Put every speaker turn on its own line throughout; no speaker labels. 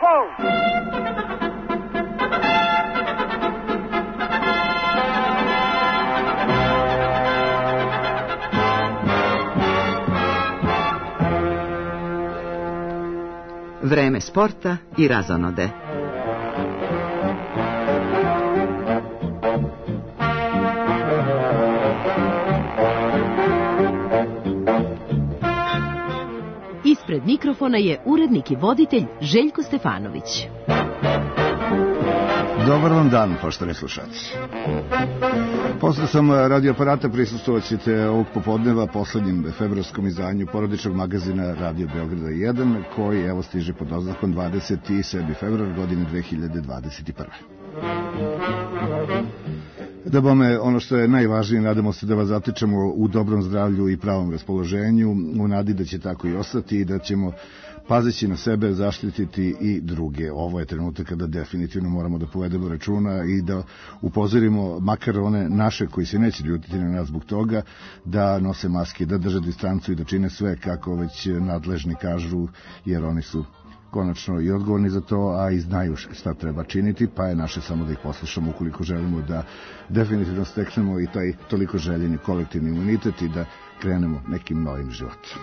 Vreme sporta i razonode.
Ispred mikrofona je urednik i voditelj Željko Stefanović.
Dobar vam dan, poštovani slušalci. Posle sam radioaparata prisustvovat ćete ovog popodneva poslednjim februarskom izdanju porodičnog magazina Radio Beograda 1, koji evo stiže pod oznakom 27. februar godine 2021. Da bome, ono što je najvažnije, nadamo se da vas zatičemo u dobrom zdravlju i pravom raspoloženju, u nadi da će tako i ostati i da ćemo, pazeći na sebe, zaštititi i druge. Ovo je trenutak kada definitivno moramo da povedemo računa i da upozorimo makar one naše koji se neće ljutiti na nas zbog toga, da nose maske, da drže distancu i da čine sve kako već nadležni kažu, jer oni su konačno i odgovorni za to, a i znaju šta treba činiti, pa je naše samo da ih poslušamo ukoliko želimo da definitivno steknemo i taj toliko željeni kolektivni imunitet i da krenemo nekim novim životom.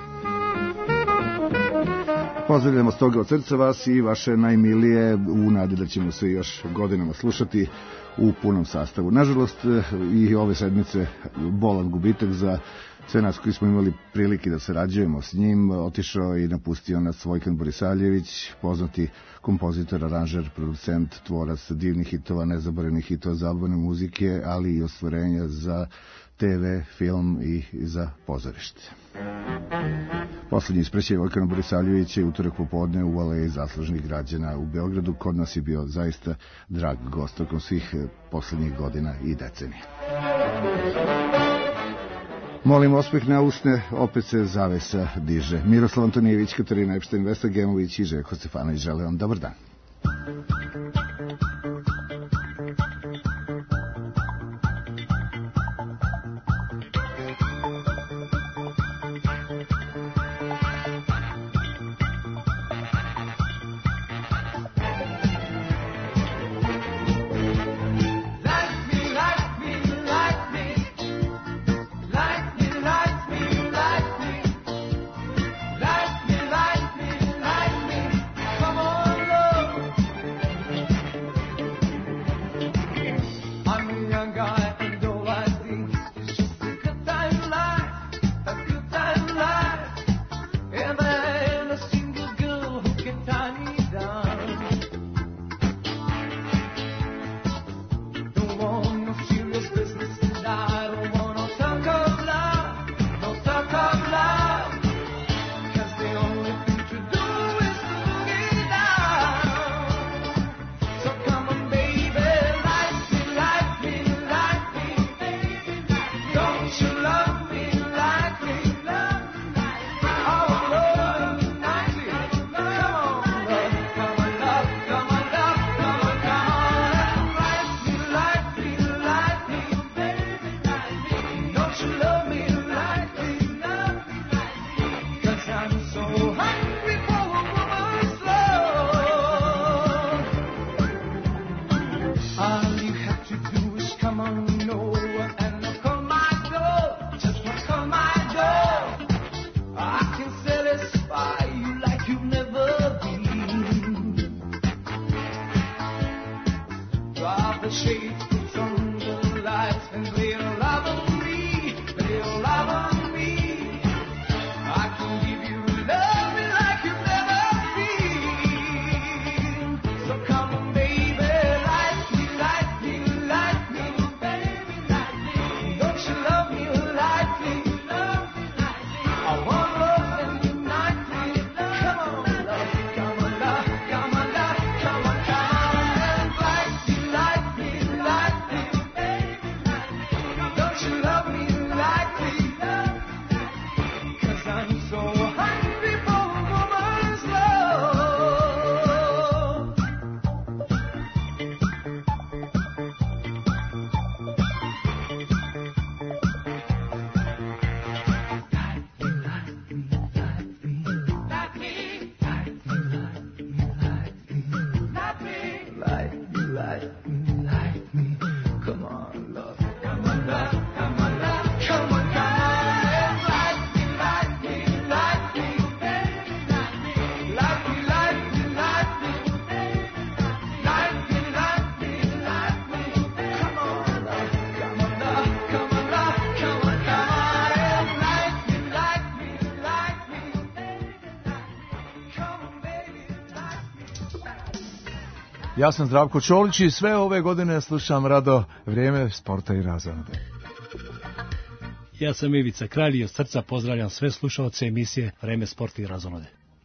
Pozdravljamo stoga od srca vas i vaše najmilije u nadi da ćemo se još godinama slušati u punom sastavu. Nažalost, i ove sedmice bolan gubitak za sve nas koji smo imali prilike da sarađujemo s njim. Otišao i napustio nas Vojkan Borisaljević, poznati kompozitor, aranžer, producent, tvorac divnih hitova, nezaboravnih hitova zabavne muzike, ali i ostvarenja za TV, film i za pozorište. Poslednji isprećaj Vojkana Borisaljevića je utorak popodne u Aleji zaslužnih građana u Beogradu. Kod nas je bio zaista drag gost tokom svih poslednjih godina i decenija. Molim ospeh na usne, opet se zavesa diže. Miroslav Antonijević, Katarina Epštajn, Vesna Gemović i Željko Stefanović žele vam dobar dan.
Ja sam Zdravko Čolić i sve ove godine slušam rado Vrijeme sporta i razonode.
Ja sam Ivica Kralj i od srca pozdravljam sve slušaoce emisije Vreme sporta i razonode.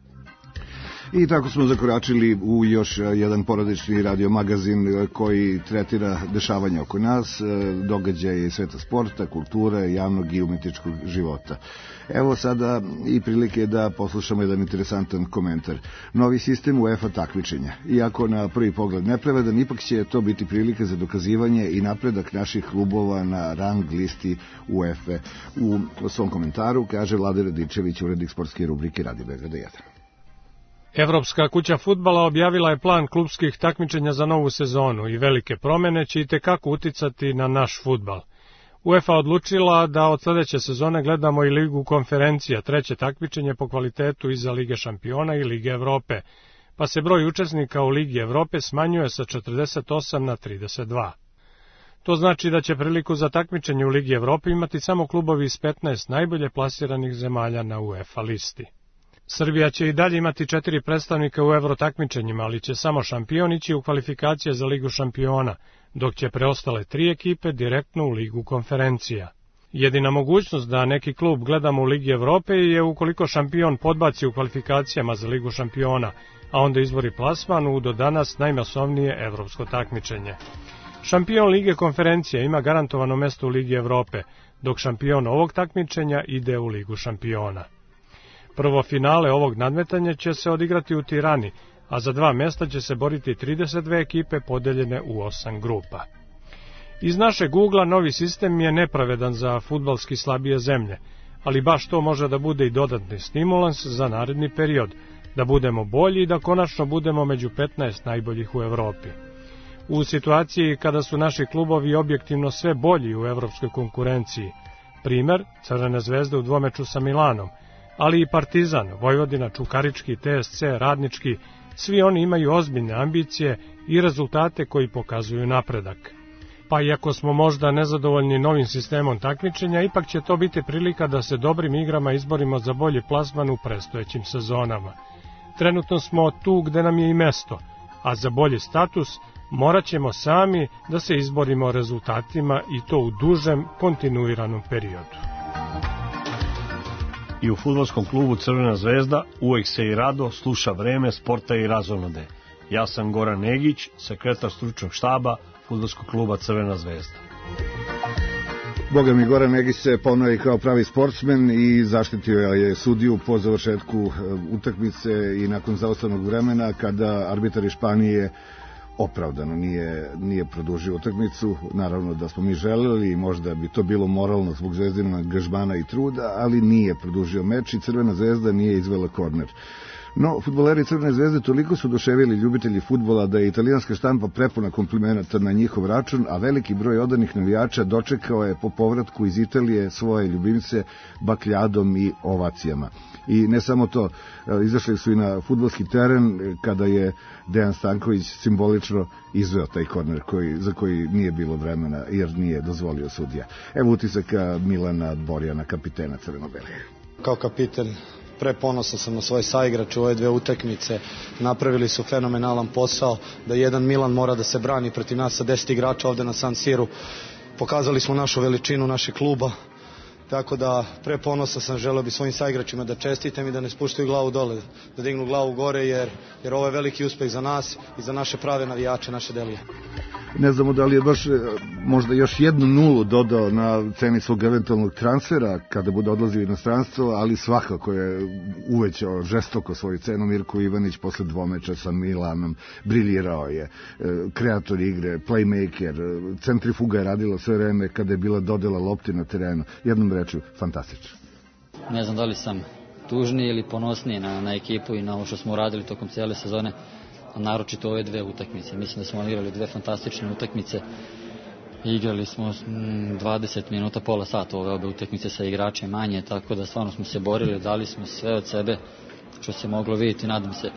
I tako smo zakoračili u još jedan porodični radio magazin koji tretira dešavanja oko nas, događaje sveta sporta, kulture, javnog i umetničkog života. Evo sada i prilike da poslušamo jedan interesantan komentar. Novi sistem UEFA takmičenja. Iako na prvi pogled nepravedan, ipak će to biti prilika za dokazivanje i napredak naših klubova na rang listi UEFA. U svom komentaru kaže Vlada Radičević, urednik sportske rubrike Radio Beograda 1.
Evropska kuća fudbala objavila je plan klubskih takmičenja za novu sezonu i velike promene će itekako uticati na naš fudbal. UEFA odlučila da od sledeće sezone gledamo i Ligu konferencija, treće takmičenje po kvalitetu iza Lige šampiona i Lige Evrope, pa se broj učesnika u Ligi Evrope smanjuje sa 48 na 32. To znači da će priliku za takmičenje u Ligi Evrope imati samo klubovi iz 15 najbolje plasiranih zemalja na UEFA listi. Srbija će i dalje imati 4 predstavnika u evrotakmičenjima, ali će samo šampion ići u kvalifikacije za Ligu šampiona, dok će preostale 3 ekipe direktno u Ligu konferencija. Jedina mogućnost da neki klub gledamo u Ligi Evrope je ukoliko šampion podbaci u kvalifikacijama za Ligu šampiona, a onda izbori plasman u do danas najmasovnije evropsko takmičenje. Šampion Lige konferencija ima garantovano mesto u Ligi Evrope, dok šampion ovog takmičenja ide u Ligu šampiona. Prvo finale ovog nadmetanja će se odigrati u Tirani, a za 2 mesta će se boriti 32 ekipe podeljene u 8 grupa. Iz našeg ugla novi sistem je nepravedan za fudbalski slabije zemlje, ali baš to može da bude i dodatni stimulans za naredni period, da budemo bolji i da konačno budemo među 15 najboljih u Evropi. U situaciji kada su naši klubovi objektivno sve bolji u evropskoj konkurenciji, primer Crvene zvezde u dvomeču sa Milanom, ali i Partizan, Vojvodina, Čukarički, TSC, Radnički, svi oni imaju ozbiljne ambicije i rezultate koji pokazuju napredak. Pa iako smo možda nezadovoljni novim sistemom takmičenja, ipak će to biti prilika da se dobrim igrama izborimo za bolji plasman u predstojećim sezonama. Trenutno smo tu gde nam je i mesto, a za bolji status morat ćemo sami da se izborimo rezultatima i to u dužem, kontinuiranom periodu.
I u fudbalskom klubu Crvena zvezda uvek se i rado sluša Vreme sporta i razonode. Ja sam Goran Negić, sekretar stručnog štaba fudbalskog kluba Crvena zvezda.
Boga mi, Goran Negić se ponovi kao pravi sportsmen i zaštitio je sudiju po završetku utakmice i nakon zaostanog vremena kada arbitar iz Španije opravdano nije produžio utakmicu. Naravno da smo mi želeli i možda bi to bilo moralno zbog Zvezdinog angažmana i truda, ali nije produžio meč i Crvena zvezda nije izvela korner. No, fudbaleri Crvene zvezde toliko su oduševili ljubitelji fudbala da je italijanska štampa prepuna komplimenata na njihov račun, a veliki broj odanih navijača dočekao je po povratku iz Italije svoje ljubimce bakljadom i ovacijama. I ne samo to, izašli su i na fudbalski teren kada je Dejan Stanković simbolično izveo taj korner za koji nije bilo vremena jer nije dozvolio sudija. Evo utisaka Milana Borjana, kapitena crveno-belih.
Kao kapiten preponosan sam na svoje saigrače u ove 2 utakmice. Napravili su fenomenalan posao, da jedan Milan mora da se brani protiv nas sa 10 igrača ovde na San Siru. Pokazali smo našu veličinu našeg kluba, tako da preponosan sam, želeo bi svojim saigračima da čestitam i da ne spuštaju glavu dole, da dignu glavu gore, jer ovo je veliki uspeh za nas i za naše prave navijače, naše delije.
Ne znamo da li je baš možda još 1-0 dodao na ceni svog eventualnog transfera kada bude odlazio u inostranstvo, ali svakako je uvećao žestoko svoju cenu. Mirko Ivanić posle 2 meča sa Milanom briljirao je, kreator igre, playmaker, centrifuga je radila sve vreme kada je bila dodela lopti na terenu. Jednom rečju, fantastično.
Ne znam da li sam tužniji ili ponosniji na ekipu i na ovo što smo uradili tokom cijele sezone, naročito ove 2 utakmice. Mislim da smo igrali 2 fantastične utakmice. Igrali smo 20 minuta, pola sata ove obe utakmice sa igračem manje, tako da stvarno smo se borili, dali smo sve od sebe što se moglo vidjeti. Nadam se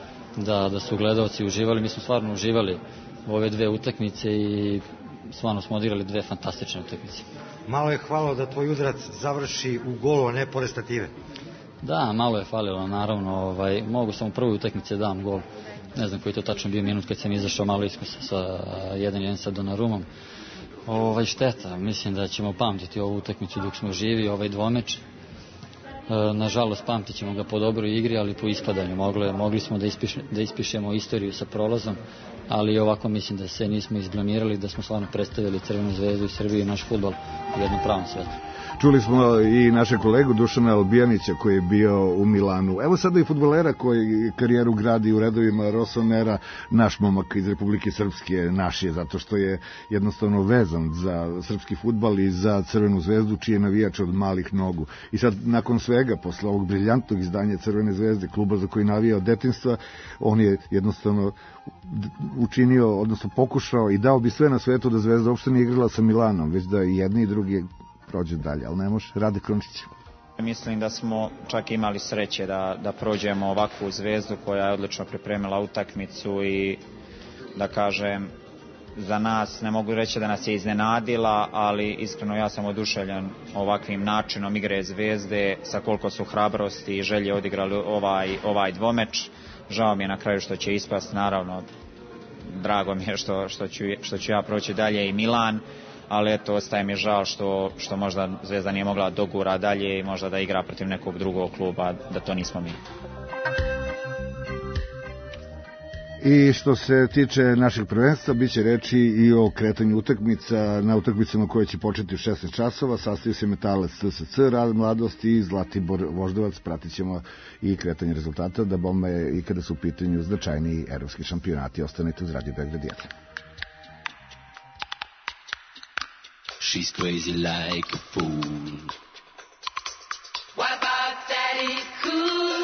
da su gledalci uživali. Mi smo stvarno uživali u ove 2 utakmice i stvarno smo odigrali 2 fantastične utakmice.
Malo je hvala da tvoj udarac završi u golu, a ne pored stative.
Da, malo je falilo, naravno. Mogu sam u prvoj utakmici dam gol. Ne znam koji je to tačno bio minut kad sam izašao malo iskusa sa 1-1 sa Donnarumom. Šteta, mislim da ćemo pamtiti ovu utakmicu dok smo živi, ovaj dvomeč. Nažalost, pamtit ćemo ga po dobroj igri, ali po ispadanju. Mogli smo da ispišemo istoriju sa prolazom, ali ovako mislim da se nismo izblamirali, da smo stvarno predstavili Crvenu zvezdu i Srbiju i naš fudbal u jednom pravom svetu.
Čuli smo i našeg kolegu Dušana Albijanića koji je bio u Milanu. Evo sada i fudbalera koji karijeru gradi u redovima Rossonera, naš momak iz Republike Srpske, naš je zato što je jednostavno vezan za srpski fudbal i za Crvenu zvezdu, čiji je navijač od malih nogu. I sad nakon svega, posle ovog briljantnog izdanja Crvene zvezde, kluba za koji navija od detinjstva, on je jednostavno učinio, odnosno pokušao i dao bi sve na svetu da Zvezda uopšte nije igrala sa Milanom, već da i jedni i drugi prođe dalje, ali ne može. Rade Krunčić.
Mislim da smo čak imali sreće da prođemo ovakvu Zvezdu koja je odlično pripremila utakmicu i da kažem za nas, ne mogu reći da nas je iznenadila, ali iskreno ja sam oduševljen ovakvim načinom igre Zvezde, sa koliko su hrabrosti i želje odigrali ovaj dvomeč. Žao mi je na kraju što će ispast, naravno drago mi je što ću ja proći dalje i Milan, ali eto, ostaje mi žal što možda Zvezda nije mogla dogura dalje i možda da igra protiv nekog drugog kluba, da to nismo mi.
I što se tiče našeg prvenstva, bit će reći i o kretanju utakmica na utakmicama koje će početi u 16 časova. Sastaju se Metalac TSC, Rad Mladost i Zlatibor Voždovac. Pratit ćemo i kretanje rezultata, da bome i kada su u pitanju značajniji evropski šampionati. Ostanete uz Radio Beograd 1.
She's crazy like a fool. What about Daddy Cool?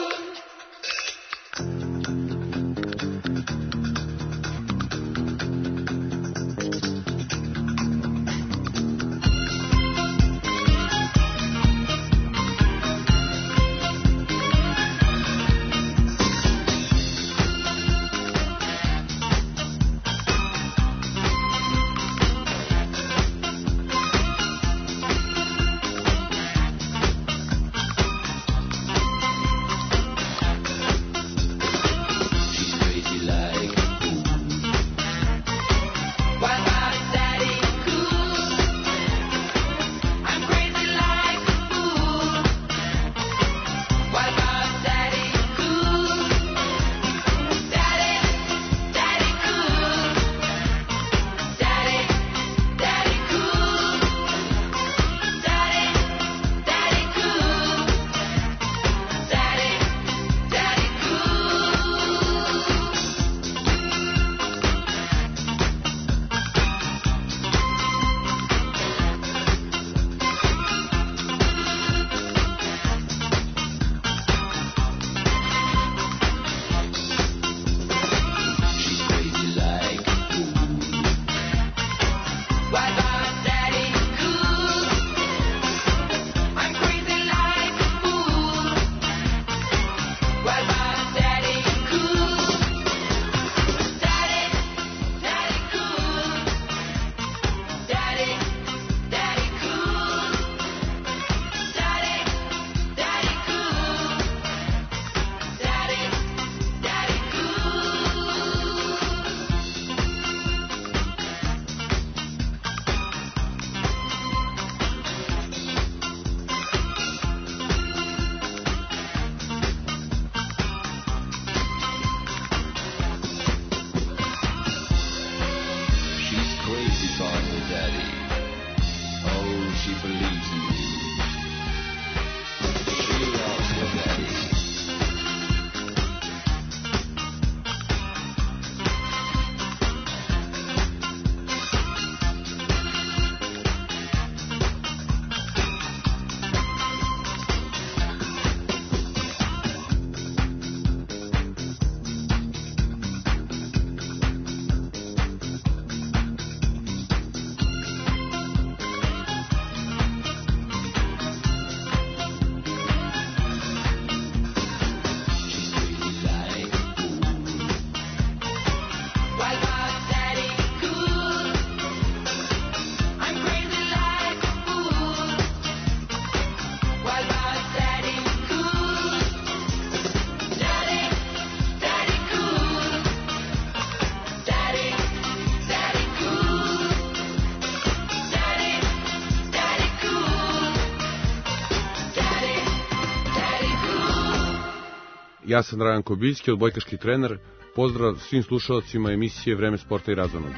Ja sam Dragan Kobiljski, odbojkaški trener. Pozdrav svim slušalcima emisije Vreme sporta i razonode.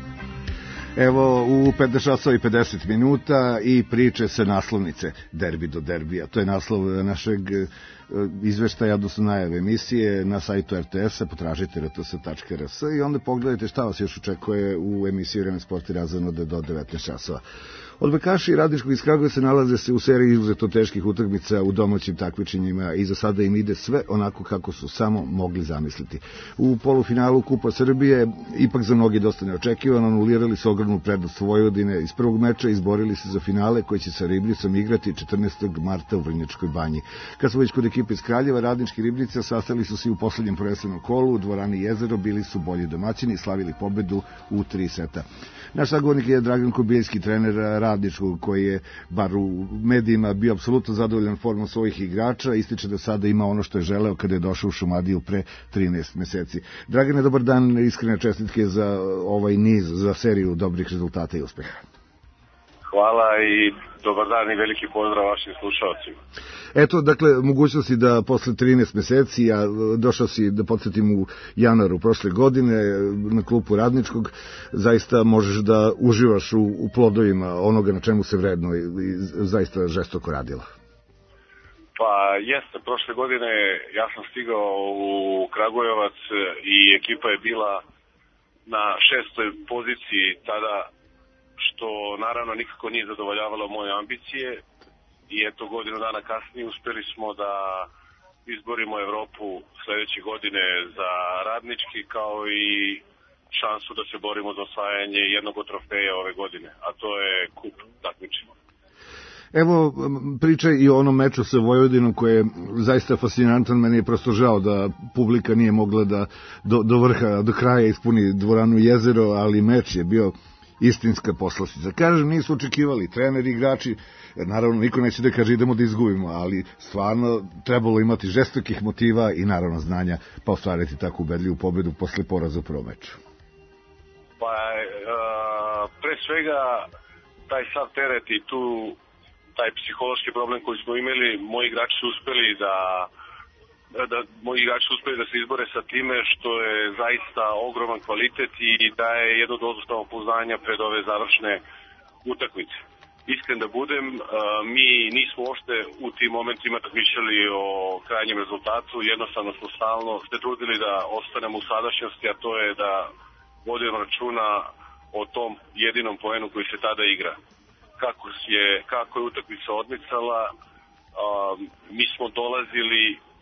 Evo u 15 časova i 50 minuta i priče se naslovnice Derbi do derbija. To je naslov našeg izveštaja, odnosno najave emisije na sajtu RTS-a, potražite rts.rs i onda pogledajte šta vas još očekuje u emisiji Vreme sporta i razonode do 19 časova. Odbojkaši Radničkog iz Kragujevca nalaze se u seriji izuzetno teških utakmica u domaćim takmičenjima i za sada im ide sve onako kako su samo mogli zamisliti. U polufinalu Kupa Srbije, ipak za mnogi dosta neočekivano, anulirali su ogromnu prednost Vojvodine iz prvog meča, izborili se za finale koji će sa Ribnicom igrati 14. marta u Vrnjačkoj banji. Kad smo već kod ekipe iz Kraljeva, Radnički Ribnica sastali su se u poslednjem prvenstvenom kolu u dvorani Jezero, bili su bolji domaćini i slavili pobedu u 3 seta. Naš sagovornik je Dragan Kobiljski, trener Radničkog, koji je bar u medijima bio apsolutno zadovoljan formom svojih igrača, ističe da sada ima ono što je želeo kada je došao u Šumadiju pre 13 meseci. Dragane, dobar dan, iskrene čestitke za ovaj niz, za seriju dobrih rezultata i uspeha.
Hvala i dobar dan i veliki pozdrav vašim slušalcima.
Eto, dakle, mogućnosti da posle 13 meseci, a došao si, da podsjetim, u januaru prošle godine na klupu Radničkog, zaista možeš da uživaš u plodovima onoga na čemu se vredno i zaista žestoko radila.
Pa jeste, prošle godine ja sam stigao u Kragujevac i ekipa je bila na 6. poziciji tada, što naravno nikako nije zadovoljavalo moje ambicije i eto godinu dana kasnije uspeli smo da izborimo Evropu sledeće godine za Radnički, kao i šansu da se borimo za osvajanje jednog od trofeja ove godine, a to je kup takmičenja.
Evo, pričaj i o onom meču sa Vojvodinom koji je zaista fascinantan. Meni je prosto žao da publika nije mogla da do vrha, do kraja ispuni dvoranu Jezero, ali meč je bio istinska poslastica. Kažem, nisu očekivali treneri, igrači, naravno niko neće da kaže idemo da izgubimo, ali stvarno trebalo imati žestokih motiva i naravno znanja pa ostvariti takvu ubedljivu pobedu posle poraza u prvom meču.
Pa pre svega taj sav teret i taj psihološki problem koji smo imali, moji igrači su uspeli da se izbore sa time, što je zaista ogroman kvalitet i daje jedno dozu samopouzdanja pred ove završne utakmice. Iskren da budem, mi nismo uopšte u tim momentima razmišljali o krajnjem rezultatu, jednostavno smo stalno se trudili da ostanemo u sadašnjosti, a to je da vodimo računa o tom jedinom poenu koji se tada igra. Kako je utakmica odmicala, mi smo dolazili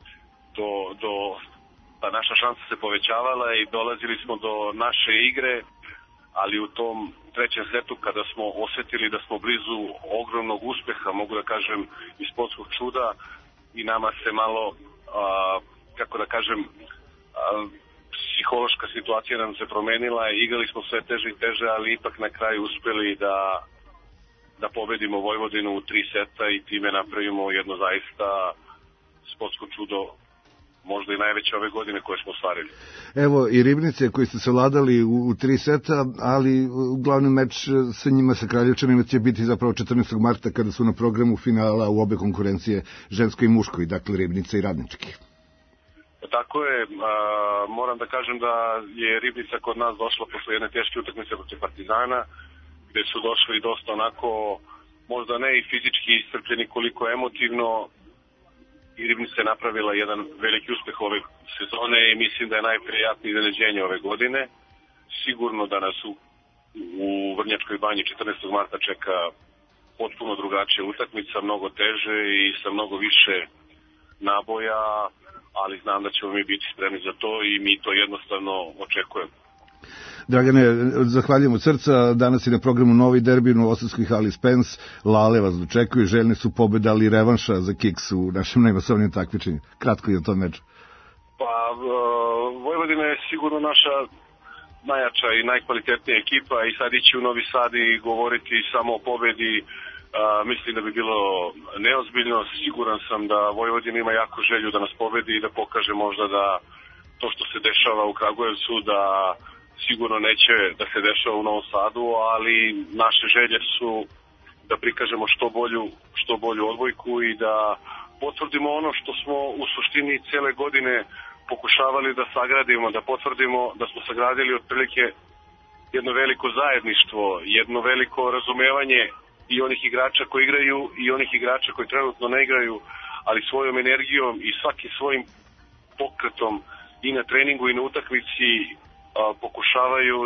da naša šansa se povećavala i dolazili smo do naše igre, ali u tom trećem setu kada smo osetili da smo blizu ogromnog uspeha, mogu da kažem iz sportskog čuda, i nama se malo, kako da kažem, psihološka situacija nam se promenila, igrali smo sve teže i teže, ali ipak na kraju uspeli da pobedimo Vojvodinu u 3 seta i time napravimo jedno zaista sportsko čudo, možda i najveće ove godine koje smo ostvarili.
Evo i Ribnice koji ste savladali u 3 seta, ali glavni meč sa njima, sa Kraljevčanima, će biti zapravo 14. marta kada su na programu finala u obe konkurencije, ženskoj i muškoj, dakle Ribnica i Radnički.
Tako je, moram da kažem da je Ribnica kod nas došla posle jedne teške utakmice protiv Partizana, gde su došli dosta onako, možda ne i fizički iscrpljeni koliko emotivno, i Ribnica je napravila jedan veliki uspeh ove sezone i mislim da je najprijatnije iznenađenje ove godine. Sigurno da nas u Vrnjačkoj banji 14. marta čeka potpuno drugačija utakmica, mnogo teže i sa mnogo više naboja, ali znam da ćemo mi biti spremni za to i mi to jednostavno očekujemo.
Dragane, zahvaljujem od srca. Danas je na programu novi derbi u Novosadskoj hali Spens. Lale vas dočekuju, željni su pobeda, ali revanša za Kiks u našem najmasovnijem takmičenju. Kratko je o tom meču.
Pa, Vojvodina je sigurno naša najjača i najkvalitetnija ekipa i sad ići u Novi Sad i govoriti samo o pobedi, mislim da bi bilo neozbiljno. Siguran sam da Vojvodina ima jako želju da nas pobedi i da pokaže možda da to što se dešava u Kragujevcu, da sigurno neće da se dešava u Novom Sadu, ali naše želje su da prikažemo što bolju odbojku i da potvrdimo ono što smo u suštini cele godine pokušavali da sagradimo, da potvrdimo da smo sagradili otprilike jedno veliko zajedništvo, jedno veliko razumevanje i onih igrača koji igraju i onih igrača koji trenutno ne igraju, ali svojom energijom i svakim svojim pokretom i na treningu i na utakmici pokušavaju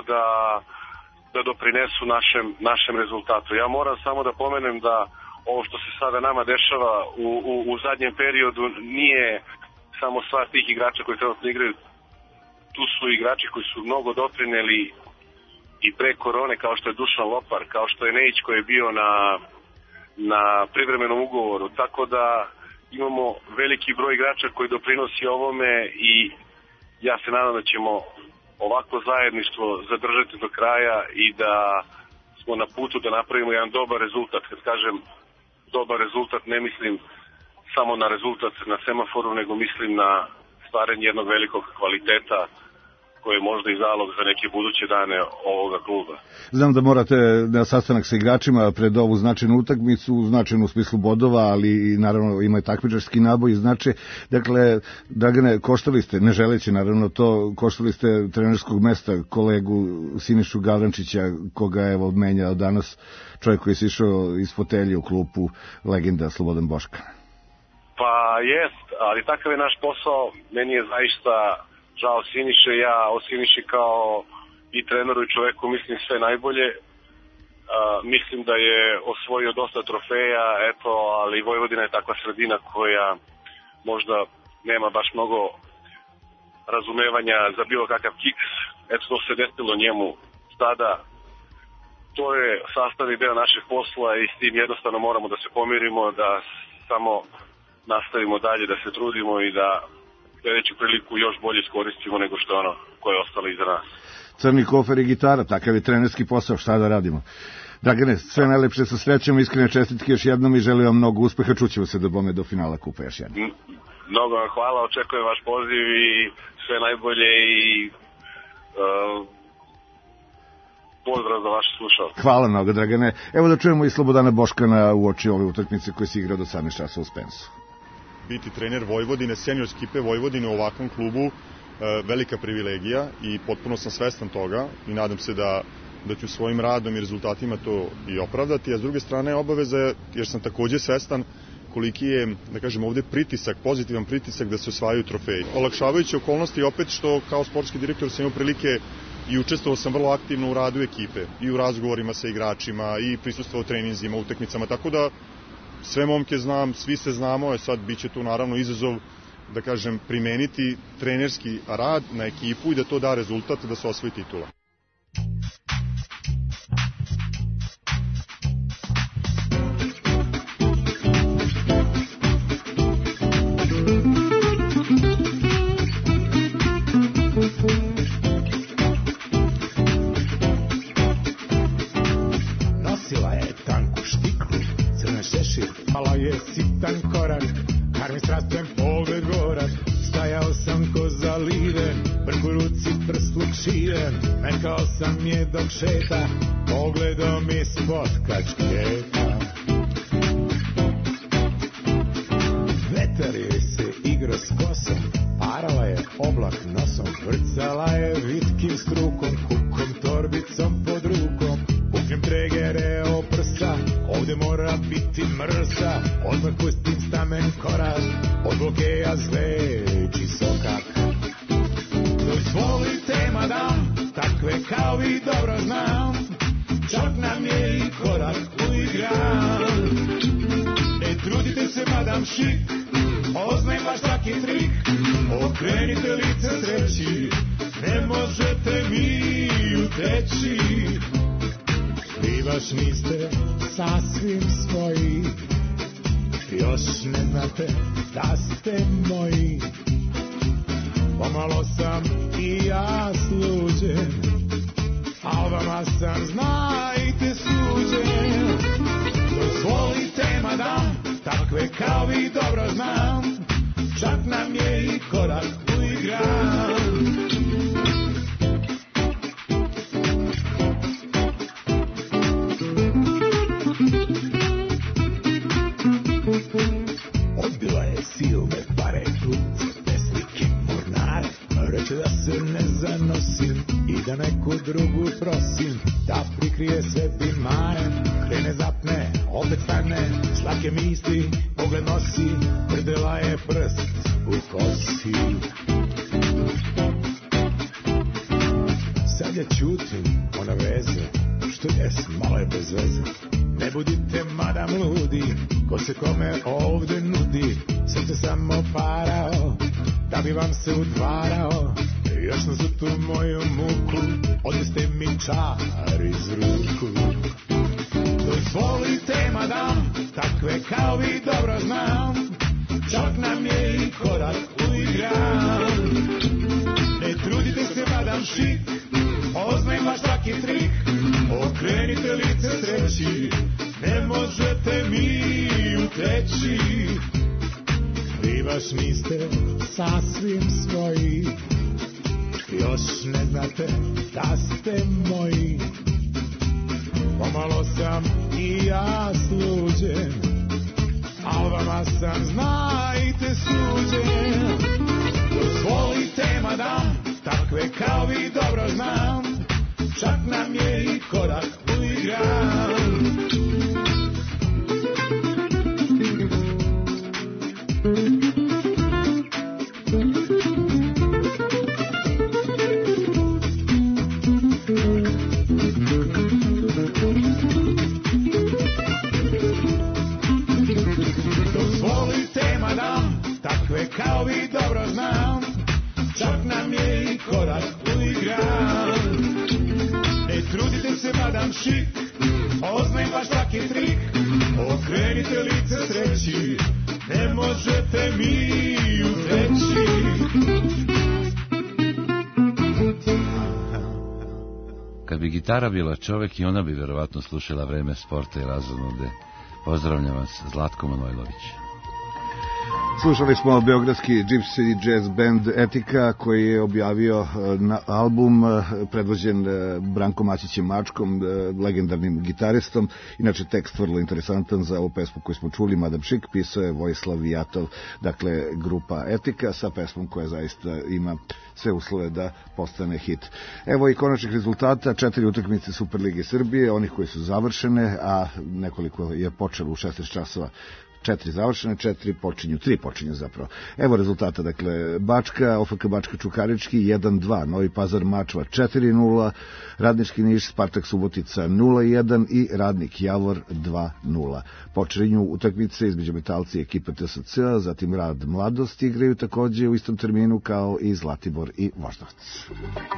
da doprinesu našem rezultatu. Ja moram samo da pomenem da ovo što se sada nama dešava u zadnjem periodu nije samo stvar tih igrača koji trenutno igraju. Tu su igrači koji su mnogo doprineli i pre korone, kao što je Dušan Lopar, kao što je Nejić koji je bio na privremenom ugovoru. Tako da imamo veliki broj igrača koji doprinosi ovome i ja se nadam da ćemo ovako zajedništvo zadržati do kraja i da smo na putu da napravimo jedan dobar rezultat. Kad kažem dobar rezultat, ne mislim samo na rezultat na semaforu, nego mislim na stvaranje jednog velikog kvaliteta koji je možda i zalog za neke buduće dane ovoga kluba.
Znam da morate na sastanak sa igračima pred ovu značajnu utakmicu, značajnu u smislu bodova, ali i naravno ima i takmičarski naboj i značaj. Dakle, Dragane, koštali ste, ne želeći naravno to, koštali ste trenerskog mesta kolegu Sinišu Gavrančića, koga je menjao danas čovjek koji je išao iz fotelje u klupu, legenda Slobodan Boška.
Pa jest, ali takav je naš posao. Meni je zaista žao Siniše, ja o Siniši kao i treneru i čoveku mislim sve najbolje. Mislim da je osvojio dosta trofeja, eto, ali Vojvodina je takva sredina koja možda nema baš mnogo razumevanja za bilo kakav kiks. Eto, to se desilo njemu tada. To je sastavni deo našeg posla i s tim jednostavno moramo da se pomirimo, da samo nastavimo dalje, da se trudimo i da sljedeću priliku još bolje iskoristimo nego što je ono koje je ostalo iza nas.
Crni kofer i gitara, takav je trenerski posao, šta da radimo. Dragane, sve najlepše sa srećom, iskrene čestitke još jednom i želim vam mnogo uspeha, čućemo se do bome do finala kupa još jednom.
Mnogo vam hvala, očekujem vaš poziv i sve najbolje i pozdrav za vaše slušalce.
Hvala mnogo, Dragane. Evo da čujemo i Slobodana Boškana u oči ove utakmice koje se igra do 18 časa u Spensu.
Biti trener Vojvodine, senior ekipe Vojvodine u ovakvom klubu, velika privilegija i potpuno sam svestan toga i nadam se da ću svojim radom i rezultatima to i opravdati, a s druge strane obaveza, jer sam takođe svestan koliki je, da kažem, ovde pritisak, pozitivan pritisak da se osvajaju trofeji. Olakšavajuće okolnosti opet što kao sportski direktor sam imao prilike i učestvovao sam vrlo aktivno u radu ekipe i u razgovorima sa igračima i prisustvovao treninzima, utakmicama, tako da sve momke znam, svi se znamo, sad bit će tu naravno izazov, da kažem, primeniti trenerski rad na ekipu i da to da rezultat, da se osvoji titula.
Nosila je tanku štiklu, crna šešir, pala je sitan korak, kar mi strastven pogled gorak. Stajao sam ko zaliven, brk u ruci prsluk širen, mekao sam je dok šeta, pogledom ispod kačketa. Vetar joj se igra s kosom, parala je oblak nosom, vrcala je vitkim strukom, kukom torbicom pod rukom. Puknem tregere o prsa, ovde mora biti mrsa, odmah pustim stamen korak, od blokeja zveči sokak. Dozvolite madam, takve kao vi dobro znam, čak nam je i korak uigran. Ne trudite se madam šik, poznajem vaš svaki trik, okrenite lice sreći, ne možete mi uteći. Vi baš niste sasvim svoji, još ne znate da ste moji. Pomalo sam i ja sluđen, al vama sam, znajte, suđen. Dozvolite madam, takve kao vi dobro znam, čak nam je i korak uigran. Odbila da se ne zanosim i da neku drugu prosim, da prikrije sebi mane, krene zapne, opet stane, šlake misli, pogled nosi, prdela je prst u kosi. Sad ja čutim, ona veze, što jes, malo je bez veze. Ne budite madam ludi, ko se kome ovde nudi, srce samo parao, da bi vam se udvarao. Još na tu moju muku, odneste mi čar iz ruku. Dozvolite madam, takve kao vi dobro znam, čak nam je i korak uigran. Ne trudite se madam šik, poznajem vaš svaki trik, okrenite lice sreći, ne možete mi uteći. Vi baš niste sasvim svoji, još ne znate da ste moji. Pomalo sam i ja sluđen, al vama sam, znajte, suđen. Dozvolite madam, takve kao vi dobro znam, čak nam je i korak uigran. Dozvolite madam, takve kao vi dobro znam, čak nam je i korak uigran. Ne trudite se madam šik, poznajem vaš svaki trik, okrenite lice sreći, ne možete mi uteći.
Kad bi gitara bila čovek, i ona bi verovatno slušala Vreme sporta i razonode. Pozdravljam vas, Zlatko Manojlović.
Slušali smo beogradski gypsy jazz band Etika, koji je objavio album predvođen Brankom Maćićem Mačkom, legendarnim gitaristom. Inače, tekst vrlo interesantan za ovu pesmu koju smo čuli, Madam Šik, pisao je Vojislav Vijatov, dakle grupa Etika, sa pesmom koja zaista ima sve uslove da postane hit. Evo i konačnih rezultata, 4 utakmice Superlige Srbije, onih koje su završene, a nekoliko je počelo u 16 časova. 4 završene, 3 počinju zapravo. Evo rezultata, dakle, Bačka, OFK Bačka Čukarički 1-2, Novi Pazar Mačva 4-0, Radnički Niš Spartak Subotica 0-1 i Radnik Javor 2-0. Počinju utakmice između Metalci i ekipe TSC, zatim Rad Mladost igraju takođe u istom terminu kao i Zlatibor i Voždovac.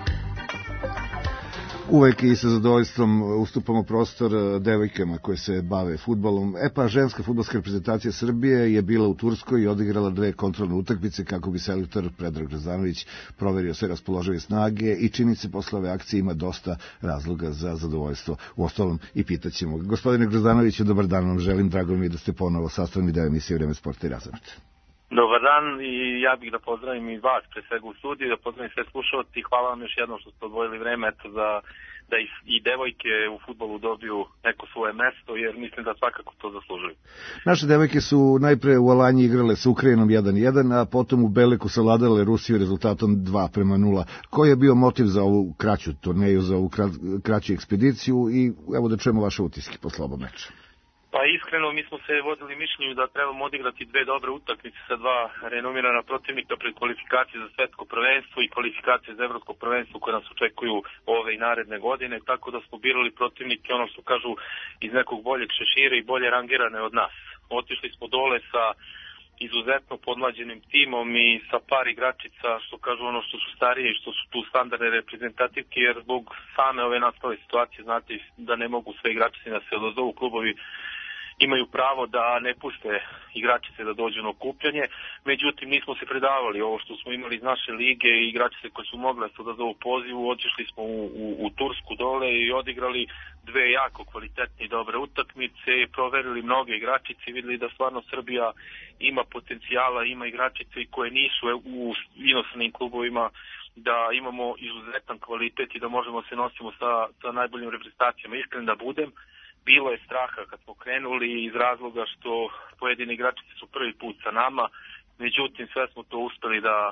Uvek i sa zadovoljstvom ustupamo prostor devojkama koje se bave fudbalom. Pa ženska fudbalska reprezentacija Srbije je bila u Turskoj i odigrala 2 kontrolne utakmice kako bi selektor Predrag Grzdanović proverio sve raspoložive snage i čini se posle ove akcije ima dosta razloga za zadovoljstvo. Uostalom i pitaćemo. Gospodine Grzdanoviću, dobar dan vam želim, drago mi je da ste ponovo sastavni deo emisije Vreme sporta i razonode.
Dobar dan i ja bih da pozdravim i vas pre svega u studiju, da pozdravim sve slušalci. Hvala vam još jednom što ste odvojili vreme da i devojke u fudbalu dobiju neko svoje mesto, jer mislim da svakako to zaslužuju. Naše devojke su najpre u Alanji igrale sa Ukrajinom 1-1, a potom u Beleku savladale Rusiju rezultatom 2-0. Koji je bio motiv za ovu kraću turneju, za ovu kraću ekspediciju i evo da čujemo vaše utiske posle oba meča. Pa iskreno, mi smo se vodili mišljenju da trebamo odigrati 2 dobre utakmice sa 2 renomirana protivnika pred kvalifikacije za svetsko prvenstvo i kvalifikacije za evropsko prvenstvo koje nas očekuju ove i naredne godine, tako da smo birali protivnike, ono što kažu, iz nekog boljeg šešira i bolje rangirane od nas. Otišli smo dole sa izuzetno podmlađenim timom i sa par igračica, što kažu ono što su starije i što su tu standardne reprezentativke, jer zbog same ove nastale situacije, znate da ne mogu sve igračice da se odazovu, klubovi imaju pravo da ne puste igračice da dođu na okupljanje, međutim nismo se predavali. Ovo što smo imali iz naše lige i igračice koje su mogle da se odazovu pozivu, otišli smo u Tursku dole i odigrali 2 jako kvalitetne i dobre utakmice, proverili mnoge igračice i videli da stvarno Srbija ima potencijala, ima igračice koje nisu u inostranim klubovima, da imamo izuzetan kvalitet i da možemo se nosimo sa najboljim reprezentacijama. Iskren da budem, bilo je straha kad smo krenuli iz razloga što pojedini igračice su prvi put sa nama, međutim sve smo to uspeli da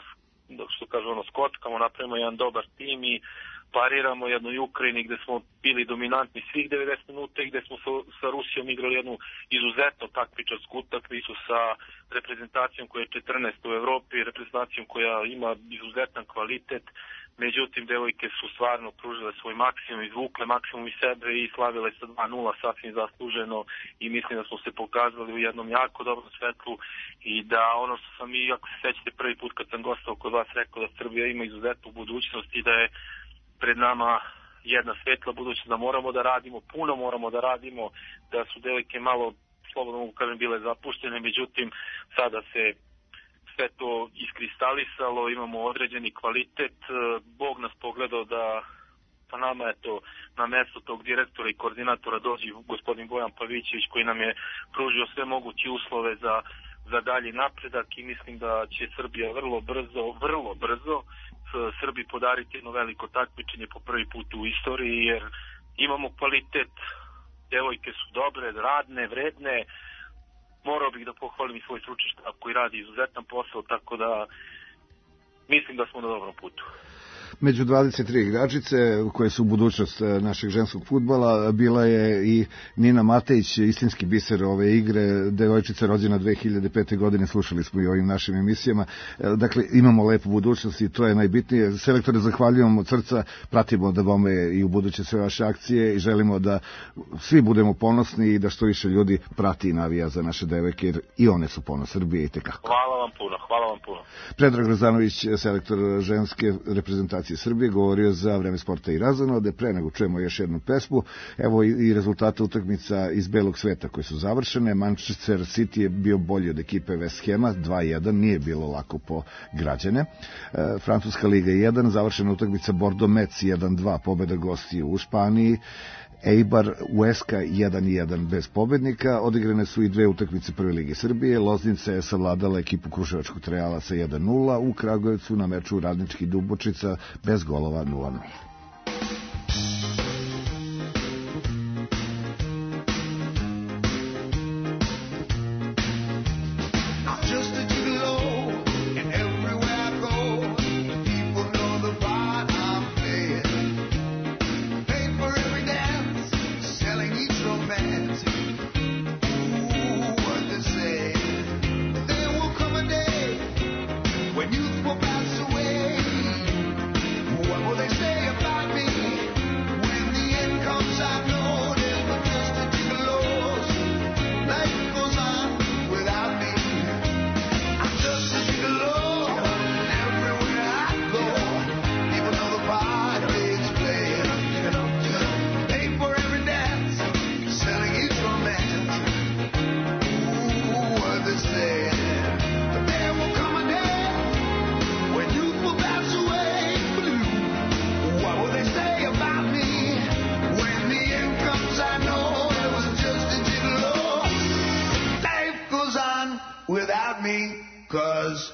što kažu skockamo, napravimo jedan dobar tim i pariramo jednoj Ukrajini gde smo bili dominantni svih 90 minuta i gde smo sa Rusijom igrali jednu izuzetno takmičarsku utakmicu sa reprezentacijom koja je 14 u Evropi, reprezentacijom koja ima izuzetan kvalitet. Međutim, devojke su stvarno pružile svoj maksimum, izvukle maksimum iz sebe i slavile sa 2-0 sasvim zasluženo i mislim da smo se pokazali u jednom jako dobrom svetlu i da ono što sam i, ako se sećate, prvi put kad sam gostao kod vas rekao da Srbija ima izuzetnu budućnost i da je pred nama jedna svetla budućnost, da moramo da radimo, puno moramo da radimo, da su devojke malo, slobodno mogu kažem, bile zapuštene, međutim sada se sve to iskristalisalo, imamo određeni kvalitet, Bog nas pogledao da pa nama je to na mesto tog direktora i koordinatora dođe gospodin Bojan Pavićević koji nam je pružio sve moguće uslove za dalji napredak i mislim da će Srbija vrlo brzo Srbiji podariti jedno veliko takmičenje po prvi put u istoriji jer imamo kvalitet, devojke su dobre, radne, vredne. Morao bih da pohvalim i svoj stručni štab koji radi izuzetan posao, tako da mislim da smo na dobrom putu.
Među 23 igračice koje su budućnost našeg ženskog fudbala bila je i Nina Matejić, istinski biser ove igre, devojčica rođena 2005. godine, slušali smo i ovim našim emisijama. Dakle, imamo lepu budućnost i to je najbitnije. Selektore, zahvaljujemo od srca, pratimo da bome i u buduće sve vaše akcije i želimo da svi budemo ponosni i da što više ljudi prati i navija za naše devojke, jer i one su ponos Srbije i tekako.
Hvala vam puno.
Predrag Rozanović, selektor ženske reprezentacije Srbije, govorio za Vreme sporta i razonode. Pre nego čujemo još jednu pesmu, evo i rezultate utakmica iz belog sveta koje su završene. Manchester City je bio bolji od ekipe West Hema, 2-1, nije bilo lako po građane. Francuska liga 1, završena utakmica Bordeaux Metz 1-2, pobeda gostiju u Španiji. Eibar Huesca 1-1 bez pobednika. Odigrane su i dve utakmice Prve lige Srbije. Loznica je savladala ekipu Kruševačkog Reala sa 1-0, u Kragujevcu na meču Radnički Dubočica bez golova 0-0.
without me, 'cause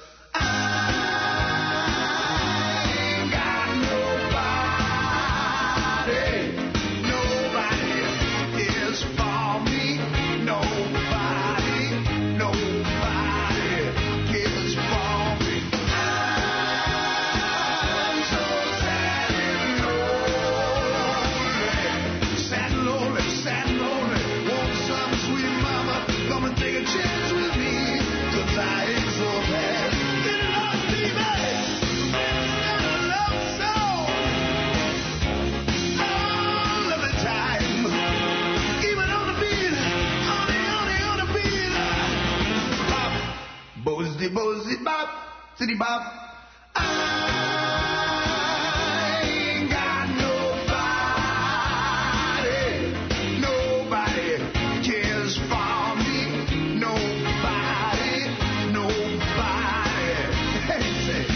Bozy bop, city bop. I ain't got nobody, nobody cares for me, nobody, nobody. Hey, say.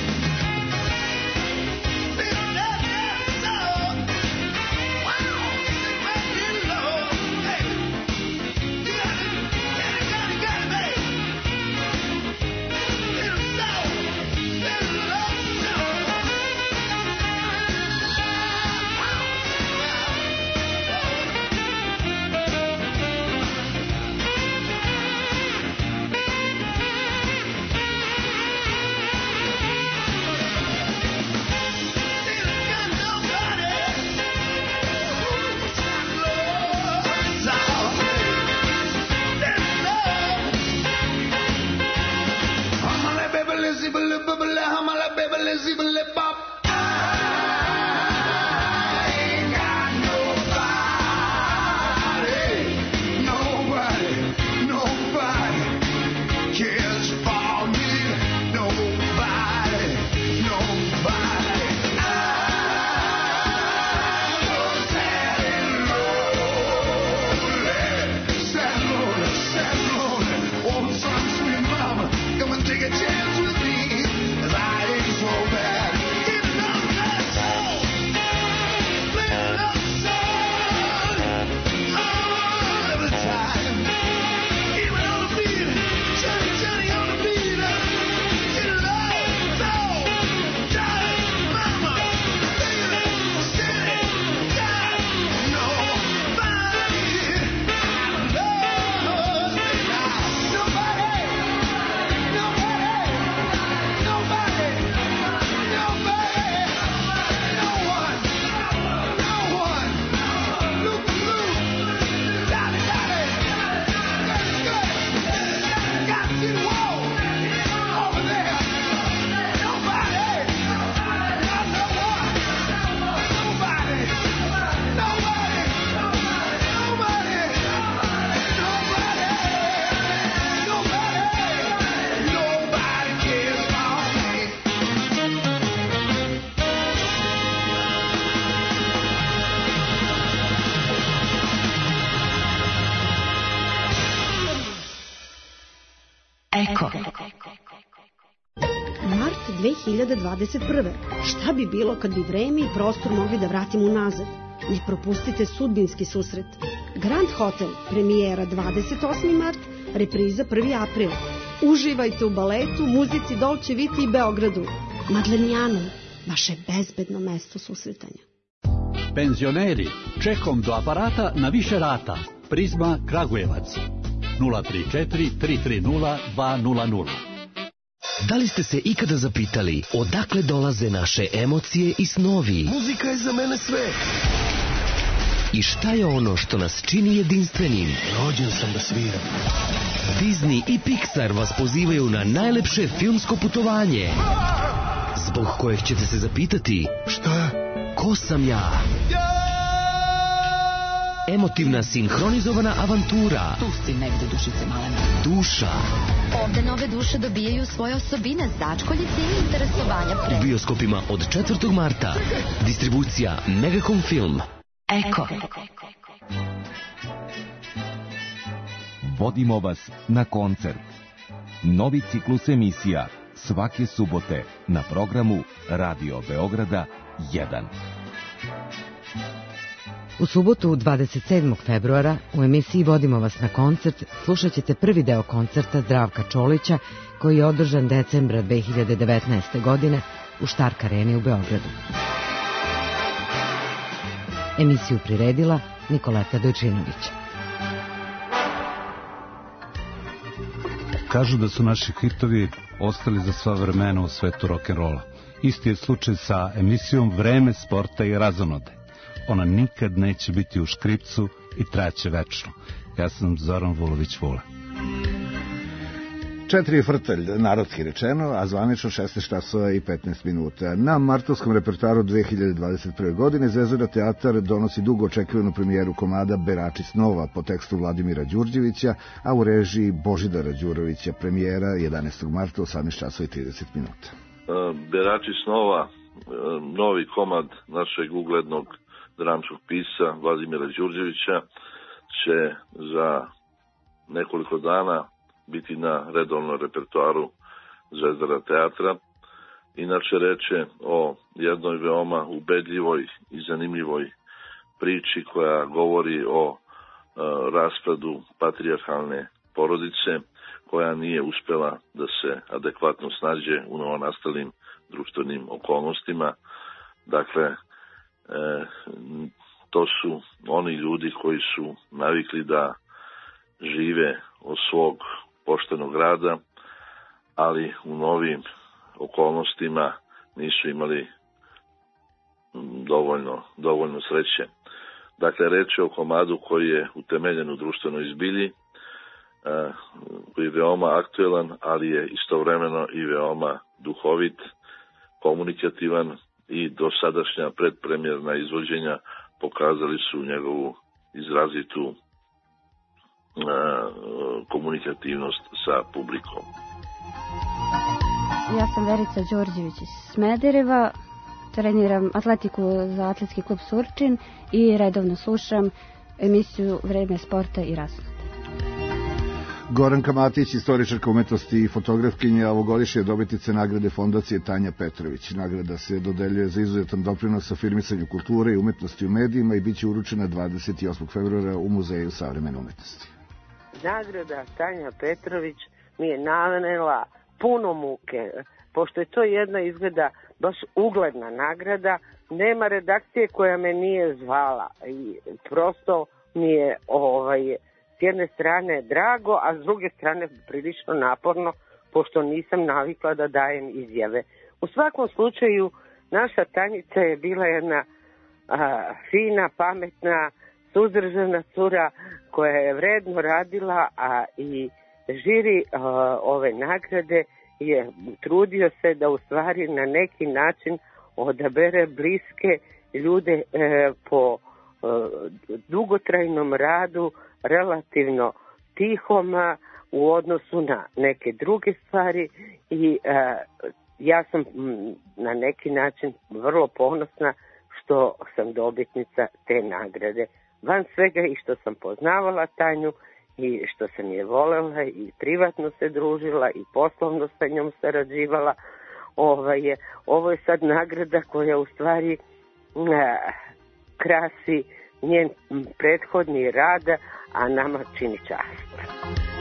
2021. Šta bi bilo kad bi vreme i prostor mogli da vratimo unazad? Ne propustite sudbinski susret. Grand Hotel, premijera 28. mart, repriza 1. april. Uživajte u baletu, muzici Dolce Vita i Beogradu. Madlenijanu, vaše bezbedno mesto susretanja.
Penzioneri, čekom do aparata na više rata. Prizma Kragujevac 034 330 200.
Da li ste se ikada zapitali odakle dolaze naše emocije i snovi?
Muzika je za mene sve.
I šta je ono što nas čini jedinstvenim?
Rođen sam da sviram.
Disney i Pixar vas pozivaju na najlepše filmsko putovanje, zbog kojeg ćete se zapitati:
šta?
Ko sam ja? Emotivna sinhronizovana avantura.
Tu si negde, dušice malena.
Duša.
Ovde nove duše dobijaju svoje osobine, začkoljice i interesovanja.
U bioskopima od 4. marta. Distribucija Megacom Film.
Eko.
Vodimo vas na koncert. Novi ciklus emisija svake subote na programu Radio Beograda 1.
U subotu 27. februara u emisiji Vodimo vas na koncert slušat ćete prvi deo koncerta Zdravka Čolića koji je održan decembra 2019. godine u Štark areni u Beogradu. Emisiju priredila Nikoleta Dojčinović.
Kažu da su naši hitovi ostali za sva vremena u svetu rock'n'rolla. Isti je slučaj sa emisijom Vreme sporta i razonode. Ona nikad neće biti u škripcu i trajaće večno. Ja sam Zoran Vulović Vule.
4 je frtalj, narodski rečeno, a zvanično 16 časova i 15 minuta. Na martovskom repertoaru 2021. godine Zvezdara teatar donosi dugo očekivanu premijeru komada Berači snova po tekstu Vladimira Đurđevića, a u režiji Božidara Đurovića. Premijera 11. marta 18 časova i 30 minuta.
Berači snova, novi komad našeg uglednog dramskog pisa Vladimira Đurđevića će za nekoliko dana biti na redovnom repertoaru Zvezdara teatra. Inače reče o jednoj veoma ubedljivoj i zanimljivoj priči koja govori o raspadu patrijarhalne porodice koja nije uspela da se adekvatno snađe u novonastalim društvenim okolnostima. Dakle, to su oni ljudi koji su navikli da žive od svog poštenog rada, ali u novim okolnostima nisu imali dovoljno sreće. Dakle, reč je o komadu koji je utemeljen u društvenoj zbilji, koji je veoma aktuelan, ali je istovremeno i veoma duhovit, komunikativan i dosadašnja predpremjerna izvođenja pokazali su njegovu izrazitu komunikativnost sa publikom.
Ja sam Verica Đorđević iz Smedereva, treniram atletiku za atletski klub Surčin i redovno slušam emisiju Vreme sporta i razonode.
Goranka Matić, istoričarka umetnosti i fotografkinja, ovogodišnje dobitnice nagrade fondacije Tanja Petrović. Nagrada se dodeljuje za izuzetan doprinos afirmisanju kulture i umetnosti u medijima i bit će uručena 28. februara u Muzeju savremene umetnosti.
Nagrada Tanja Petrović mi je nanela puno muke, pošto je to jedna izgleda baš ugledna nagrada, nema redakcije koja me nije zvala i prosto mi je s jedne strane drago, a s druge strane prilično naporno, pošto nisam navikla da dajem izjave. U svakom slučaju, naša Tanjica je bila jedna fina, pametna, suzdržana cura koja je vredno radila, a i žiri ove nagrade je trudio se da u stvari na neki način odabere bliske ljude po dugotrajnom radu, relativno tihom u odnosu na neke druge stvari i ja sam na neki način vrlo ponosna što sam dobitnica te nagrade. Van svega i što sam poznavala Tanju i što sam je volela i privatno se družila i poslovno sa njom sarađivala, Ovo je sad nagrada koja u stvari krasi njen prethodni rad, a nama čini čast.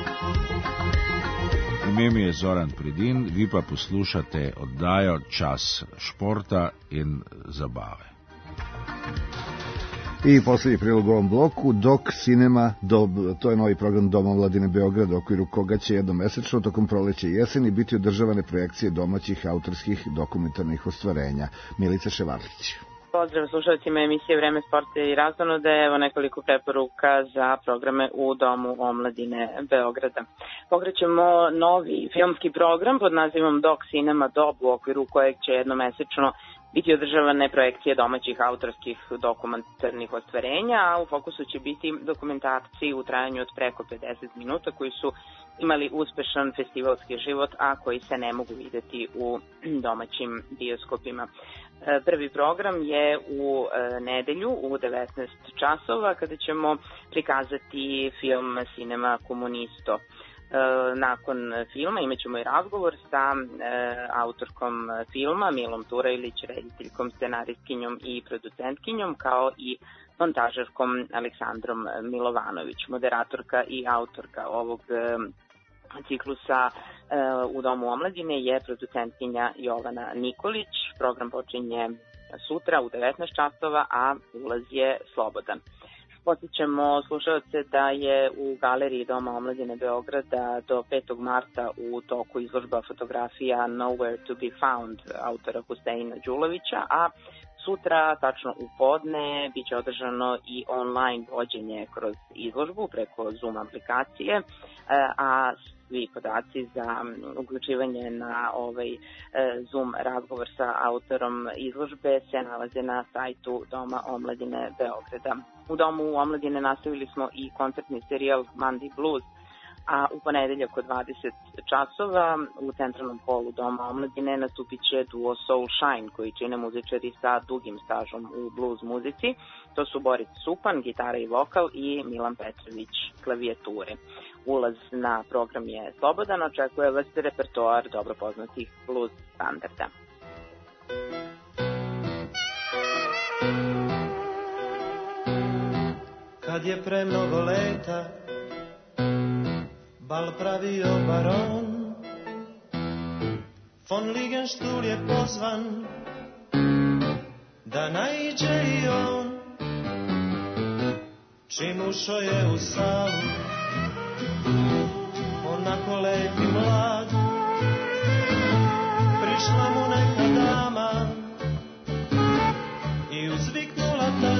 Ime mi je Zoran Pridin, vi pa poslušate oddajo Čas športa in zabave.
I posljednji prilog u ovom bloku, Dok Cinema, to je novi program Doma omladine Beograda, u okviru koga će jednomesečno tokom proleća i jeseni biti održavane projekcije domaćih autorskih dokumentarnih ostvarenja. Milica Ševarlić.
Pozdrav slušalcima emisije Vreme sporta i razonode. Evo nekoliko preporuka za programe u Domu omladine Beograda. Pokrećemo novi filmski program pod nazivom Dok Cinema Dob, u okviru kojeg će jednomesečno biti održavane projekcije domaćih autorskih dokumentarnih ostvarenja, a u fokusu će biti dokumentarci u trajanju od preko 50 minuta koji su imali uspešan festivalski život, a koji se ne mogu videti u domaćim bioskopima. Prvi program je u nedelju u 19 časova kada ćemo prikazati film Cinema Comunisto. Nakon filma imaćemo i razgovor sa autorkom filma Milom Turajlić, rediteljkom, scenaristkinjom i producentkinjom, kao i montažerkom Aleksandrom Milovanović. Moderatorka i autorka ovog ciklusa u Domu omladine je producentkinja Jovana Nikolić. Program počinje sutra u 19 časova, a ulaz je slobodan. Podsjećamo slušalce da je u Galeriji Doma omladine Beograda do 5. marta u toku izložba fotografija Nowhere to be Found autora Huseina Đulovića, a sutra, tačno u podne, bit će održano i online vođenje kroz izložbu preko Zoom aplikacije, a svi podaci za uključivanje na ovaj Zoom razgovor sa autorom izložbe se nalaze na sajtu Doma omladine Beograda. U Domu omladine nastavili smo i koncertni serijal Monday Blues, a u ponedeljak od 20 časova u centralnom holu Doma omladine nastupit će duo Soul Shine, koji čine muzičari sa dugim stažom u blues muzici. To su Boris Supan, gitara i vokal, i Milan Petrović, klavijature. Ulaz na program je slobodan, očekuje vas repertoar dobro poznatih blues standarda.
Kad je pre mnogo leta bal pravio baron, von Ligenstuhl je pozvan da naiđe i on. Čim ušao je u salu, onako lep i mlad, prišla mu neka dama i uzviknula tad: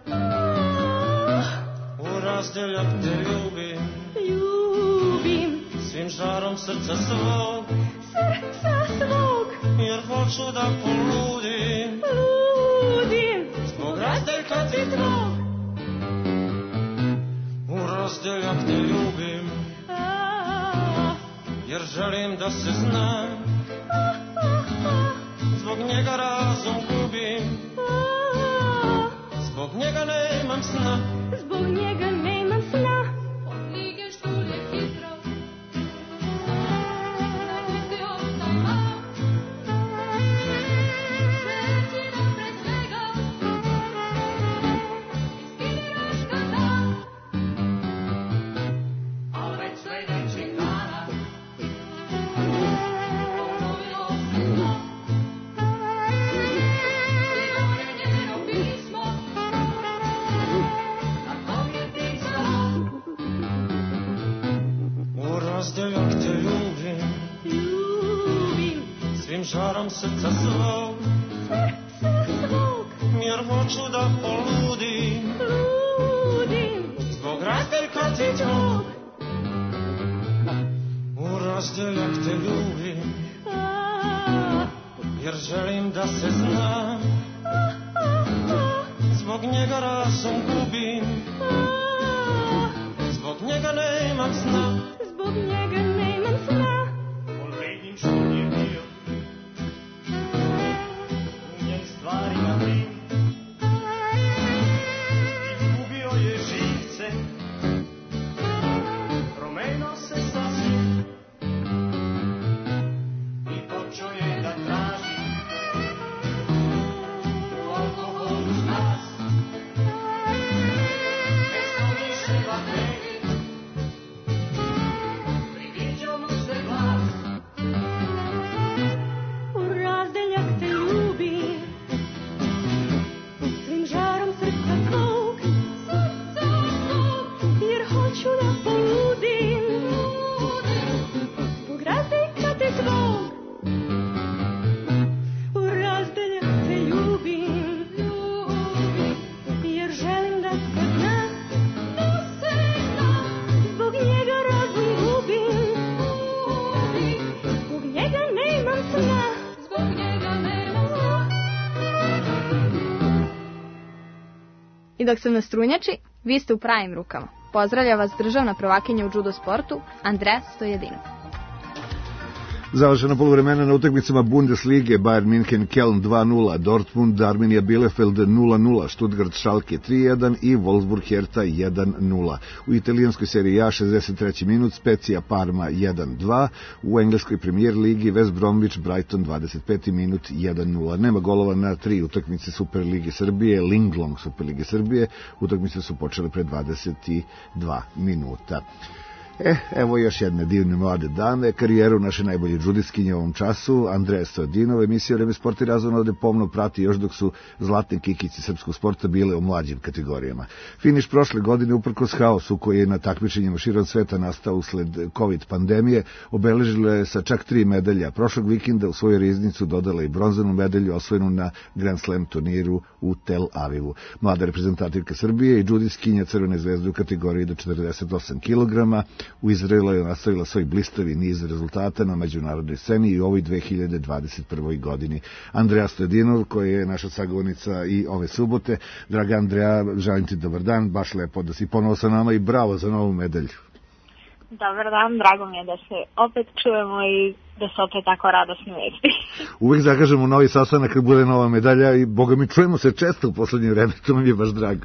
u razdeljak te ljubim, ljubim, svim žarom srca svog, jer hoću da poludim, ludim, zbog razdeljka ti tvog. U razdeljak te ljubim, jer želim da se zna, zbog njega razum gubim, zbog njega nemam sna, zbog njega nemam sna. Razdeljak te ljubim, ljubim, svim žarom srca svog, jer hoću da poludim, ludim, zbog razdeljka ti tvog. U razdeljak te ljubim, jer želim da se znam, zbog njega razum gubim, zbog njega nemam sna, zbog njega nemam sna. On Ligenstuhl je bio, u njen stvarima brin, izgubio je živce, promenio se sasvim i počeo je da traži
I dok sam na strunjači, vi ste u pravim rukama. Pozdravlja vas državna prvakinja u judo sportu, Andreja Stojadinov.
Završena poluvremena na utakmicama Bundeslige, Bayern München Köln 2:0, Dortmund Arminia Bielefeld 0:0, Stuttgart Schalke 3:1 i Wolfsburg Hertha 1:0. U italijanskoj seriji A 63. minut Spezia Parma 1:2, u engleskoj premijer ligi West Bromwich Brighton 25. minut 1:0. Nema golova na 3 utakmice Superlige Srbije, Linglong Superlige Srbije. Utakmice su počele pre 22 minuta. Evo još jedne divne mlade dame, karijeru naše najbolje džudiskinje u ovom času, Andreja Stojadinova. Emisija Vreme sporta i razvoja ovde pomno prati još dok su zlatne kikice srpskog sporta bile u mlađim kategorijama. Finiš prošle godine, uprkos haosu koji je na takmičenjima širom sveta nastao usled COVID pandemije, obeležila je sa čak 3 medalja. Prošlog vikenda u svoju riznicu dodala i bronzanu medalju osvojenu na Grand Slam turniru u Tel Avivu. Mlada reprezentativka Srbije i džudiskinja Crvene zvezde u kategoriji do 48 kg. U Izraelu je nastavila svoj blistavi niz rezultata na međunarodnoj sceni i u ovoj 2021. godini. Andreja Stojadinov, koja je naša sagovornica i ove subote. Draga Andreja, želim ti dobar dan, baš lepo da si ponovo sa nama i bravo za novu medalju.
Dobar dan, drago mi je da se opet čujemo i da se opet tako radosno vesti.
Uvijek zakažemo novi sastanak kad bude nova medalja i boga mi čujemo se često u poslednje vreme, to nam je baš drago.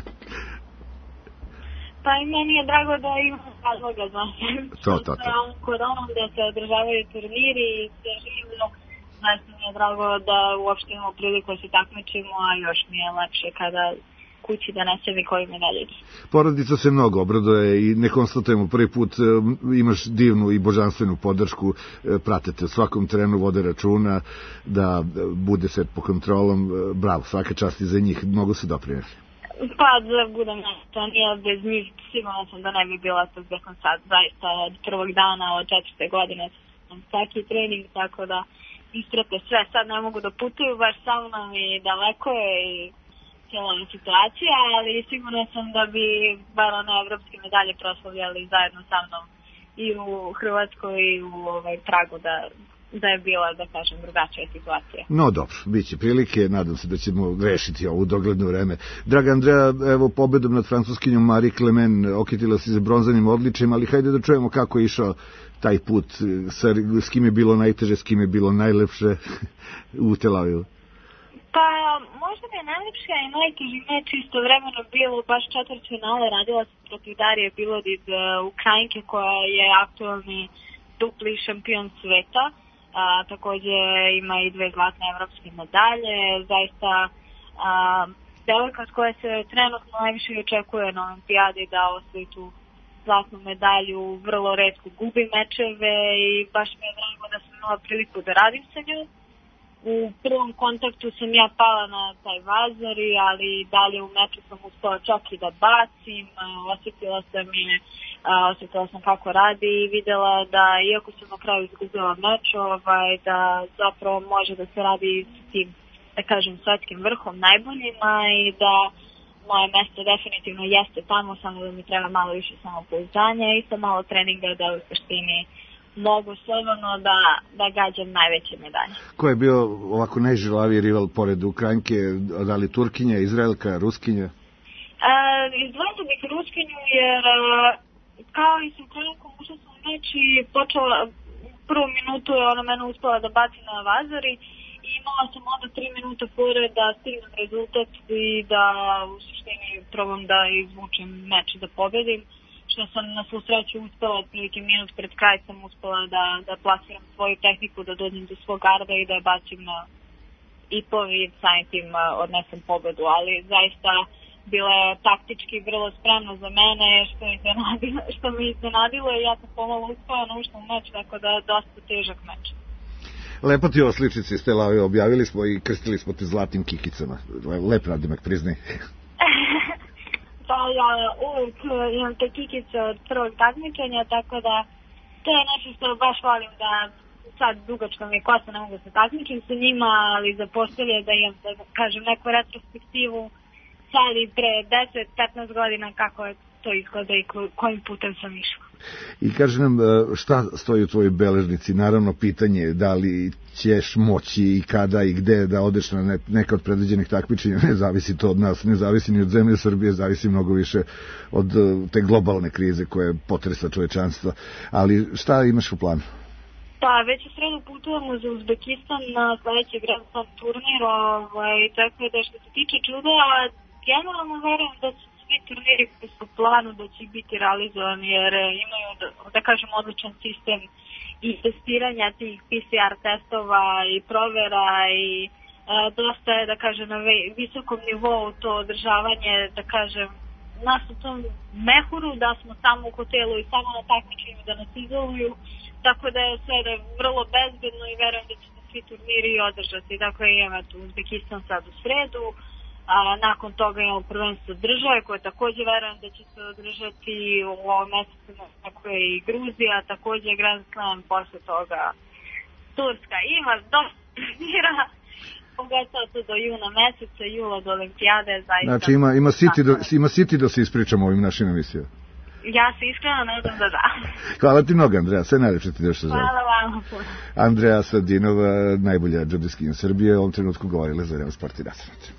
Pa i meni je drago da imam razloga, znači.
To.
Koronom da se održavaju turniri i se živimo, znači mi je drago da uopšte imamo priliku da se takmičimo, a još mi je lepše kada kući donesem i koju medaljicu.
Porodica se mnogo obraduje i ne konstatujemo prvi put, imaš divnu i božanstvenu podršku, pratete u svakom trenu, vode računa da bude sve pod kontrolom. Bravo, svaka čast i za njih, mnogo su doprineli.
Pa da budem nešto, bez njih sigurno sam da ne bi bila to gdje sam sad, zaista od prvog dana, od 4. godine sam svaki trening, tako da isprate sve, sad ne mogu da putuju baš sa mnom i daleko je i cijela situacija, ali sigurno sam da bi bar one evropske medalje proslavljali zajedno sa mnom i u Hrvatskoj i u Pragu da je bila, da kažem, drugačija situacija.
No dobro, bit će prilike, nadam se da ćemo rešiti ovo u dogledno vreme. Draga Andreja, evo pobedom nad francuskinjom Marie Clement okitila si za bronzanim odličjem, ali hajde da čujemo kako je išao taj put, s kim je bilo najteže, s kim je bilo najlepše u Tel Avivu.
Pa možda mi je najlepše i najteži meč istovremeno bilo baš četvrtfinale, radila sam protiv Darije Bilodid, Ukrajinke koja je aktualni dupli šampion sveta. Takođe ima i 2 zlatne evropske medalje, zaista devojka od koje se trenutno najviše očekuje na olimpijadi da osvoji tu zlatnu medalju, vrlo retko gubi mečeve i baš mi je drago da sam imala priliku da radim sa njom. U prvom kontaktu sam ja pala na taj vazari, ali dalje u meču sam uspela čak i da bacim, osjetila sam kako radi i videla da, iako sam na kraju izgubila meč, da zapravo može da se radi s tim, da kažem, svetskim vrhom najboljima i da moje mesto definitivno jeste tamo, samo da mi treba malo više samopouzdanja i sa malo treninga da u suštini mogu slobodno da gađam najveće medalje.
Ko je bio ovako najžilaviji rival pored Ukrajinke, da li Turkinja, Izraelka, Ruskinja?
Izdvojila bih Ruskinju jer kao i sa Ukrajinkom ušla sam u meč i počela, u prvu minutu je ona mene uspela da baci na vazari i imala sam onda 3 minuta fore da stignem rezultat i da u suštini probam da izvučem meč i da pobedim. Što sam na svu sreću uspela, otprilike minut pred kraj sam uspela da plasiram svoju tehniku, da dođem do svog garda i da je bacim na ipov i samim tim odnesem pobedu, ali zaista bila je taktički vrlo spremna za mene, što me iznenadilo i ja sam pomalo uspela na ušla u meč, tako da je dosta težak meč.
Lepo ti ovo sličici iz Tel Aviva, objavili smo i krstili smo te zlatnim kikicama. Lep nadimak, priznaj.
Pa ja uvijek imam te kikice od prvog takmičenja, tako da to je nešto što baš volim da sad dugačko mi je kosa, ne mogu se takmičim sa njima, ali za postelje da imam, da kažem, neku retrospektivu sad i pre 10-15 godina kako je to izgleda i kojim putem sam išla.
I kaže nam šta stoji u tvojoj beležnici, naravno pitanje je da li ćeš moći i kada i gde da odeš na neka od predviđenih takmičenja, ne zavisi to od nas, ne zavisi ni od zemlje Srbije, zavisi mnogo više od te globalne krize koja potresa čovečanstva, ali šta imaš u planu?
Pa, već u sredu putujemo za Uzbekistan na sledeći Grand Slam turnir, tako da što se tiče juda, generalno verujem da će svi turniri koji su u planu da će biti realizovani, jer imaju, da kažem, odličan sistem i testiranja tih PCR testova i provera i dosta je, da kažem, na visokom nivou to održavanje, da kažem, nas u tom mehuru, da smo samo u hotelu i samo na takmičenju da nas izoluju, tako da je sve vrlo bezbedno i verujem da će se svi turniri održati. Dakle, imamo tu Uzbekistan sad u sredu, a nakon toga imamo prvenstvo države koje takođe verujem da će se održati u ovom mesecu, tako je i Gruzija, takođe Grand Slam, posle toga Turska. Ima dosta turnira, pogotovo to do juna meseca, jula do olimpijade. Zaista.
Znači ima siti da se ispričamo ovim našim emisijama.
Ja se iskreno nadam da da.
Hvala ti mnogo, Andreja, sve najlepše ti još se zove.
Hvala vam puno.
Andreja Sadinova, najbolja džudiskinja Srbije, u ovom trenutku govorila za Vreme sport i razonode.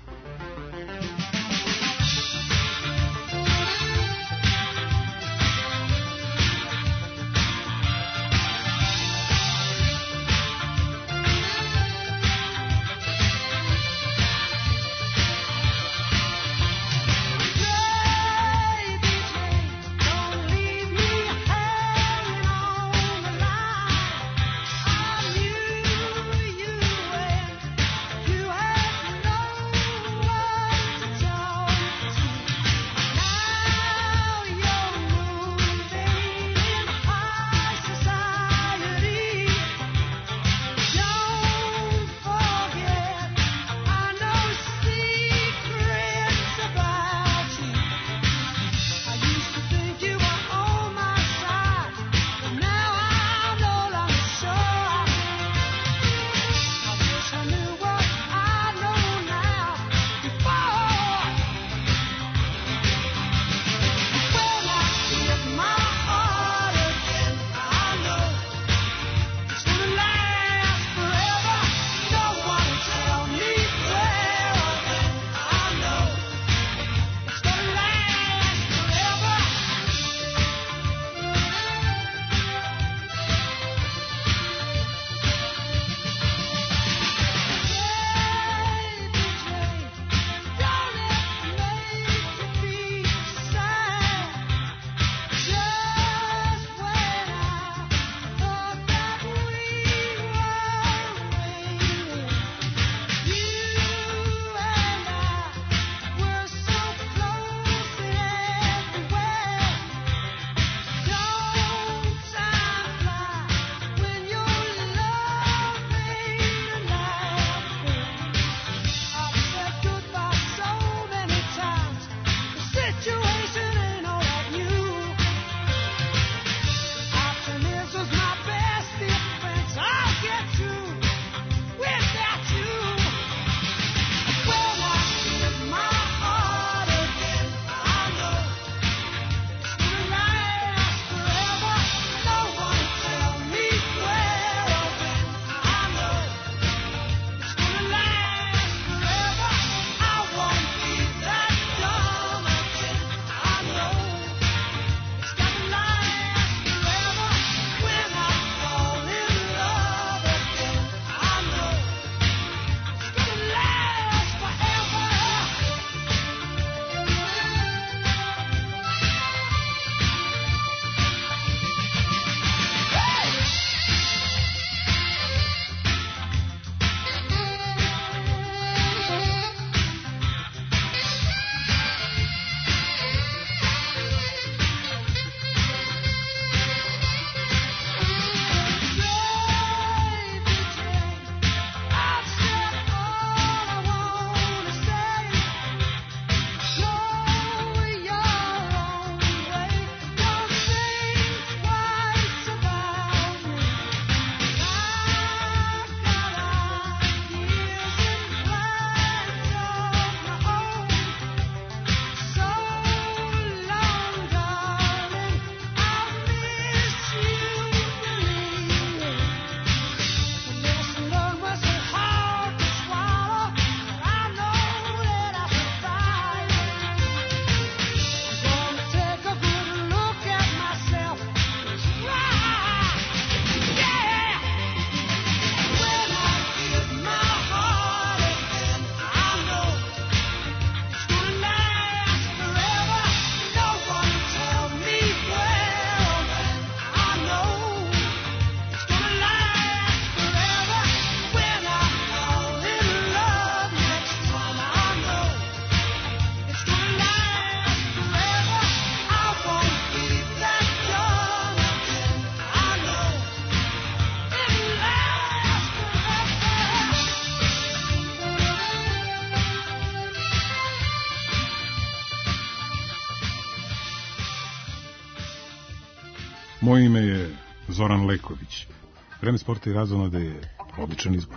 Moje ime je Zoran Leković. Vreme sporta i razonode je odličan izbor.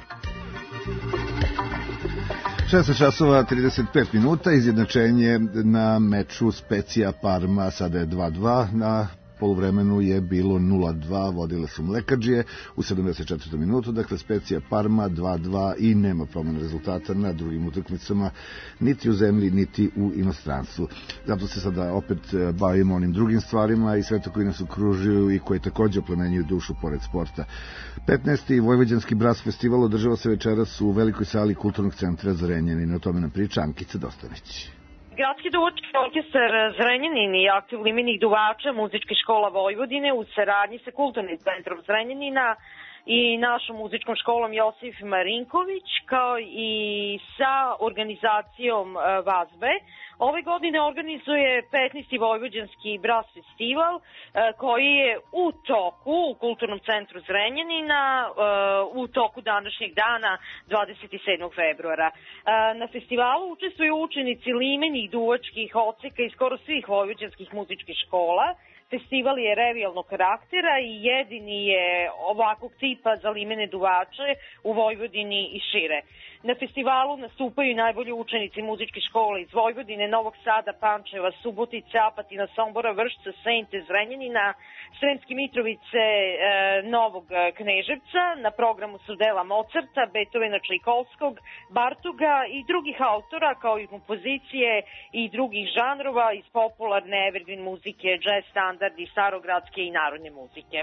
16 časova 35 minuta, izjednačenje na meču Specija Parma, sada je 2-2, na poluvremenu je bilo 0-2, vodile su Mlekadžije u 74. minutu, dakle Specija Parma 2-2 i nema promjena rezultata na drugim utakmicama, niti u zemlji, niti u inostranstvu. Zato se sada opet bavimo onim drugim stvarima i sve to koji nas okružuju i koji također oplemenjuju dušu pored sporta. 15. Vojvođanski Bras festival održava se večeras u velikoj sali Kulturnog centra Zrenjanin. O tome nam priča Ankica Dostanić.
Gradski duvački orkestar Zrenjanin i aktiv limenih duvača Muzičke škola Vojvodine u saradnji sa Kulturnim centrom Zrenjanina i našom muzičkom školom Josif Marinković, kao i sa organizacijom Vazbe, ove godine organizuje 15. Vojvođanski Bras festival koji je u toku u Kulturnom centru Zrenjanina u toku današnjeg dana 27. februara. Na festivalu učestvuju učenici limenih duvačkih odseka iz skoro svih vojvođanskih muzičkih škola. Festival je revijalnog karaktera i jedini je ovakvog tipa za limene duvače u Vojvodini i šire. Na festivalu nastupaju najbolji učenici muzičke škole iz Vojvodine, Novog Sada, Pančeva, Subotice, Apatina, Sombora, Vršca, Sente, Zrenjanina, Sremske Mitrovice, Novog Kneževca. Na programu su dela Mozarta, Beethovena, Čajkovskog, Bartoga i drugih autora, kao i kompozicije i drugih žanrova iz popularne evergreen muzike, jazz standardi, starogradske i narodne muzike.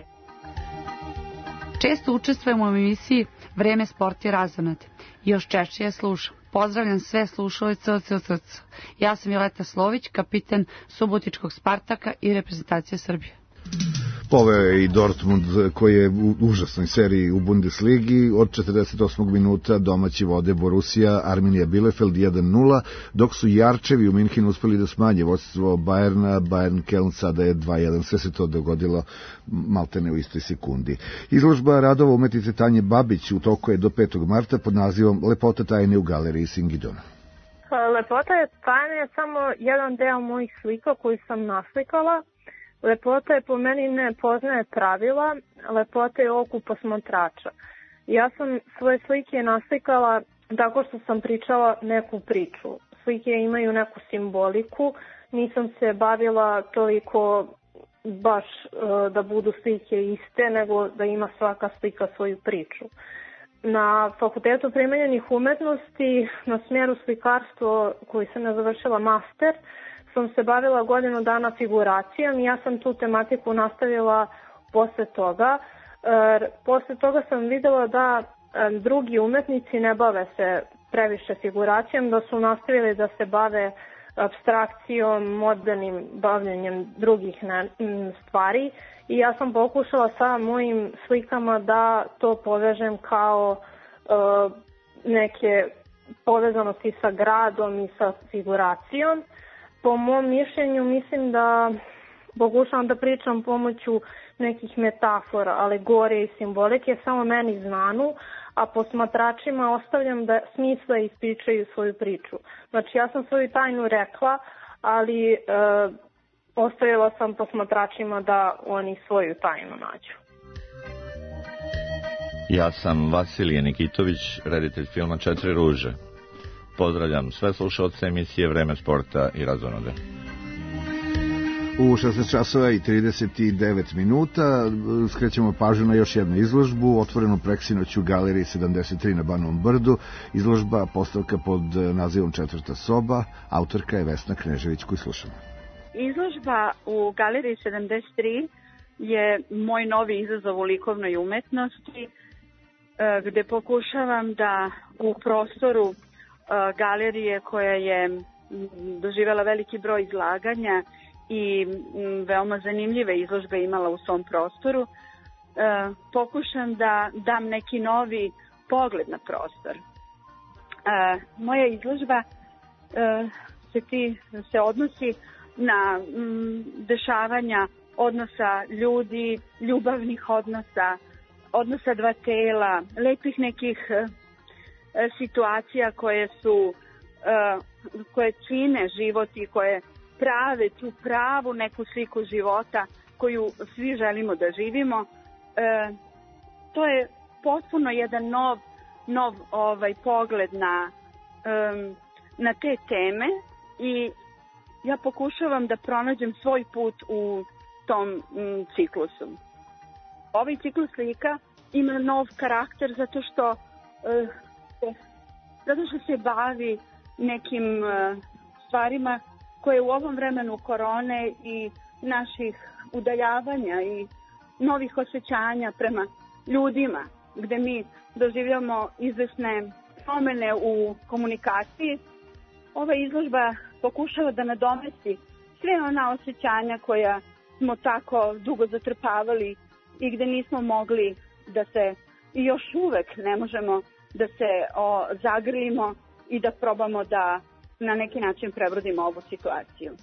Često učestvujemo u emisiji Vreme sport i razonode. Još češće je slušam. Pozdravljam sve slušalice od srca. Ja sam Violeta Slović, kapitan Subotičkog Spartaka i reprezentacije Srbije.
Poveo je i Dortmund koji je u užasnoj seriji u Bundesligi. Od 48. minuta domaći vode Borussia Arminia Bielefeld 1-0, dok su Jarčevi u Minhenu uspeli da smanje vodstvo Bayerna. Bayern Keln sada je 2-1. Sve se to dogodilo maltene u istoj sekundi. Izložba radova umetnice Tanje Babić u toku je do 5. marta pod nazivom Lepota tajne u galeriji Singidona.
Lepota je tajne je samo jedan deo mojih slika koji sam naslikala. Lepota je po meni ne poznaje pravila, lepota je oku posmatrača. Ja sam svoje slike naslikala tako što sam pričala neku priču. Slike imaju neku simboliku, nisam se bavila toliko baš da budu slike iste, nego da ima svaka slika svoju priču. Na Fakultetu primenjenih umetnosti, na smjeru slikarstvo koji sam ne završila master, sam se bavila godinu dana figuracijom i ja sam tu tematiku nastavila posle toga. Posle toga sam videla da drugi umetnici ne bave se previše figuracijom, da su nastavili da se bave apstrakcijom, modernim bavljenjem drugih stvari i ja sam pokušala sa mojim slikama da to povežem kao neke povezanosti sa gradom i sa figuracijom. Po mom mišljenju mislim da pokušavam da pričam pomoću nekih metafora, alegorije i simbolike, samo meni znanu, a posmatračima ostavljam da smisle ispričaju svoju priču. Znači ja sam svoju tajnu rekla, ali ostavila sam posmatračima da oni svoju tajnu nađu.
Ja sam Vasilije Nikitović, reditelj filma Četiri ruže. Pozdravljam sve slušalce emisije Vreme sporta i razonode.
U 16 časova i 39 minuta skrećemo pažnju na još jednu izložbu, otvorenu preksinoć u galeriji 73 na Banovom Brdu. Izložba postavka pod nazivom Četvrta soba, autorka je Vesna Knežević koju slušamo.
Izložba u galeriji 73 je moj novi izazov u likovnoj umetnosti, gde pokušavam da u prostoru galerije koja je doživjela veliki broj izlaganja i veoma zanimljive izložbe imala u svom prostoru, pokušam da dam neki novi pogled na prostor. Moja izložba se odnosi na dešavanja odnosa ljudi, ljubavnih odnosa dva tela, lepih nekih situacija koje čine život i koje prave tu pravu neku sliku života koju svi želimo da živimo. To je potpuno jedan nov pogled na te teme i ja pokušavam da pronađem svoj put u tom ciklusu. Ovaj ciklus slika ima nov karakter zato što se bavi nekim stvarima koje u ovom vremenu korone i naših udaljavanja i novih osjećanja prema ljudima, gde mi doživljamo izvesne promene u komunikaciji, ova izložba pokušava da nadomesti sve ona osjećanja koja smo tako dugo zatrpavali i gde nismo mogli da se, i još uvek ne možemo da se zagrlimo i da probamo da na neki način prebrodimo ovu situaciju.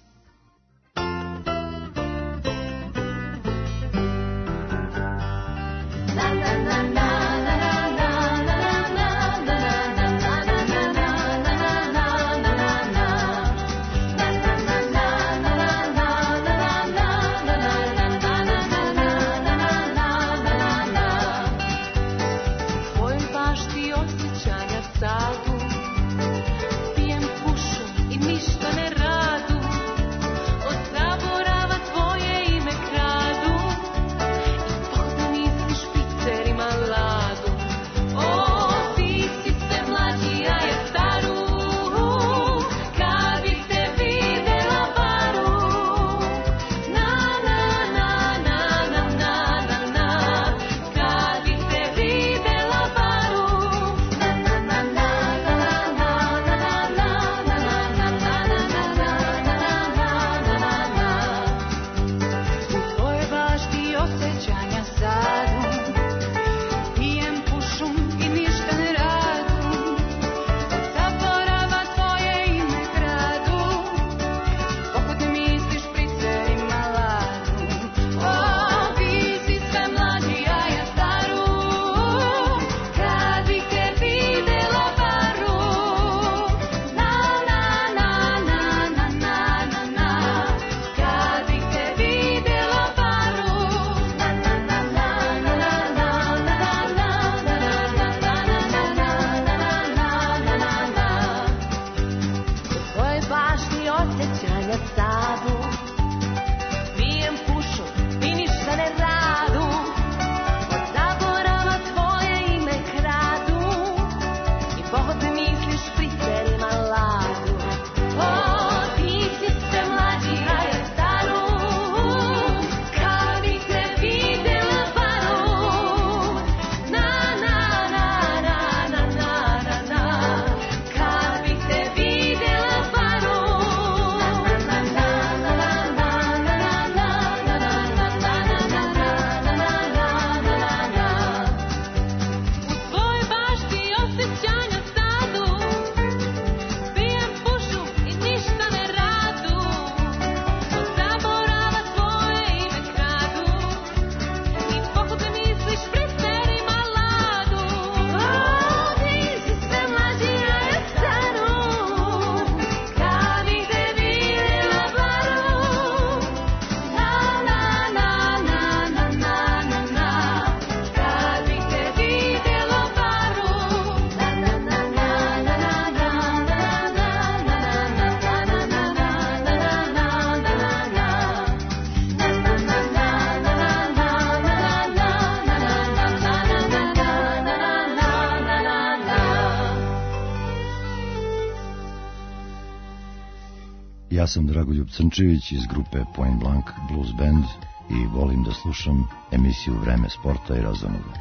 Ja sam Dragoljub Crnčević iz grupe Point Blank Blues Band i volim da slušam emisiju Vreme sporta i razonove.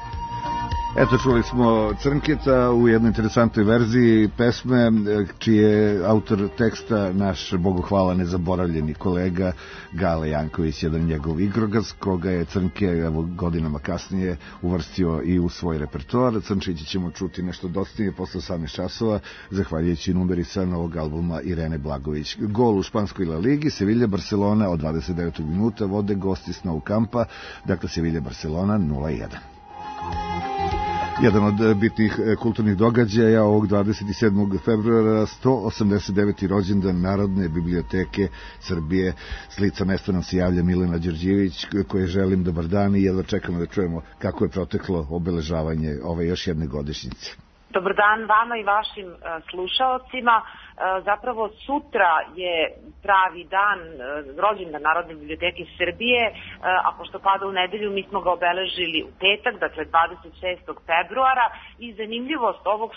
Eto, čuli smo Crnkica u jednoj interesantnoj verziji pesme, čiji je autor teksta naš bogohvala nezaboravljeni kolega Gale Janković, jedan njegov igrokaz, koga je Crnke godinama kasnije uvrstio i u svoj repertoar. Crnčići ćemo čuti nešto dostatnije posle 18 časova, zahvaljujući numerica novog albuma Irene Blagović. Gol u španskoj La Ligi, Sevilla Barcelona od 29. minuta, vode gosti s Nou Campa, dakle Sevilla Barcelona 0-1. Jedan od bitnih kulturnih događaja ovog 27. februara, 189. rođendan Narodne biblioteke Srbije. S lica mesta nam se javlja Milena Đorđević, koje želim dobar dan i jedva čekamo da čujemo kako je proteklo obeležavanje ove još jedne godišnjice.
Dobar dan vama i vašim slušaocima. Zapravo sutra je pravi dan rođendan Narodne biblioteke Srbije, a pošto pada u nedelju mi smo ga obeležili u petak, dakle 26. februara, i zanimljivost ovog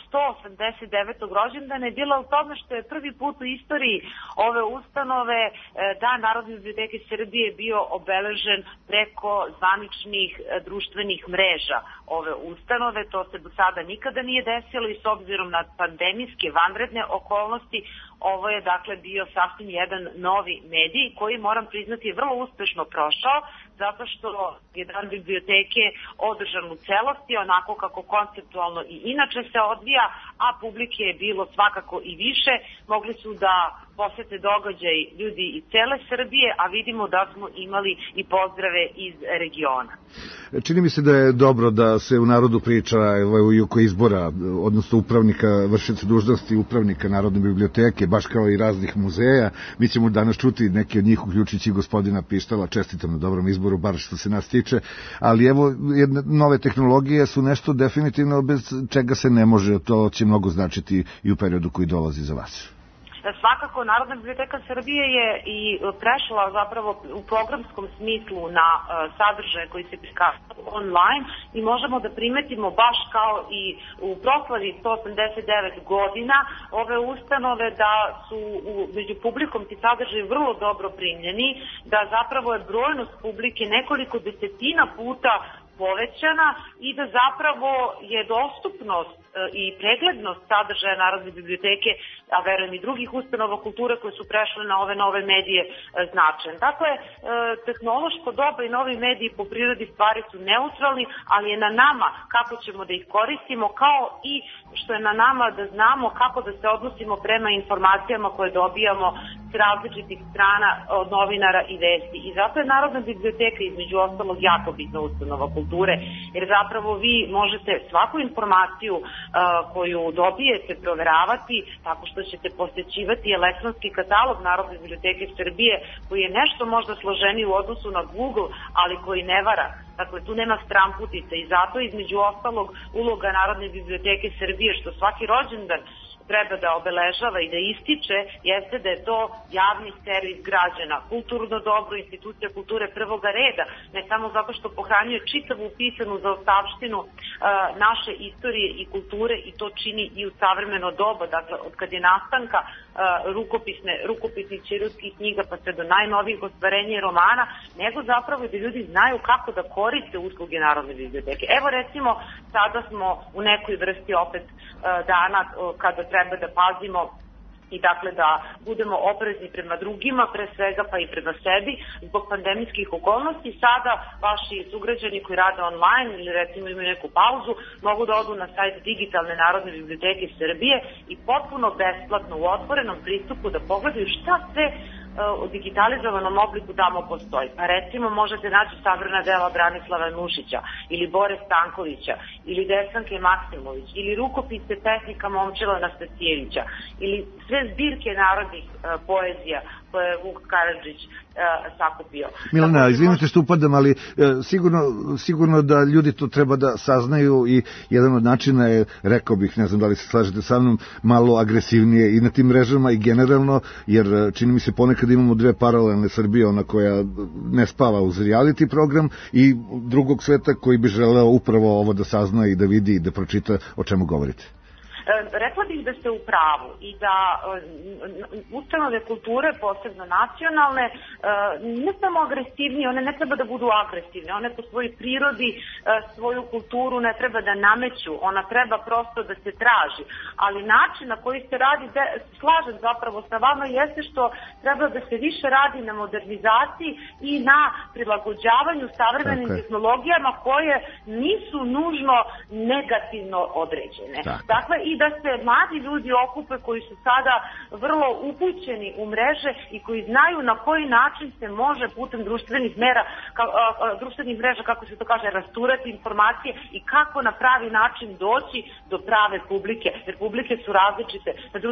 189. rođendana je bila u tome što je prvi put u istoriji ove ustanove dan Narodne biblioteke Srbije bio obeležen preko zvaničnih društvenih mreža ove ustanove. To se do sada nikada nije desilo i s obzirom na pandemijske vanredne okolnosti ovo je dakle bio sasvim jedan novi medij koji, moram priznati, je vrlo uspešno prošao, zato što je dan biblioteke održan u celosti, onako kako konceptualno i inače se odvija, a publike je bilo svakako i više. Mogli su da posete događaj ljudi iz cele Srbije, a vidimo da smo imali i pozdrave iz regiona.
Čini mi se da je dobro da se u narodu priča i oko izbora, odnosno upravnika, vršioca dužnosti upravnika Narodne biblioteke, baš kao i raznih muzeja. Mi ćemo danas čuti neki od njih, uključujući gospodina Pištala, čestitam na dobrom izboru, bar što se nas tiče, ali evo, nove tehnologije su nešto definitivno bez čega se ne može, to će mnogo značiti i u periodu koji dolazi za vas.
Svakako, Narodna biblioteka Srbije je i prešla zapravo u programskom smislu na sadržaje koji se prikazuju online i možemo da primetimo baš kao i u proslavi 189 godina ove ustanove da su među publikom ti sadržaji vrlo dobro primljeni, da zapravo je brojnost publike nekoliko desetina puta povećana i da zapravo je dostupnost i preglednost sadržaja Narodne biblioteke, a verujem i drugih ustanova kulture koje su prešle na ove nove medije, značajan. Dakle, tehnološko doba i novi mediji po prirodi stvari su neutralni, ali je na nama kako ćemo da ih koristimo, kao i što je na nama da znamo kako da se odnosimo prema informacijama koje dobijamo s različitih strana od novinara i vesti. I zato je Narodna biblioteka između ostalog jako bitna ustanova kulture, jer zapravo vi možete svaku informaciju koju dobijete proveravati tako što ćete posećivati elektronski katalog Narodne biblioteke Srbije, koji je nešto možda složeniji u odnosu na Google, ali koji ne vara. Dakle, tu nema stramputice i zato između ostalog uloga Narodne biblioteke Srbije, što svaki rođendan treba da obeležava i da ističe, jeste da je to javni servis građana, kulturno dobro, institucija kulture prvoga reda, ne samo zato što pohranjuje čitavu pisanu zaostavštinu naše istorije i kulture i to čini i u savremeno doba, dakle od kad je nastanka rukopisnih ćirutskih knjiga pa sve do najnovijih ostvarenja i romana, nego zapravo da ljudi znaju kako da koriste usluge Narodne biblioteke. Evo recimo, sada smo u nekoj vrsti opet dana kada treba da pazimo i dakle da budemo oprezni prema drugima, pre svega pa i prema sebi, zbog pandemijskih okolnosti. Sada vaši sugrađani koji rade online ili recimo imaju neku pauzu, mogu da odu na sajt Digitalne Narodne biblioteke Srbije i potpuno besplatno u otvorenom pristupu da pogledaju šta sve u digitalizovanom obliku tamo postoji. Pa recimo možete naći sabrana dela Branislava Nušića ili Bore Stankovića ili Desanke Maksimović ili rukopise pesnika Momčila Nastasijevića ili sve zbirke narodnih poezija koje je Vuk Karadžić sakupio.
Milena, izvinite što upadam, ali sigurno da ljudi to treba da saznaju i jedan od načina je, rekao bih, ne znam da li se slažete sa mnom, malo agresivnije i na tim mrežama i generalno, jer čini mi se ponekad imamo dve paralelne Srbije, ona koja ne spava uz reality program i drugog sveta koji bi želeo upravo ovo da sazna i da vidi i da pročita o čemu govorite.
Rekla bih da ste u pravu i da ustanove kulture, posebno nacionalne, ne samo agresivnije, one ne treba da budu agresivne, one po svojoj prirodi svoju kulturu ne treba da nameću, ona treba prosto da se traži, ali način na koji se radi, slažem zapravo sa vama, jeste što treba da se više radi na modernizaciji i na prilagođavanju savremenim tehnologijama koje nisu nužno negativno određene. Dakle, i da se mladi ljudi okupe koji su sada vrlo upućeni u mreže i koji znaju na koji način se može putem društvenih mreža, kako se to kaže, rasturati informacije i kako na pravi način doći do prave publike. Jer publike su različite.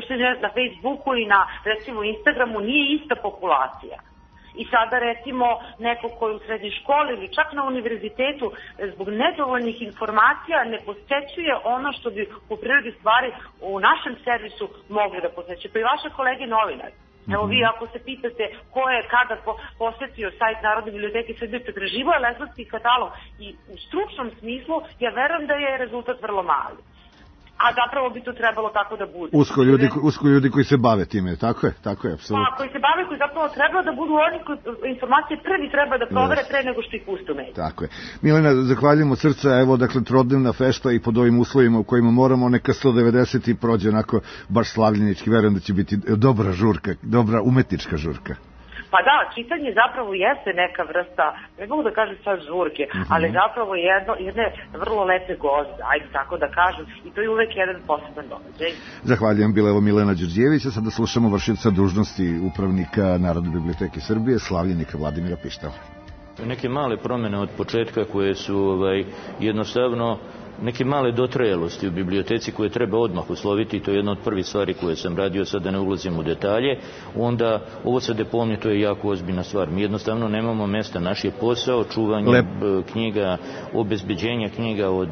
Na Facebooku i na, recimo, Instagramu nije ista populacija. I sada, recimo, neko koji u srednjoj školi ili čak na univerzitetu zbog nedovoljnih informacija ne posjećuje ono što bi po prirodi stvari u našem servisu mogli da posjećuje. Pa i vaše kolege novinari. Evo vi ako se pitate ko je kada posjetio sajt Narodne biblioteke Srbije, pretraživao je elektronski katalog i u stručnom smislu ja verujem da je rezultat vrlo mali. A zapravo bi to trebalo tako da bude.
Usko ljudi koji se bave time, tako je, apsolutno.
Pa, koji se bave, koji zapravo treba da budu oni koji informacije prvi treba da provere pre nego što ih puste u mediju.
Tako je. Milena, zahvaljujem od srca, evo, dakle, trodnevna fešta i pod ovim uslovima u kojima moramo, neka 190 i prođe onako baš slavljenički, verujem da će biti dobra žurka, dobra umetnička žurka.
Pa da, čitanje zapravo jeste neka vrsta, ne mogu da kažem sad žurke, ali zapravo jedne vrlo lepe gozde, ajde tako da kažem, i to je uvek jedan poseban događaj.
Zahvaljujem, bila evo Milena Đurđević, a sada slušamo vršioca dužnosti upravnika Narodne biblioteke Srbije, slavljenika Vladimira Pištala.
Neke male promene od početka koje su jednostavno neke male dotrajalosti u biblioteci koje treba odmah usloviti, to je jedna od prvih stvari koje sam radio, sad da ne ulazim u detalje, onda ovo sa deponije, to je jako ozbiljna stvar. Mi jednostavno nemamo mesta, naš je posao čuvanje knjiga, obezbeđenja knjiga od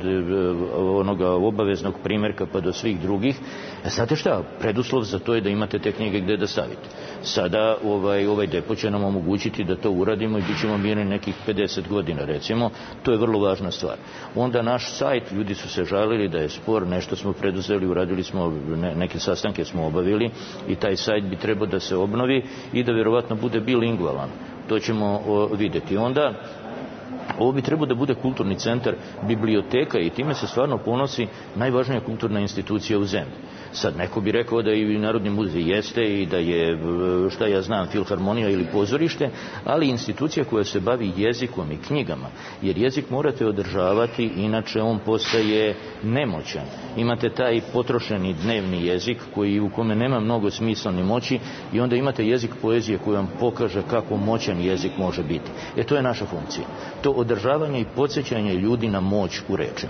onoga obaveznog primjerka pa do svih drugih. Znate šta, preduslov za to je da imate te knjige gde da stavite. Sada ovaj depo će nam omogućiti da to uradimo i bit ćemo mirni nekih 50 godina recimo, to je vrlo važna stvar. Onda naš sajt, ljudi su se žalili da je spor, nešto smo preduzeli, uradili smo, neke sastanke smo obavili i taj sajt bi trebao da se obnovi i da vjerovatno bude bilingvalan. To ćemo vidjeti. Onda ovo bi trebao da bude kulturni centar, biblioteka i time se stvarno ponosi najvažnija kulturna institucija u zemlji. Sad neko bi rekao da i Narodni muzej jeste i da je, šta ja znam, filharmonija ili pozorište, ali institucija koja se bavi jezikom i knjigama, jer jezik morate održavati, inače on postaje nemoćan. Imate taj potrošeni dnevni jezik u kome nema mnogo smisla ni moći i onda imate jezik poezije koji vam pokaže kako moćan jezik može biti. To je naša funkcija. To održavanje i podsjećanje ljudi na moć u rečima.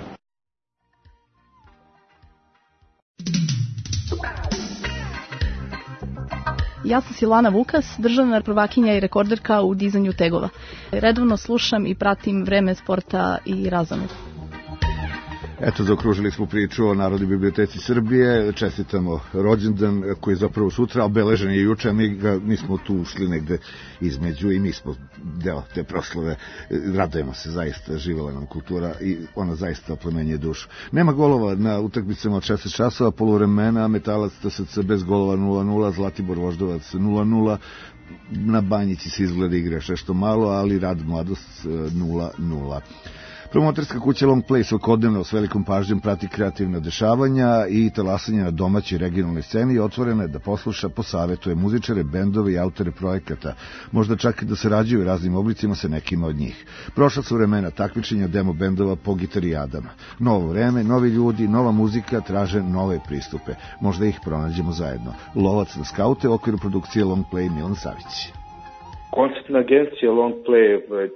Ja sam Silana Vukas, državna prvakinja i rekorderka u dizanju tegova. Redovno slušam i pratim Vreme sporta i Razonod.
Eto, zaokružili smo priču o Narodnoj biblioteci Srbije, čestitamo rođendan koji je zapravo sutra, obeležen je juče, mi smo tu ušli negde između i mi smo deo te proslave, radujemo se, zaista živela nam kultura i ona zaista oplemenjuje dušu. Nema golova na utakmicama od 16 časova, poluvremena, Metalac TSC bez golova 0-0, Zlatibor Voždovac 0-0, na Banjici se izgleda igra što malo, ali Rad Mladost 0-0. Promoterska kuća Long Play svakodnevno s velikom pažnjom prati kreativna dešavanja i talasanje na domaćoj regionalnoj sceni i otvorena je da posluša, posavetuje muzičare, bendove i autore projekata, možda čak i da sarađuju raznim oblicima sa nekima od njih. Prošla su vremena takmičenja demo bendova po gitarijadama. Novo vreme, novi ljudi, nova muzika traže nove pristupe. Možda ih pronađemo zajedno. Lovac na skaute u okviru produkcije Long Play Milan Savić.
Koncertna agencija Long Play,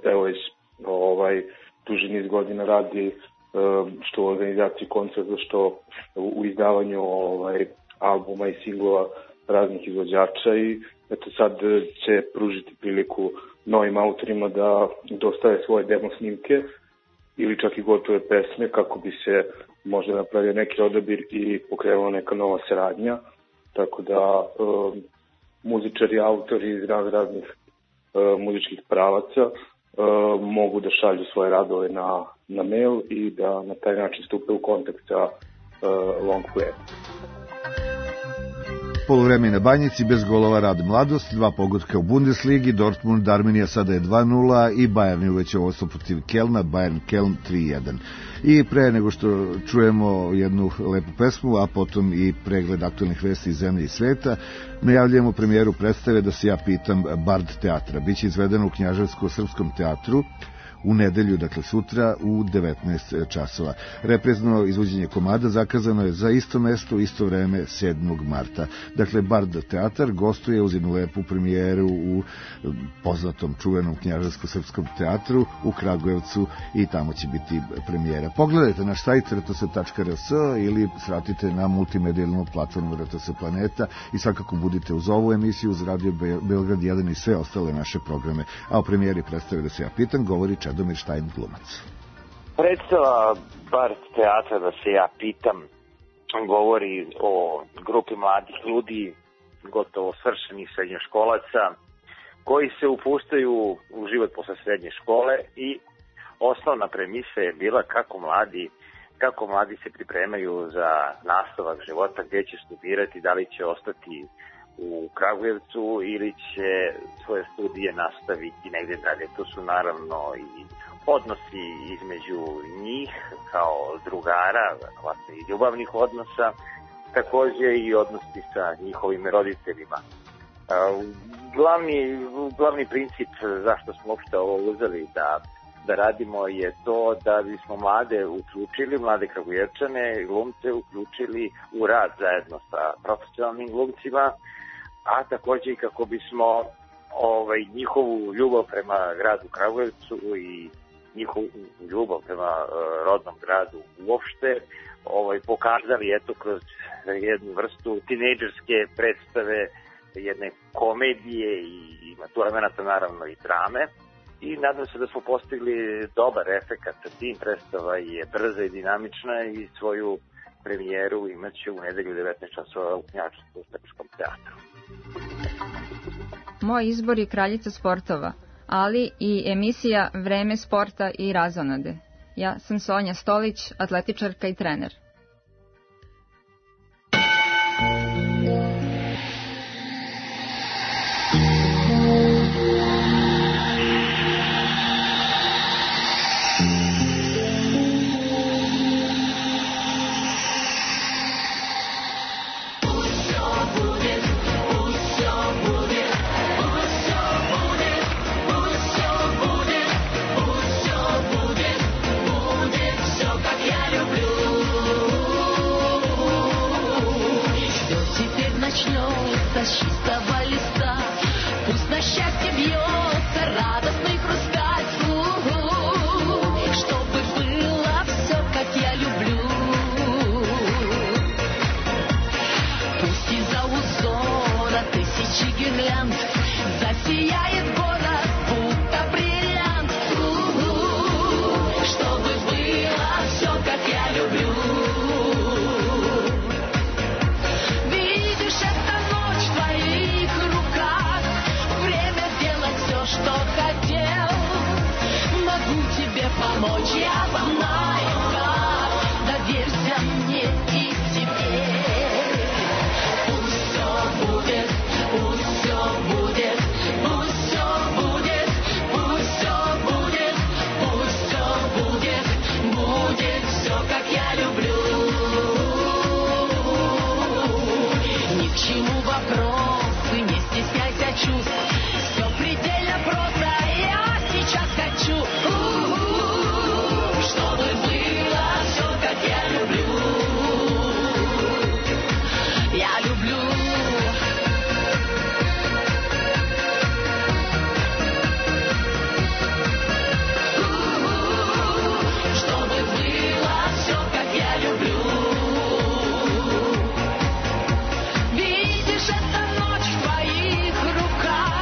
duži niz godina radi što u organizaciji koncerta, što u izdavanju albuma i singlova raznih izvođača i eto sad će pružiti priliku novim autorima da dostave svoje demo snimke ili čak i gotove pesme kako bi se možda napravio neki odabir i pokrenula neka nova saradnja, tako da muzičari i autori iz raznih muzičkih pravaca mogu da šalju svoje radove na mail i da na taj način stupe u kontakt sa Long Play.
Poluvreme na Banjici, bez golova Rad Mladost, 2 pogotka u Bundesligi, Dortmund, Armenija sada je 2-0 i Bayern je uvećao vodstvo protiv Kelna, Bayern Keln 3-1. I pre nego što čujemo jednu lepu pesmu, a potom i pregled aktualnih vesti iz zemlje i sveta, najavljujemo premijeru predstave Da se ja pitam Bard teatra. Biće izvedeno u Knjaževsko-srpskom teatru u nedelju, dakle sutra u 19 časova. Reprizno izvođenje komada zakazano je za isto mesto u isto vreme 7. marta. Dakle, Bard teatar gostuje uz jednu lepu premijeru u poznatom čuvenom knjažarsko-srpskom teatru u Kragujevcu i tamo će biti premijera. Pogledajte naš sajt rts.rs ili svratite na multimedijalnu platformu RTS Planeta i svakako budite uz ovu emisiju, uz Radio Beograd 1 i sve ostale naše programe. A o premijeri predstave Da se ja pitam govori Čedomir Štajn, glumac.
Predstava Bard teatra Da se ja pitam govori o grupi mladih ljudi, gotovo svršenih srednjoškolaca, koji se upuštaju u život posle srednje škole i osnovna premisa je bila kako mladi se pripremaju za nastavak života, gdje će studirati, da li će ostati u Kragujevcu ili će svoje studije nastaviti negdje dalje. To su naravno i odnosi između njih kao drugara, i ljubavnih odnosa, također i odnosi sa njihovim roditeljima. Glavni princip zašto smo uopšte ovo uzeli da radimo je to da bismo mlade Kragujevčane, glumce uključili u rad zajedno sa profesionalnim glumcima, a također i kako bismo njihovu ljubav prema gradu Kragujevcu i njihovu ljubav prema rodnom gradu uopšte pokazali kroz jednu vrstu tinejdžerske predstave, jedne komedije i tu elemenata naravno i drame. I nadam se da smo postigli dobar efekat sa tim. Predstava je brza i dinamična i svoju premijeru imaće u nedelju 19 časova u Knjažarsko-srpskom teatru.
Moj izbor je Kraljica sportova, ali i emisija Vreme sporta i razonode. Ja sam Sonja Stolić, atletičarka i trener.
Видишь, эта ночь в твоих руках.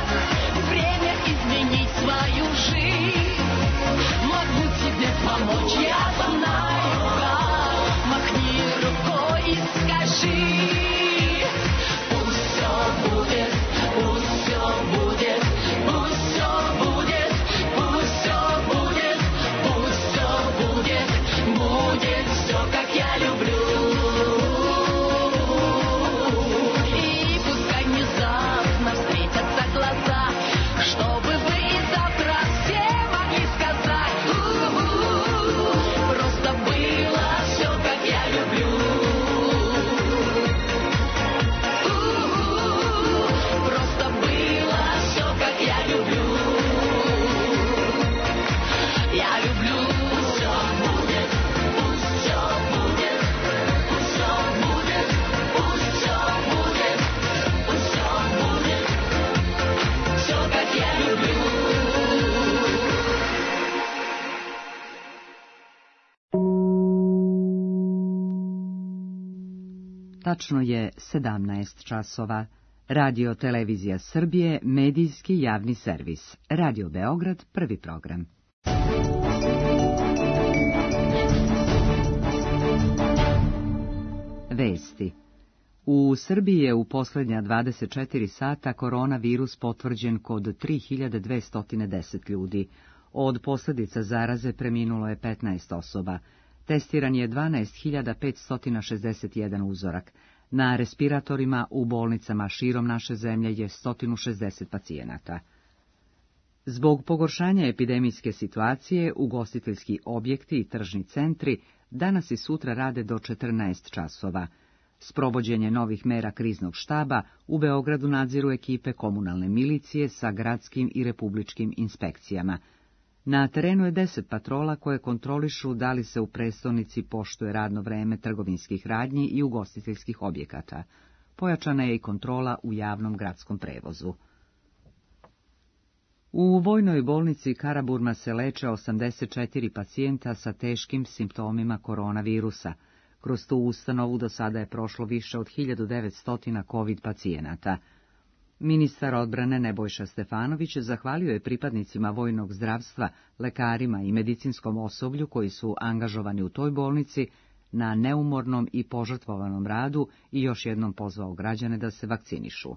Tačno je 17 časova. Radio Televizija Srbije, medijski javni servis. Radio Beograd, prvi program. Vesti. U Srbiji je u posljednja 24 sata koronavirus potvrđen kod 3210 ljudi. Od posljedica zaraze preminulo je 15 osoba. Testiran je 12.561 uzorak. Na respiratorima u bolnicama širom naše zemlje je 160 pacijenata. Zbog pogoršanja epidemijske situacije, ugostiteljski objekti i tržni centri danas i sutra rade do 14 časova. Sprovođenje novih mera kriznog štaba u Beogradu nadziru ekipe komunalne milicije sa gradskim i republičkim inspekcijama. Na terenu je 10 patrola koje kontrolišu da li se u prestonici poštuje radno vreme trgovinskih radnji i ugostiteljskih objekata. Pojačana je i kontrola u javnom gradskom prevozu. U vojnoj bolnici Karaburma se leče 84 pacijenta sa teškim simptomima koronavirusa. Kroz tu ustanovu do sada je prošlo više od 1900 COVID pacijenata. Ministar odbrane Nebojša Stefanović zahvalio je pripadnicima vojnog zdravstva, lekarima i medicinskom osoblju koji su angažovani u toj bolnici na neumornom i požrtvovanom radu i još jednom pozvao građane da se vakcinišu.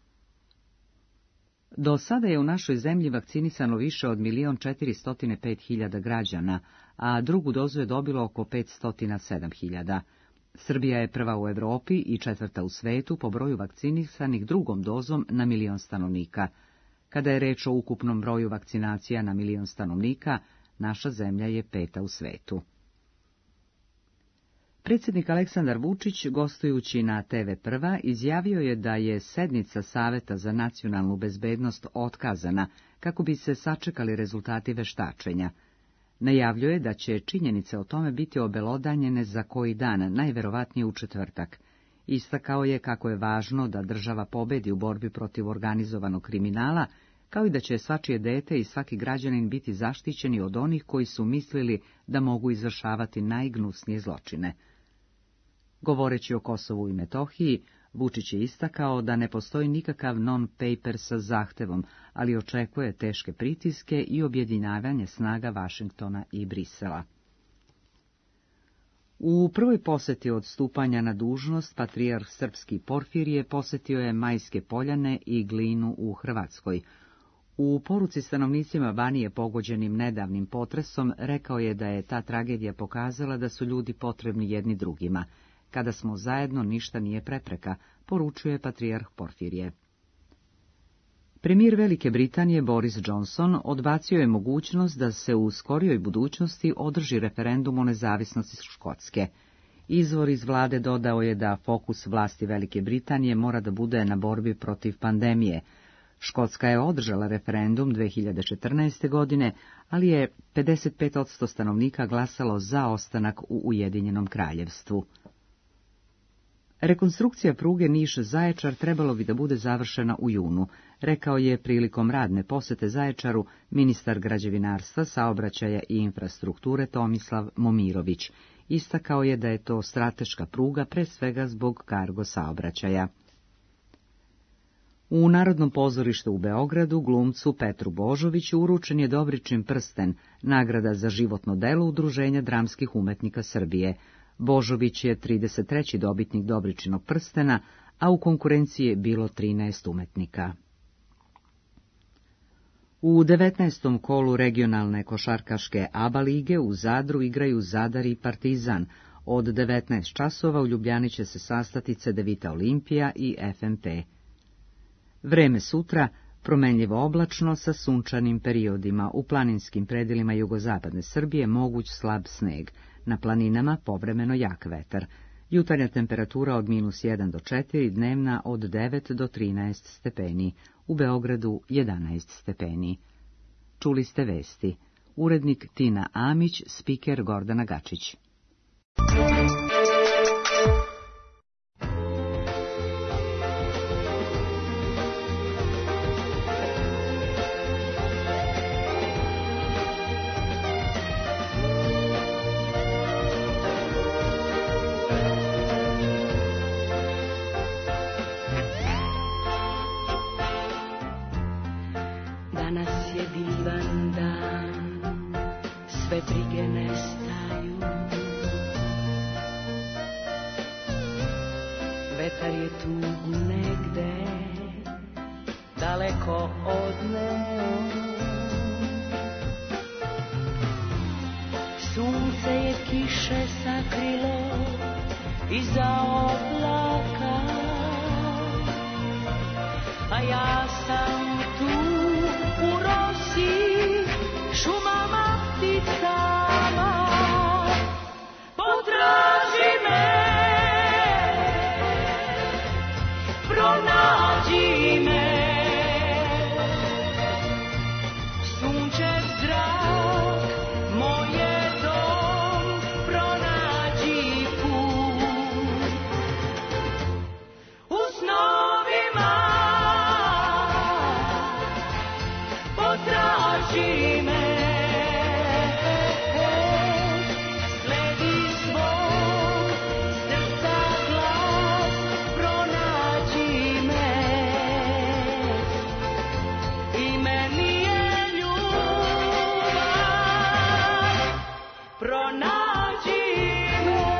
Do sada je u našoj zemlji vakcinisano više od 1.405.000 građana, a drugu dozu je dobilo oko 507.000. Srbija je prva u Evropi i četvrta u svetu po broju vakcinisanih drugom dozom na 1.000.000 stanovnika. Kada je reč o ukupnom broju vakcinacija na 1.000.000 stanovnika, naša zemlja je peta u svetu. Predsjednik Aleksandar Vučić, gostujući na TV Prva, izjavio je da je sednica Saveta za nacionalnu bezbednost otkazana kako bi se sačekali rezultati veštačenja. Najavljuje da će činjenice o tome biti obelodanjene za koji dan, najverovatnije u četvrtak. Istakao je kako je važno da država pobedi u borbi protiv organizovanog kriminala, kao i da će svačije dete i svaki građanin biti zaštićeni od onih koji su mislili da mogu izvršavati najgnusnije zločine. Govoreći o Kosovu i Metohiji, Vučić je istakao da ne postoji nikakav non-paper sa zahtevom, ali očekuje teške pritiske i objedinjavanje snaga Vašingtona i Brisela. U prvoj posjeti od stupanja na dužnost patrijarh srpski Porfirije posjetio je Majske Poljane i Glinu u Hrvatskoj. U poruci stanovnicima Banije pogođenim nedavnim potresom rekao je da je ta tragedija pokazala da su ljudi potrebni jedni drugima. Kada smo zajedno, ništa nije prepreka, poručuje patrijarh Porfirije. Premijer Velike Britanije Boris Johnson odbacio je mogućnost da se u skorijoj budućnosti održi referendum o nezavisnosti Škotske. Izvor iz vlade dodao je da fokus vlasti Velike Britanije mora da bude na borbi protiv pandemije. Škotska je održala referendum 2014. godine, ali je 55% stanovnika glasalo za ostanak u Ujedinjenom kraljevstvu. Rekonstrukcija pruge Niš-Zaječar trebalo bi da bude završena u junu, rekao je prilikom radne posete Zaječaru ministar građevinarstva, saobraćaja i infrastrukture Tomislav Momirović. Istakao je da je to strateška pruga pre svega zbog kargo saobraćaja. U Narodnom pozorištu u Beogradu glumcu Petru Božoviću uručen je Dobričin prsten, nagrada za životno delo Udruženja dramskih umetnika Srbije. Božović je 33. dobitnik Dobričinog prstena, a u konkurenciji je bilo 13 umetnika. U 19. kolu regionalne košarkaške ABA lige u Zadru igraju Zadar i Partizan. Od 19 časova u Ljubljani će se sastati Cedevita Olimpija i FNP. Vreme sutra promenljivo oblačno sa sunčanim periodima. U planinskim predelima jugozapadne Srbije moguć slab sneg. Na planinama povremeno jak vetar. Jutarnja temperatura od -1 do 4, dnevna od 9 do 13 stepeni. U Beogradu 11 stepeni. Čuli ste vesti. Urednik Tina Amić, spiker Gordana Gačić.
Danas je divan dan, sve brige nestaju. Vetar je tugu negde, daleko odneo. Sunce je kiše sakrilo iza oblaka, a ja sam tu u rosi, šumama, pticama. Potraži me, pronađi me, sunčev zrak, moje dom, pronađi put. U snovima potraži me, sledi svog srca glas, pronađi me. Ime mi je ljubav, pronađi me.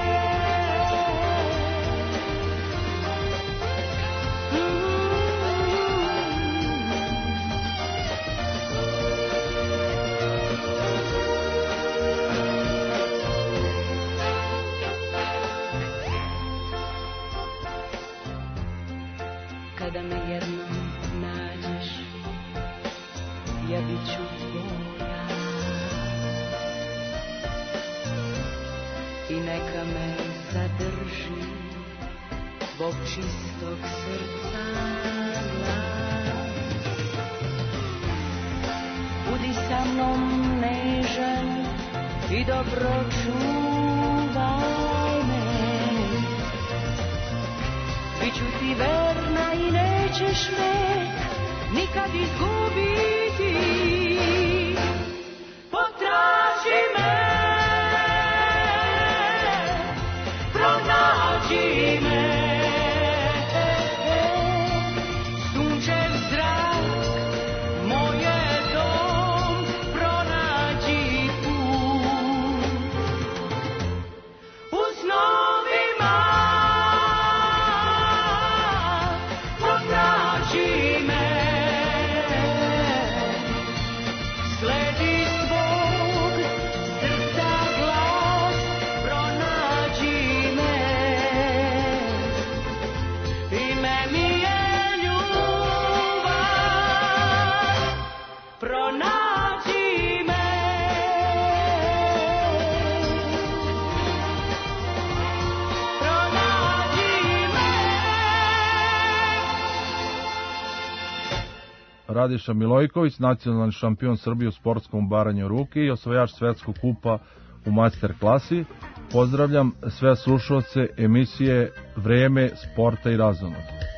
Kada me jednom nađeš, ja bit ću tvoja i neka me zadrži tvog čistog srca glas. Budi sa mnom nežan i dobro čuvaj me. Biću ti verna i nećeš me nikad izgubiti. Potraži me, pronađi me, sunčev zrak, moje dom, pronađi put. U snovima potraži me, sledi svog srca glas, pronađi me. Ime mi je ljubav, pronađi me. Pronađi me.
Radiša Milojković, nacionalni šampion Srbije u sportskom baranju ruke i osvajač svetskog kupa u master klasi. Pozdravljam sve slušalce emisije Vreme sporta i razonod.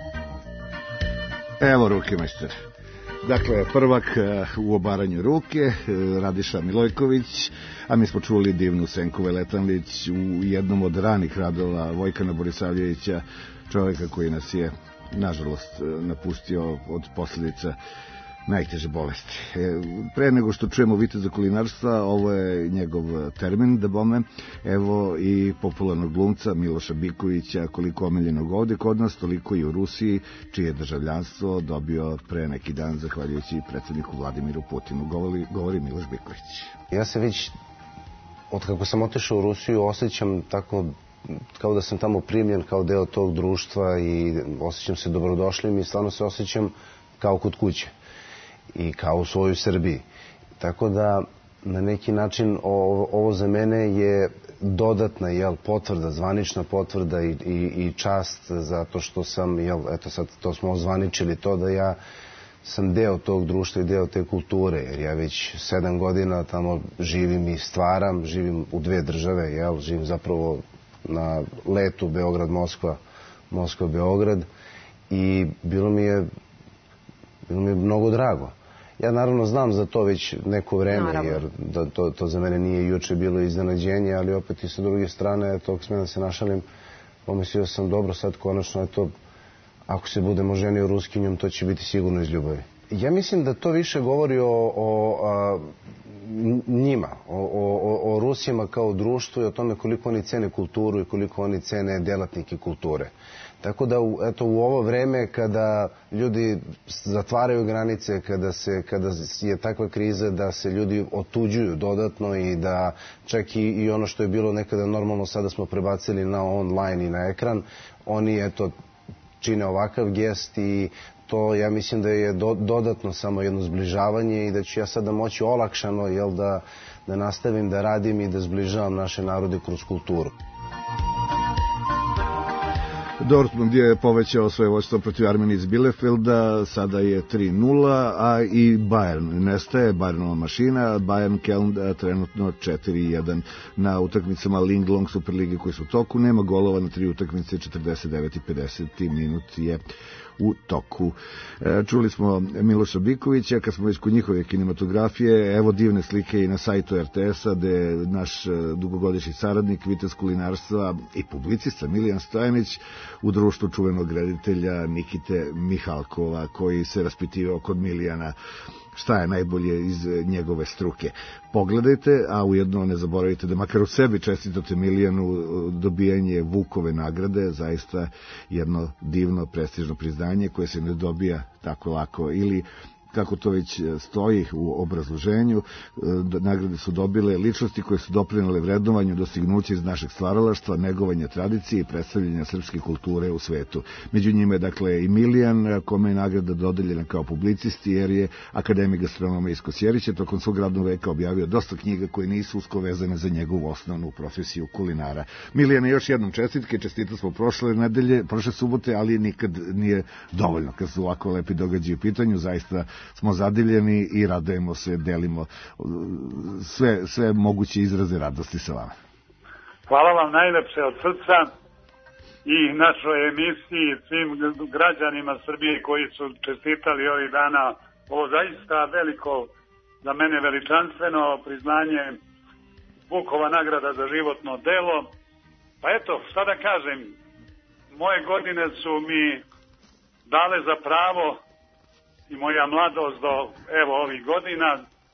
Evo ruke, majster. Dakle, prvak u obaranju ruke, Radiša Milojković, a mi smo čuli divnu Senku Veletanlić u jednom od ranih radova Vojkana Borisavljevića, čovjeka koji nas je, nažalost, napustio od posljedica najteže bolesti. Pre nego što čujemo viteza kulinarstva, ovo je njegov termin, da bome, evo i popularnog glumca Miloša Bikovića, koliko omiljenog ovde kod nas, toliko i u Rusiji, čije državljanstvo dobio pre neki dan, zahvaljujući predsjedniku Vladimiru Putinu. Govori Miloš Biković.
Ja se već, od kako sam otišao u Rusiju, osjećam tako kao da sam tamo primljen kao deo tog društva i osjećam se dobrodošlim i stvarno se osjećam kao kod kuće i kao u svojoj Srbiji. Tako da na neki način ovo za mene je dodatna potvrda, zvanična potvrda i čast zato što sam, eto sad to smo ozvaničili to da ja sam deo tog društva i deo te kulture, jer ja već 7 godina tamo živim i stvaram, živim u 2 države, živim zapravo na letu Beograd-Moskva, Moskva-Beograd i bilo mi je mnogo drago. Ja naravno znam za to već neko vreme, jer to za mene nije juče bilo iznenađenje, ali opet i sa druge strane, tog smem da se našalim, pomislio sam dobro sad konačno, eto, ako se budemo ženio Ruskinjom, to će biti sigurno iz ljubavi. Ja mislim da to više govori o njima, o Rusima kao društvu i o tome koliko oni cene kulturu i koliko oni cene djelatnike kulture. Tako da u ovo vreme kada ljudi zatvaraju granice, kada je takva kriza da se ljudi otuđuju dodatno i da čak i ono što je bilo nekada normalno sada smo prebacili na online i na ekran, oni čine ovakav gest i to ja mislim da je dodatno samo jedno zbližavanje i da ću ja sada moći olakšano da nastavim da radim i da zbližavam naše narode kroz kulturu.
Dortmund je povećao svoje vođstvo protiv Armenije iz Bielefelda, sada je 3-0, a i Bayern nestaje, Bayernova mašina, Bayern Keln trenutno 4-1 na utakmicama Ling-Long Superlige koji su u toku, nema golova na 3 utakmice, 49 i 50 minut je u toku. Čuli smo Miloša Bikovića, kad smo već kod njihove kinematografije, evo divne slike i na sajtu RTS-a, gde naš dugogodišnji saradnik, vitez kulinarstva i publicista Milijan Stojanić u društvu čuvenog reditelja Nikite Mihalkova, koji se raspitivao kod Milijana šta je najbolje iz njegove struke. Pogledajte, a ujedno ne zaboravite da makar u sebi čestitate Milijanu dobijanje Vukove nagrade, zaista jedno divno, prestižno priznanje koje se ne dobija tako lako ili kako to već stoji u obrazloženju, nagrade su dobile ličnosti koje su doprinele vrednovanju dostignuća iz našeg stvaralaštva, negovanja tradicije i predstavljanja srpske kulture u svetu. Među njima je dakle i Milijan, kome je nagrada dodeljena kao publicisti, jer je akademik gastronoma iz Kosjerića tokom svog radnog veka objavio dosta knjiga koje nisu usko vezane za njegovu osnovnu profesiju kulinara. Milijane, još jednom čestitke, čestitali smo prošle subote, ali nikad nije dovoljno kad su ovako lepi događaji u pitanju, zaista smo zadivljeni i radujemo se, delimo sve moguće izraze radosti sa vama.
Hvala vam najlepše od srca i našoj emisiji, svim građanima Srbije koji su čestitali ovih dana. Ovo zaista veliko, za mene veličanstveno priznanje, Vukova nagrada za životno delo. Pa eto, šta da kažem, moje godine su mi dale za pravo i moja mladost do ovih godina,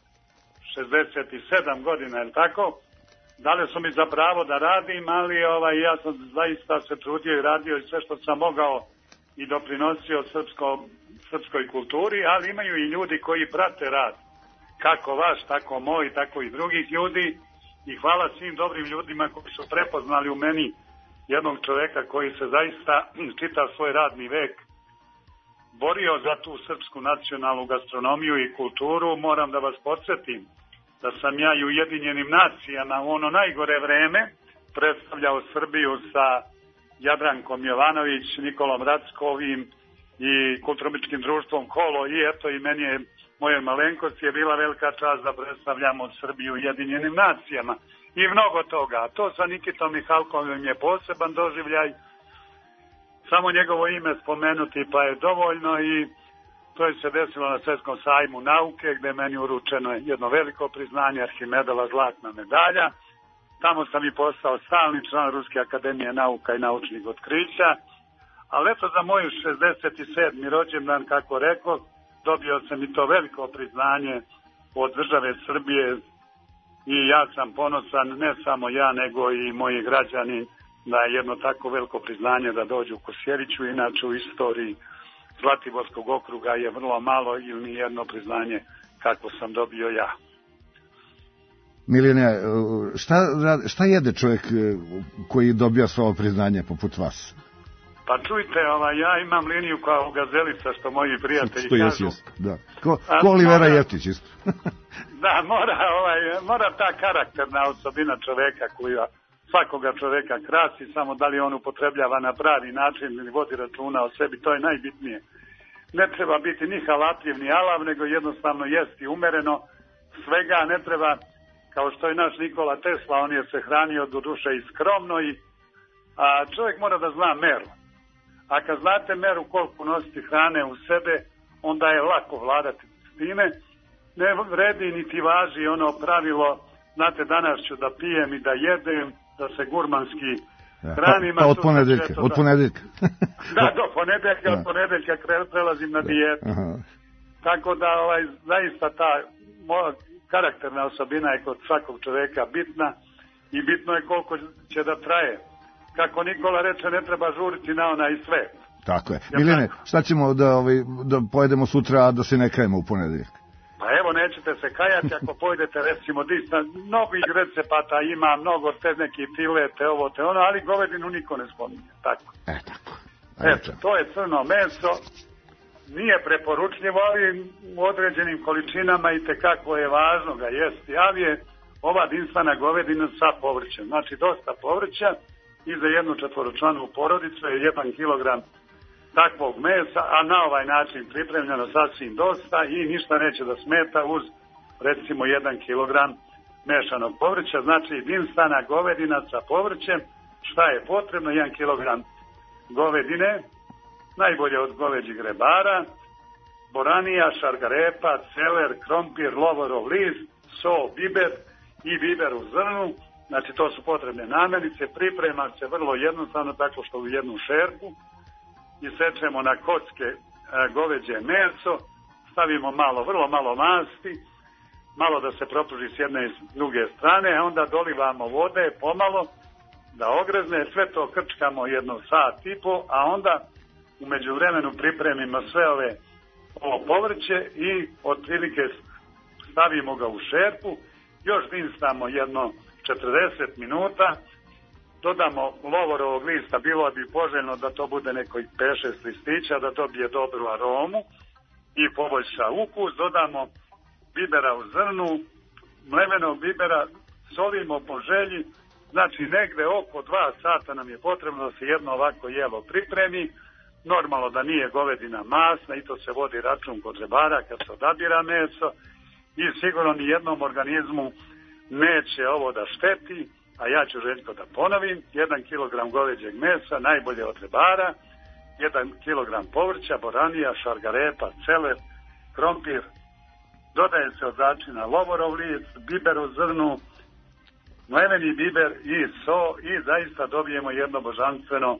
67 godina, je li tako? Dale su mi za pravo da radim, ali ja sam zaista se trudio i radio i sve što sam mogao i doprinosio srpskoj kulturi, ali imaju i ljudi koji prate rad. Kako vaš, tako moj, tako i drugih ljudi. I hvala svim dobrim ljudima koji su prepoznali u meni jednog čoveka koji se zaista čitav svoj radni vek borio za tu srpsku nacionalnu gastronomiju i kulturu. Moram da vas podsjetim da sam ja i u Ujedinjenim nacijama u ono najgore vreme predstavljao Srbiju sa Jadrankom Jovanović, Nikolom Rackovim i kulturno-umetničkim društvom Kolo i eto i meni je, moje malenkosti je bila velika čast da predstavljamo Srbiju u Ujedinjenim nacijama i mnogo toga. A to sa Nikitom Mihalkovim je poseban doživljaj, samo njegovo ime spomenuti pa je dovoljno i to je se desilo na Svetskom sajmu nauke gde meni uručeno jedno veliko priznanje, Arhimedova zlatna medalja. Tamo sam i postao stalni član Ruske akademije nauka i naučnih otkrića. Ali eto za moju 67. rođendan, kako rekao, dobio sam i to veliko priznanje od države Srbije i ja sam ponosan, ne samo ja nego i moji građani, da je jedno tako veliko priznanje da dođu u Kosjeriću. Inače u istoriji Zlatiborskog okruga je vrlo malo ili ni jedno priznanje kako sam dobio ja.
Milijane, šta jede čovjek koji dobija svoje priznanje poput vas?
Pa čujte, ja imam liniju kao gazelica, što moji prijatelji kažu.
Da. Ko Olivera Jeftić isto.
Da, mora ta karakterna osobina čoveka koja svakoga čoveka krasi, samo da li on upotrebljava na pravi način ili vodi računa o sebi, to je najbitnije. Ne treba biti ni halapljiv ni alav, nego jednostavno jesti umereno svega, ne treba, kao što je naš Nikola Tesla, on je se hranio do duše i skromno, a čovjek mora da zna meru. A kad znate meru koliko nositi hrane u sebe, onda je lako vladati s time. Ne vredi niti važi ono pravilo, znate, danas ću da pijem i da jedem, da se gurmanski hranim.
Pa od ponedeljka.
Da, do ponedeljka, od ponedeljka prelazim na dijetu. Tako da zaista ta karakterna osobina je kod svakog čoveka bitna i bitno je koliko će da traje. Kako Nikola reče, ne treba žuriti na onaj svet.
Tako je. Miljane, šta ćemo da pojedemo sutra, a da se ne kajemo u ponedeljak?
Pa evo, nećete se kajati ako pojedete, recimo, mnogih recepata ima, mnogo te neki filete, ovo te ono, ali govedinu niko ne spominje. Tako.
Tako.
Eto, to je crno meso, nije preporučljivo, ali u određenim količinama i tekako je važno ga jesti, ali je ova jedinstvena govedina sa povrćem. Znači, dosta povrća i za jednu četvoročlanu porodicu je 1 kilogram takvog mesa, a na ovaj način pripremljeno sasvim dosta i ništa neće da smeta uz recimo 1 kilogram mešanog povrća, znači jedinstvena govedina sa povrćem. Šta je potrebno? 1 kilogram govedine, najbolje od goveđih rebara, boranija, šargarepa, celer, krompir, lovorov list, so, biber i biber u zrnu. Znači to su potrebne namirnice, priprema se vrlo jednostavno tako što u jednu šerpu isečemo na kocke goveđe meso, stavimo vrlo malo masti, malo da se propruži s jedne i s druge strane, a onda dolivamo vode pomalo da ogrezne, sve to krčkamo jedno sat i po, a onda u međuvremenu pripremimo sve ovo povrće i otprilike stavimo ga u šerpu, još dinstamo jedno 40 minuta, dodamo lovorovog lista, bilo bi poželjno da to bude neko 5-6 listića, da dobije dobru aromu i poboljša ukus, dodamo bibera u zrnu, mlevenog bibera, solimo po želji, znači negde oko 2 sata nam je potrebno da se jedno ovako jelo pripremi, normalno da nije govedina masna i to se vodi račun kod rebara kad se odabira meso i sigurno ni jednom organizmu neće ovo da šteti, a ja ću Željko da ponovim, 1 kilogram goveđeg mesa, najbolje od rebara, 1 kilogram povrća, boranija, šargarepa, celer, krompir, dodaje se od začina lovorov list, biber u zrnu, mleveni biber i so i zaista dobijemo jedno božanstveno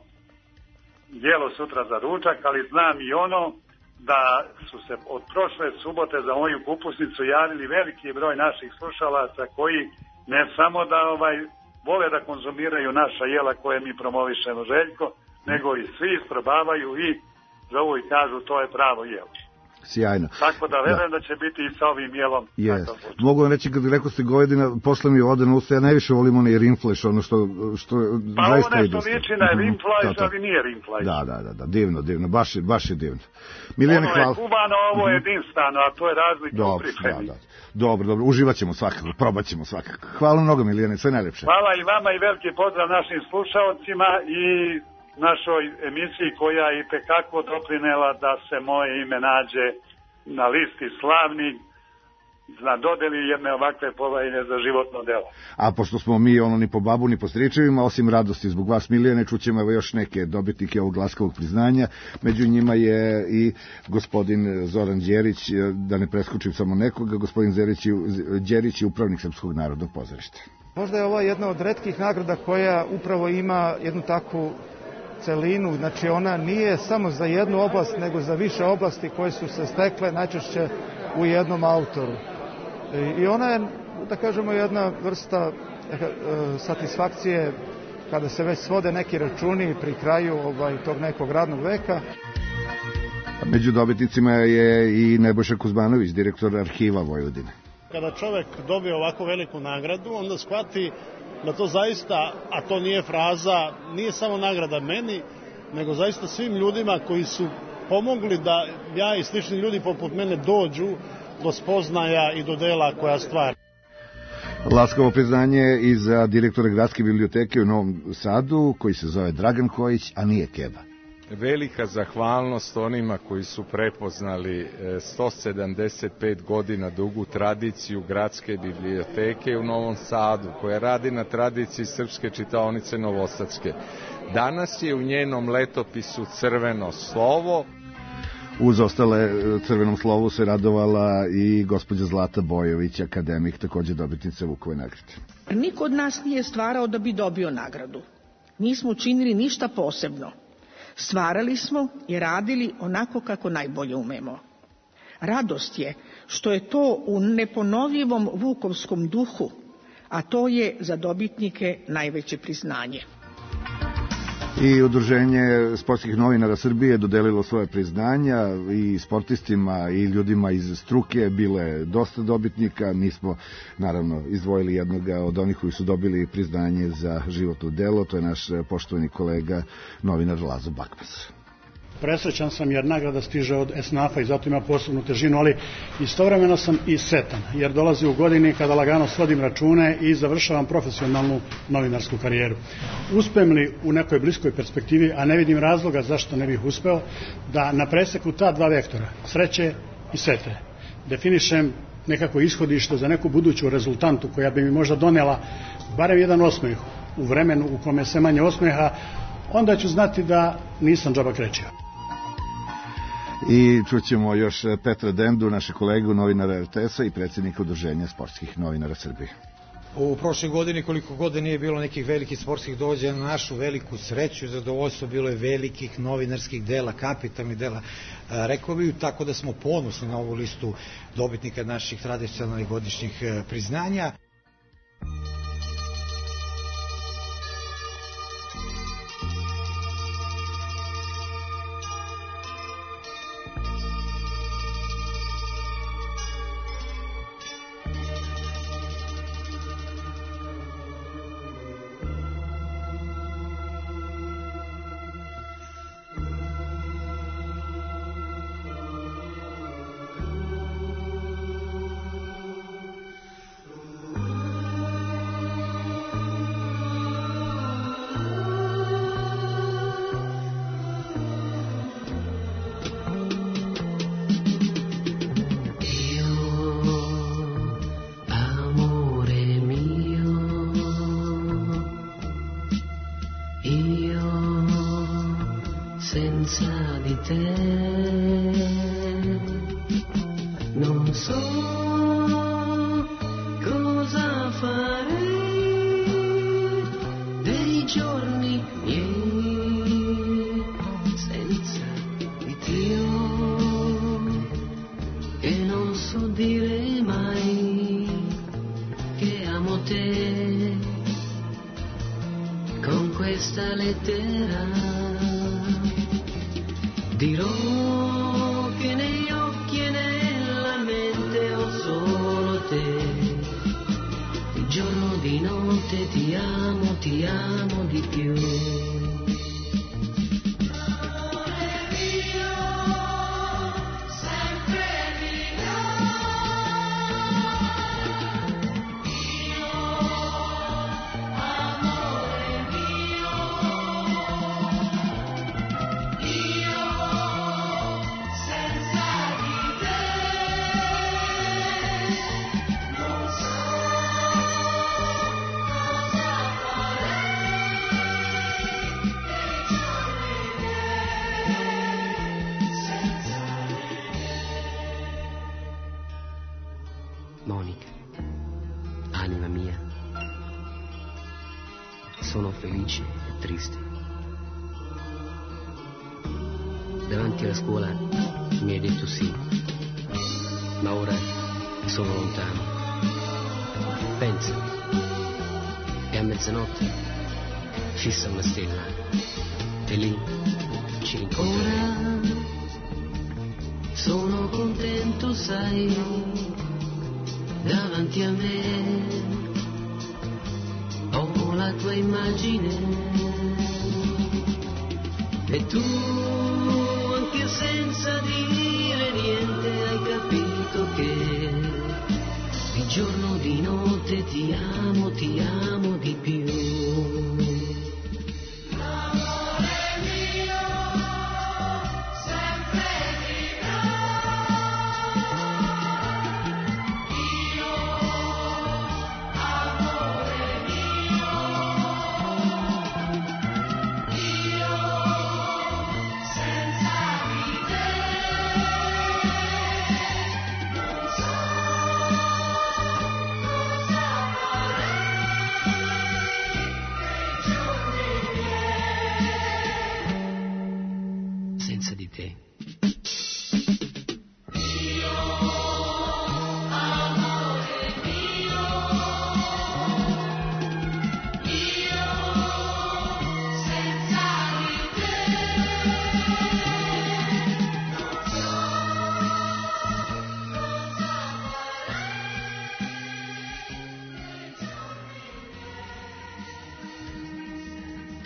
jelo sutra za ručak, ali znam i ono da su se od prošle subote za moju kupusnicu javili veliki broj naših slušalaca koji ne samo da vole da konzumiraju naša jela koje mi promovišemo Željko, nego i svi isprobavaju i zovu i kažu to je pravo jelo.
Sjajno.
Tako da verujem da će biti i sa ovim jelom.
Mogu vam reći, kad rekao ste govedina, posle mi ode na usta, ja najviše volim onaj rinfleš, ono što
pa
zaista
ovo
ide.
nešto liči na rinfleš, ali nije rinfleš.
Da, divno, baš je divno. Milijane,
ono
hvala.
Je kubano, ovo je jedinstveno, a to je razlika u pripremi.
Dobro, uživat ćemo svakako, probat ćemo svakako. Hvala mnogo, Milijane, sve najlepše.
Hvala i vama i veliki pozdrav našim slušalcima i našoj emisiji koja je itekako doprinela da se moje ime nađe na listi slavnih na dodeli jedne ovakve povajne za životno delo.
A pošto smo mi ni po babu ni po stričevima, osim radosti zbog vas, Milijane, čućemo još neke dobitnike ovog Laskovog priznanja. Među njima je i gospodin Zoran Đerić, da ne preskočim samo nekoga, gospodin Đerić je upravnik Srpskog narodnog pozorišta.
Možda je ovo jedna od retkih nagrada koja upravo ima jednu takvu celinu, znači ona nije samo za jednu oblast, nego za više oblasti koje su se stekle najčešće u jednom autoru. I ona je, da kažemo, jedna vrsta satisfakcije kada se već svode neki računi pri kraju tog nekog radnog veka.
Među dobitnicima je i Nebojša Kuzmanović, direktor Arhiva Vojvodine.
Kada čovek dobije ovako veliku nagradu, onda shvati da to zaista, a to nije fraza, nije samo nagrada meni, nego zaista svim ljudima koji su pomogli da ja i slični ljudi poput mene dođu do spoznaja i do dela koja stvara.
Laskovo priznanje i za direktora Gradske biblioteke u Novom Sadu, koji se zove Dragan Kojić, a nije Keba.
Velika zahvalnost onima koji su prepoznali 175 godina dugu tradiciju Gradske biblioteke u Novom Sadu, koja radi na tradiciji Srpske čitaonice Novosadske. Danas je u njenom letopisu crveno slovo.
Uz ostale crvenom slovu se radovala i gospođa Zlata Bojović, akademik, također dobitnica Vukove nagrade.
Niko od nas nije stvarao da bi dobio nagradu. Nismo učinili ništa posebno. Stvarali smo i radili onako kako najbolje umemo. Radost je što je to u neponovljivom vukovskom duhu, a to je za dobitnike najveće priznanje.
I Udruženje sportskih novinara Srbije dodelilo svoje priznanja i sportistima i ljudima iz struke. Bilo je dosta dobitnika. Mi smo naravno izdvojili jednoga od onih koji su dobili priznanje za životno delo. To je naš poštovani kolega novinar Lazo Bakmas.
Presrećan sam jer nagrada stiže od ESNAF-a i zato ima posebnu težinu, ali istovremeno sam i setan jer dolazi u godini kada lagano svodim račune i završavam profesionalnu novinarsku karijeru. Uspem li u nekoj bliskoj perspektivi, a ne vidim razloga zašto ne bih uspeo, da na preseku ta dva vektora, sreće i sete, definišem nekako ishodište za neku buduću rezultantu koja bi mi možda donela barem jedan osmeh u vremenu u kome se manje osmeha, onda ću znati da nisam džaba krečio.
I čućemo još Petra Dendu, naše kolegu novinara RTS-a i predsjednika Udruženja sportskih novinara Srbije.
U prošloj godini, koliko god nije bilo nekih velikih sportskih događaja, na našu veliku sreću i zadovoljstvo bilo je velikih novinarskih dela, kapitalnih dela, rekao bih, tako da smo ponosni na ovu listu dobitnika naših tradicionalnih godišnjih priznanja.
Monica, anima mia, sono felice e triste. Davanti alla scuola mi hai detto sì, ma ora sono lontano. Pensa, e a mezzanotte fissa una stella e lì ci rincontreremo. Sono contento, sai, davanti a me ho la tua immagine e tu, anche senza dire niente, hai capito che di giorno di notte ti amo di più.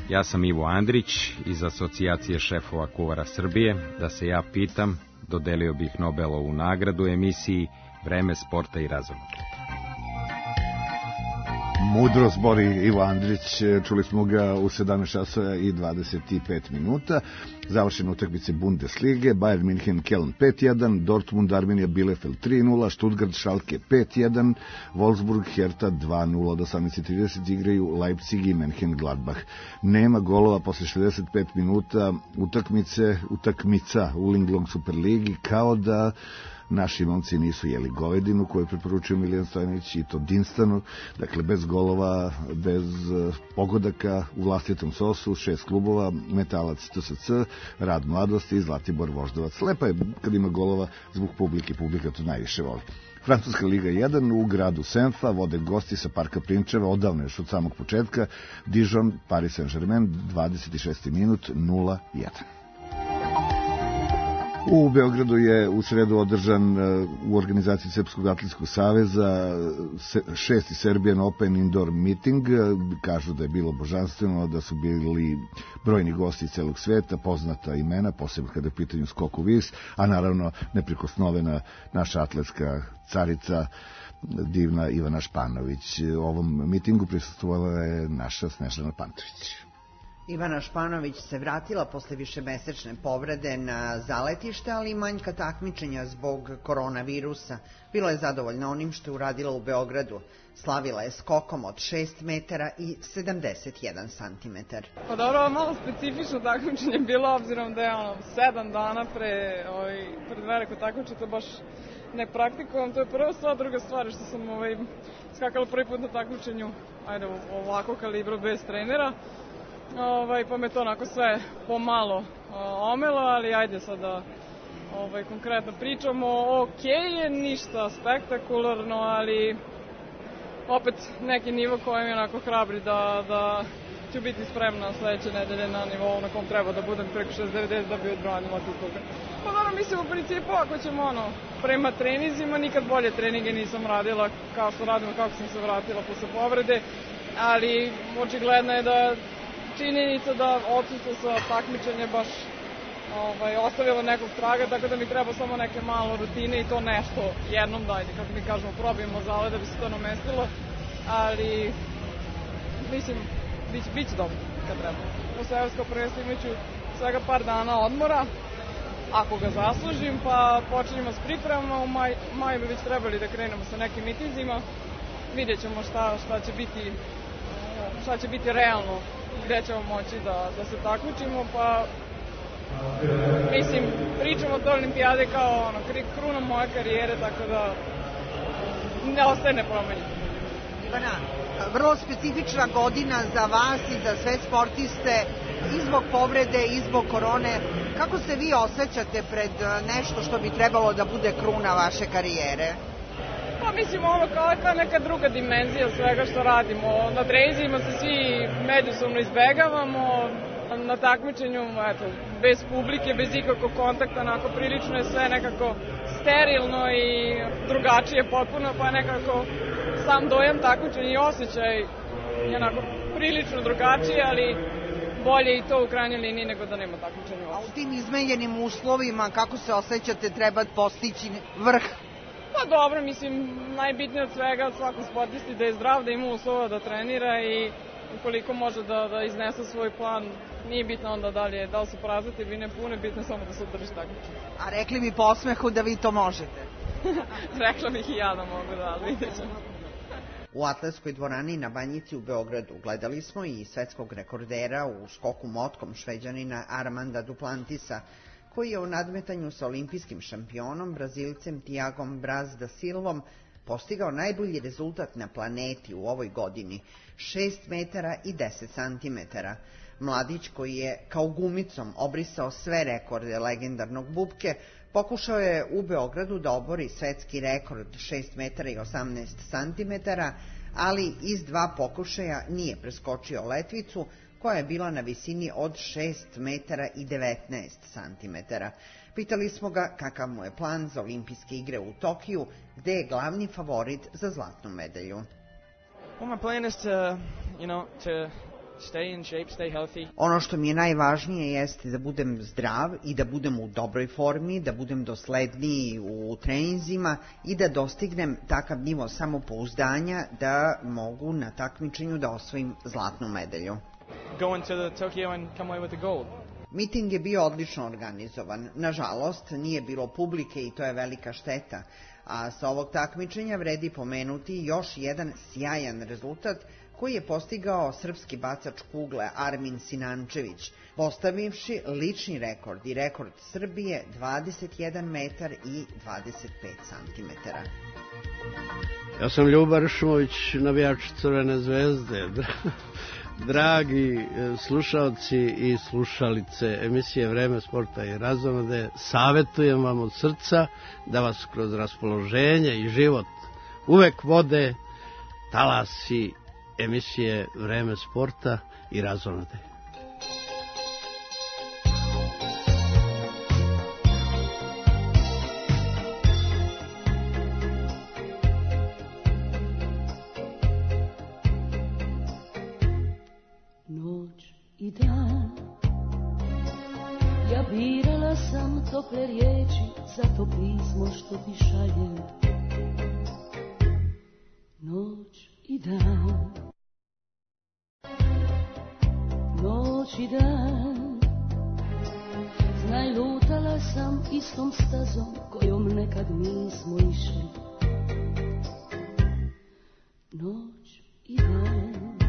Ja sam Ivo Andrić iz Asocijacije šefova kuvara Srbije. Da se ja pitam, dodelio bih Nobelovu nagradu emisiji Vreme sporta i razonode.
Mudro zbori Ivo Andrić, čuli smo ga u 17 časova i 25 minuta. Završene utakmice Bundeslige, Bayern München Köln 5-1, Dortmund Arminia Bielefeld 3-0, Stuttgart Schalke 5-1, Wolfsburg Hertha 2-0, od 18:30 igraju Leipzig i Mönchengladbach. Nema golova posle 65 minuta utakmica u Linglong Superligi, kao da naši momci nisu jeli govedinu koju preporučio Milijan Stojanović, i to Dinstanu, dakle bez golova, bez pogodaka, u vlastitom sosu, 6 klubova, Metalac TSC, Rad Mladosti i Zlatibor Voždovac. Lepa je kad ima golova zbog publike, publika to najviše voli. Francuska liga 1 u gradu Senfa, vode gosti sa Parka Prinčeva, odavno još od samog početka, Dijon, Paris Saint-Germain, 26. minut, 0-1. U Beogradu je u sredu održan u organizaciji Srpskog atletskog saveza 6. Serbian Open Indoor Meeting. Kažu da je bilo božanstveno, da su bili brojni gosti iz celog sveta, poznata imena, posebno kada je u pitanju skok u vis, a naravno neprikosnovena naša atletska carica, divna Ivana Španović. Ovom mitingu prisustvovala je naša Snežana Pantović.
Ivana Španović se vratila posle višemesečne povrede na zaletište, ali i manjka takmičenja zbog koronavirusa. Bila je zadovoljna onim što je uradila u Beogradu. Slavila je skokom od 6 metara i 71 santimetar.
Pa dobro, malo specifično takmičenje bilo, obzirom da je 7 dana pred veliko takmičenje, to baš ne praktikujem. To je prva stvar, druga stvar što sam skakala prvi put na takmičenju, ovako kalibru bez trenera. Pa me to onako sve pomalo omelo, ali ajde sad da konkretno pričamo. Je ništa spektakularno, ali opet neki nivo koji mi onako hrabri da ću biti spremna sledeće nedelje na nivou na kom treba da budem preko 6.90 da bi odbranila titul. Pa naravno, mislim u principu ako ćemo prema trenizima, nikad bolje treninge nisam radila kao što radimo kako sam se vratila posle povrede, ali očigledno je da činjenica da odsustvo sa takmičenja baš ostavilo nekog traga, tako da mi treba samo neke malo rutine i to nešto jednom dajde, kako mi kažemo, probijemo zale da bi se to namestilo, ali mislim, bit će dobro kad treba. Posle evropskog prvenstva imaću svega par dana odmora, ako ga zaslužim, pa počinjemo s pripremama, u maju bi već trebali da krenemo sa nekim mitinzima, vidjet ćemo šta će biti realno, gde ćemo moći da se takmičimo, pa mislim, pričamo o toj olimpijade kao kruna moje karijere, tako da ne ostaje nepromenjeno.
Ivana, vrlo specifična godina za vas i za sve sportiste, i zbog povrede i zbog korone. Kako se vi osjećate pred nešto što bi trebalo da bude kruna vaše karijere?
Pa mislim, kao neka druga dimenzija svega što radimo. Na treninzima se svi međusobno izbegavamo, na takmičenju, bez publike, bez ikakvog kontakta, onako prilično je sve nekako sterilno i drugačije potpuno, pa nekako sam dojam takmičenja i osjećaj je onako prilično drugačije, ali bolje i to u krajnjoj liniji nego da nema takmičenja.
A u tim izmenjenim uslovima, kako se osjećate, treba postići vrh?
Pa dobro, mislim, najbitnije od svega svakom sportisti da je zdrav, da ima uslova da trenira i ukoliko može da iznese svoj plan, nije bitno onda da li su praznati ili ne pune, bitno je samo da se održi takmičenje.
A rekli mi po osmehu da vi to možete?
Rekla bih i ja da mogu, da, ali vidjet ćemo.
U atletskoj dvorani na Banjici u Beogradu gledali smo i svetskog rekordera u skoku motkom Šveđanina Armanda Duplantisa, koji je u nadmetanju sa olimpijskim šampionom, Brazilcem Tiagom Braz da Silvom, postigao najbolji rezultat na planeti u ovoj godini, 6 metara i 10 santimetara. Mladić, koji je kao gumicom obrisao sve rekorde legendarnog Bubke, pokušao je u Beogradu da obori svetski rekord 6 metara i 18 santimetara, ali iz 2 pokušaja nije preskočio letvicu, koja je bila na visini od 6 metara i 19 santimetara. Pitali smo ga kakav mu je plan za olimpijske igre u Tokiju, gde je glavni favorit za zlatnu medalju.
Well, my plan is to stay in shape, stay healthy.
Ono što mi je najvažnije jeste da budem zdrav i da budem u dobroj formi, da budem dosledniji u treninzima i da dostignem takav nivo samopouzdanja da mogu na takmičenju da osvojim zlatnu medalju.
Go into the Tokyo and come away with the gold.
Miting je bio odlično organizovan. Nažalost, nije bilo publike i to je velika šteta. A sa ovog takmičenja vredi pomenuti još jedan sjajan rezultat koji je postigao srpski bacač kugle Armin Sinančević, postavivši lični rekord i rekord Srbije 21 metar i 25 centimetara.
Ja sam Ljuba Ršmović, navijač Crvene zvezde. Dragi slušalci i slušalice emisije Vreme sporta i razonode, savjetujem vam od srca da vas kroz raspoloženje i život uvek vode talasi emisije Vreme sporta i razonode.
I dan ja birala sam tople riječi za to pismo što ti šaljem. Noć i dan, noć i dan, znaj lutala sam istom stazom kojom nekad nismo išli. Noć i dan,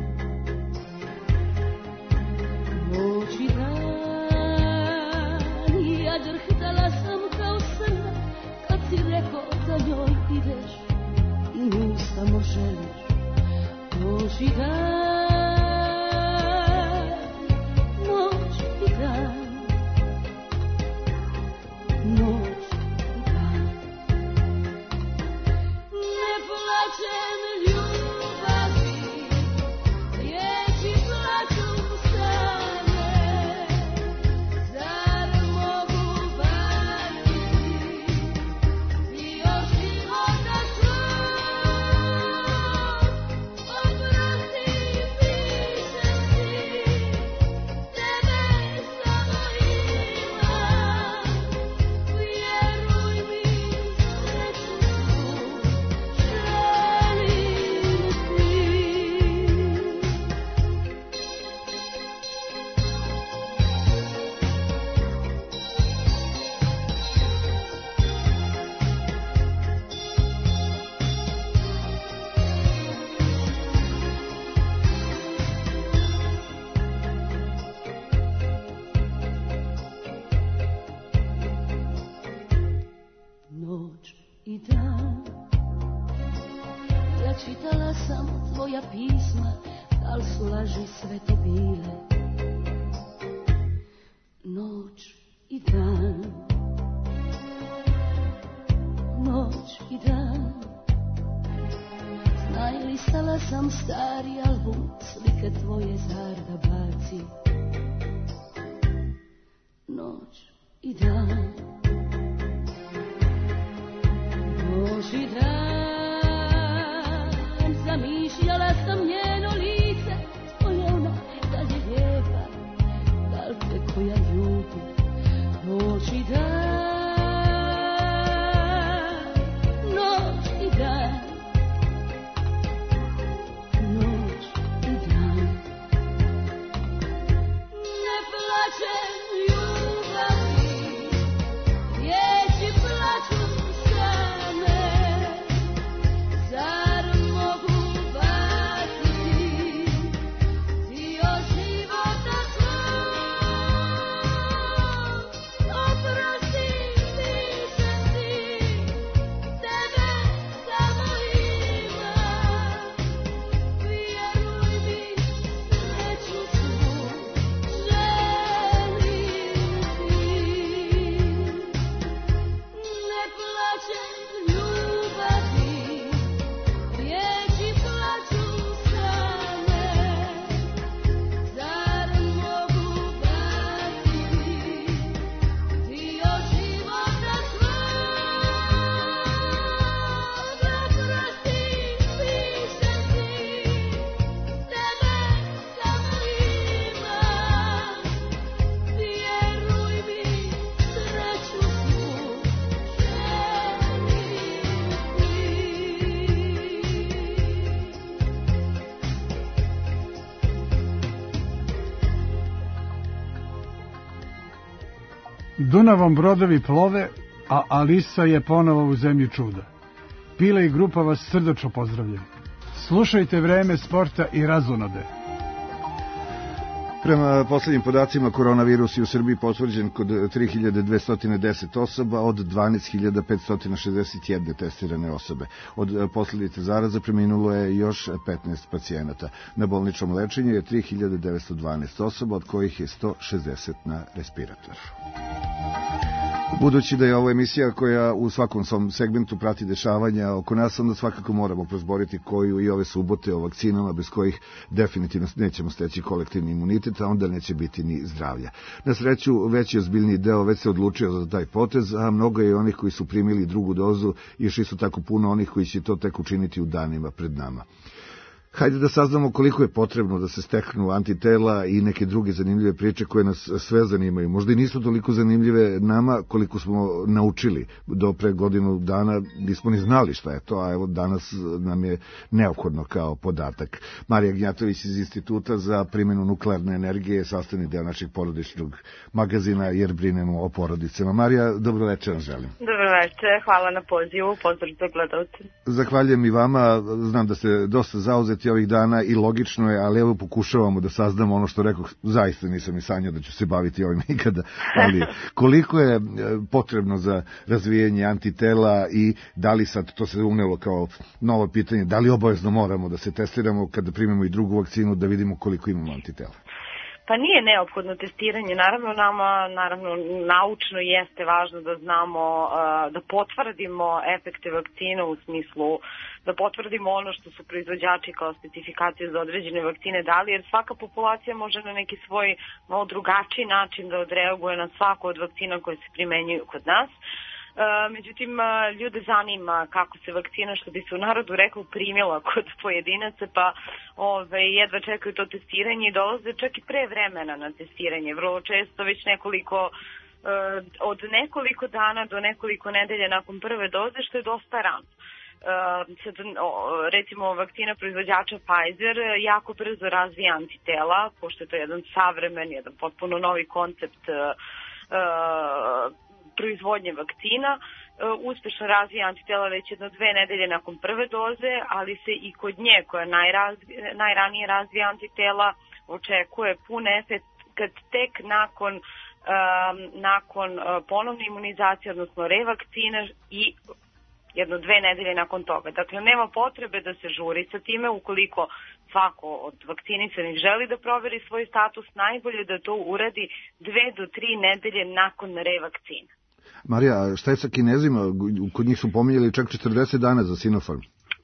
noć i dan, ja drhtala sam kao srna kad si rekao da njoj ideš i nju samo želiš. Noć i dan, noć i dan, noć i dan. Ne plačem ljubavi, riječi plaču čitala sam tvoja pisma, da li su laži sve to bile. Noć i dan, noć i dan, znaj listala sam stari album, slike tvoje zar da baci. Noć i dan, noć i dan, zamišljala sam njeno lice, tvoje ona da je lijepa, da li te koja ljubi. Noć i dan, noć i dan, noć i dan. Ne plačem ljubavi,
Dunavom brodovi plove, a Alisa je ponovo u zemlji čuda. Pile i grupa vas srdačno pozdravljaju. Slušajte Vreme sporta i razonode.
Prema poslednjim podacima, koronavirus je u Srbiji potvrđen kod 3210 osoba od 12561 testirane osobe. Od posledice zaraza preminulo je još 15 pacijenata. Na bolničnom lečenju je 3912 osoba, od kojih je 160 na respiratoru. Budući da je ovo emisija koja u svakom svom segmentu prati dešavanja oko nas, onda svakako moramo prozboriti koju i ove subote o vakcinama, bez kojih definitivno nećemo steći kolektivni imunitet, a onda neće biti ni zdravlja. Na sreću, veći ozbiljniji deo već se odlučio za taj potez, a mnogo je onih koji su primili drugu dozu i još isto tako puno onih koji će to tek učiniti u danima pred nama. Hajde da saznamo koliko je potrebno da se steknu antitela i neke druge zanimljive priče koje nas sve zanimaju. Možda i nisu toliko zanimljive nama koliko smo naučili. Do pre godinu dana nismo ni znali šta je to, a evo danas nam je neophodno kao podatak. Marija Gnjatović iz Instituta za primjenu nuklearne energije je sastavni deo našeg porodičnog magazina, jer brinemo o porodicama. Marija, dobro večer vam želim.
Dobro večer, hvala na pozivu, pozdrav za gledalce.
Zahvaljujem i vama, znam da ste dosta zauzeti ovih dana i logično je, ali evo pokušavamo da saznamo ono što rekao, zaista nisam ni sanjao da ću se baviti ovim nikada, ali koliko je potrebno za razvijanje antitela i da li sad to se unelo kao novo pitanje, da li obavezno moramo da se testiramo kada primimo i drugu vakcinu da vidimo koliko imamo antitela?
Pa nije neophodno testiranje, naravno naučno jeste važno da znamo, da potvrdimo efekte vakcina u smislu da potvrdimo ono što su proizvođači kao specifikacije za određene vakcine dali, jer svaka populacija može na neki svoj drugačiji način da odreaguje na svaku od vakcina koje se primenjuju kod nas. Međutim, ljude zanima kako se vakcina, što bi se u narodu reklo, primila kod pojedinaca, pa jedva čekaju to testiranje i dolaze čak i pre vremena na testiranje. Vrlo često već od nekoliko dana do nekoliko nedelja nakon prve doze, što je dosta rano. Recimo vakcina proizvođača Pfizer jako brzo razvija antitela, pošto je to jedan savremen, jedan potpuno novi koncept proizvodnje vakcina, uspešno razvija antitela već 1-2 nedelje nakon prve doze, ali se i kod nje, koja najranije razvija antitela, očekuje pun efekt kad tek nakon ponovne imunizacije, odnosno revakcine i 1-2 nedelje nakon toga. Dakle, nema potrebe da se žuri sa time. Ukoliko svako od vakcinisanih želi da proveri svoj status, najbolje da to uradi 2 do 3 nedelje nakon revakcine.
Marija, šta je sa Kinezima? Kod njih su pominjali čak 40 dana za Sinopharm.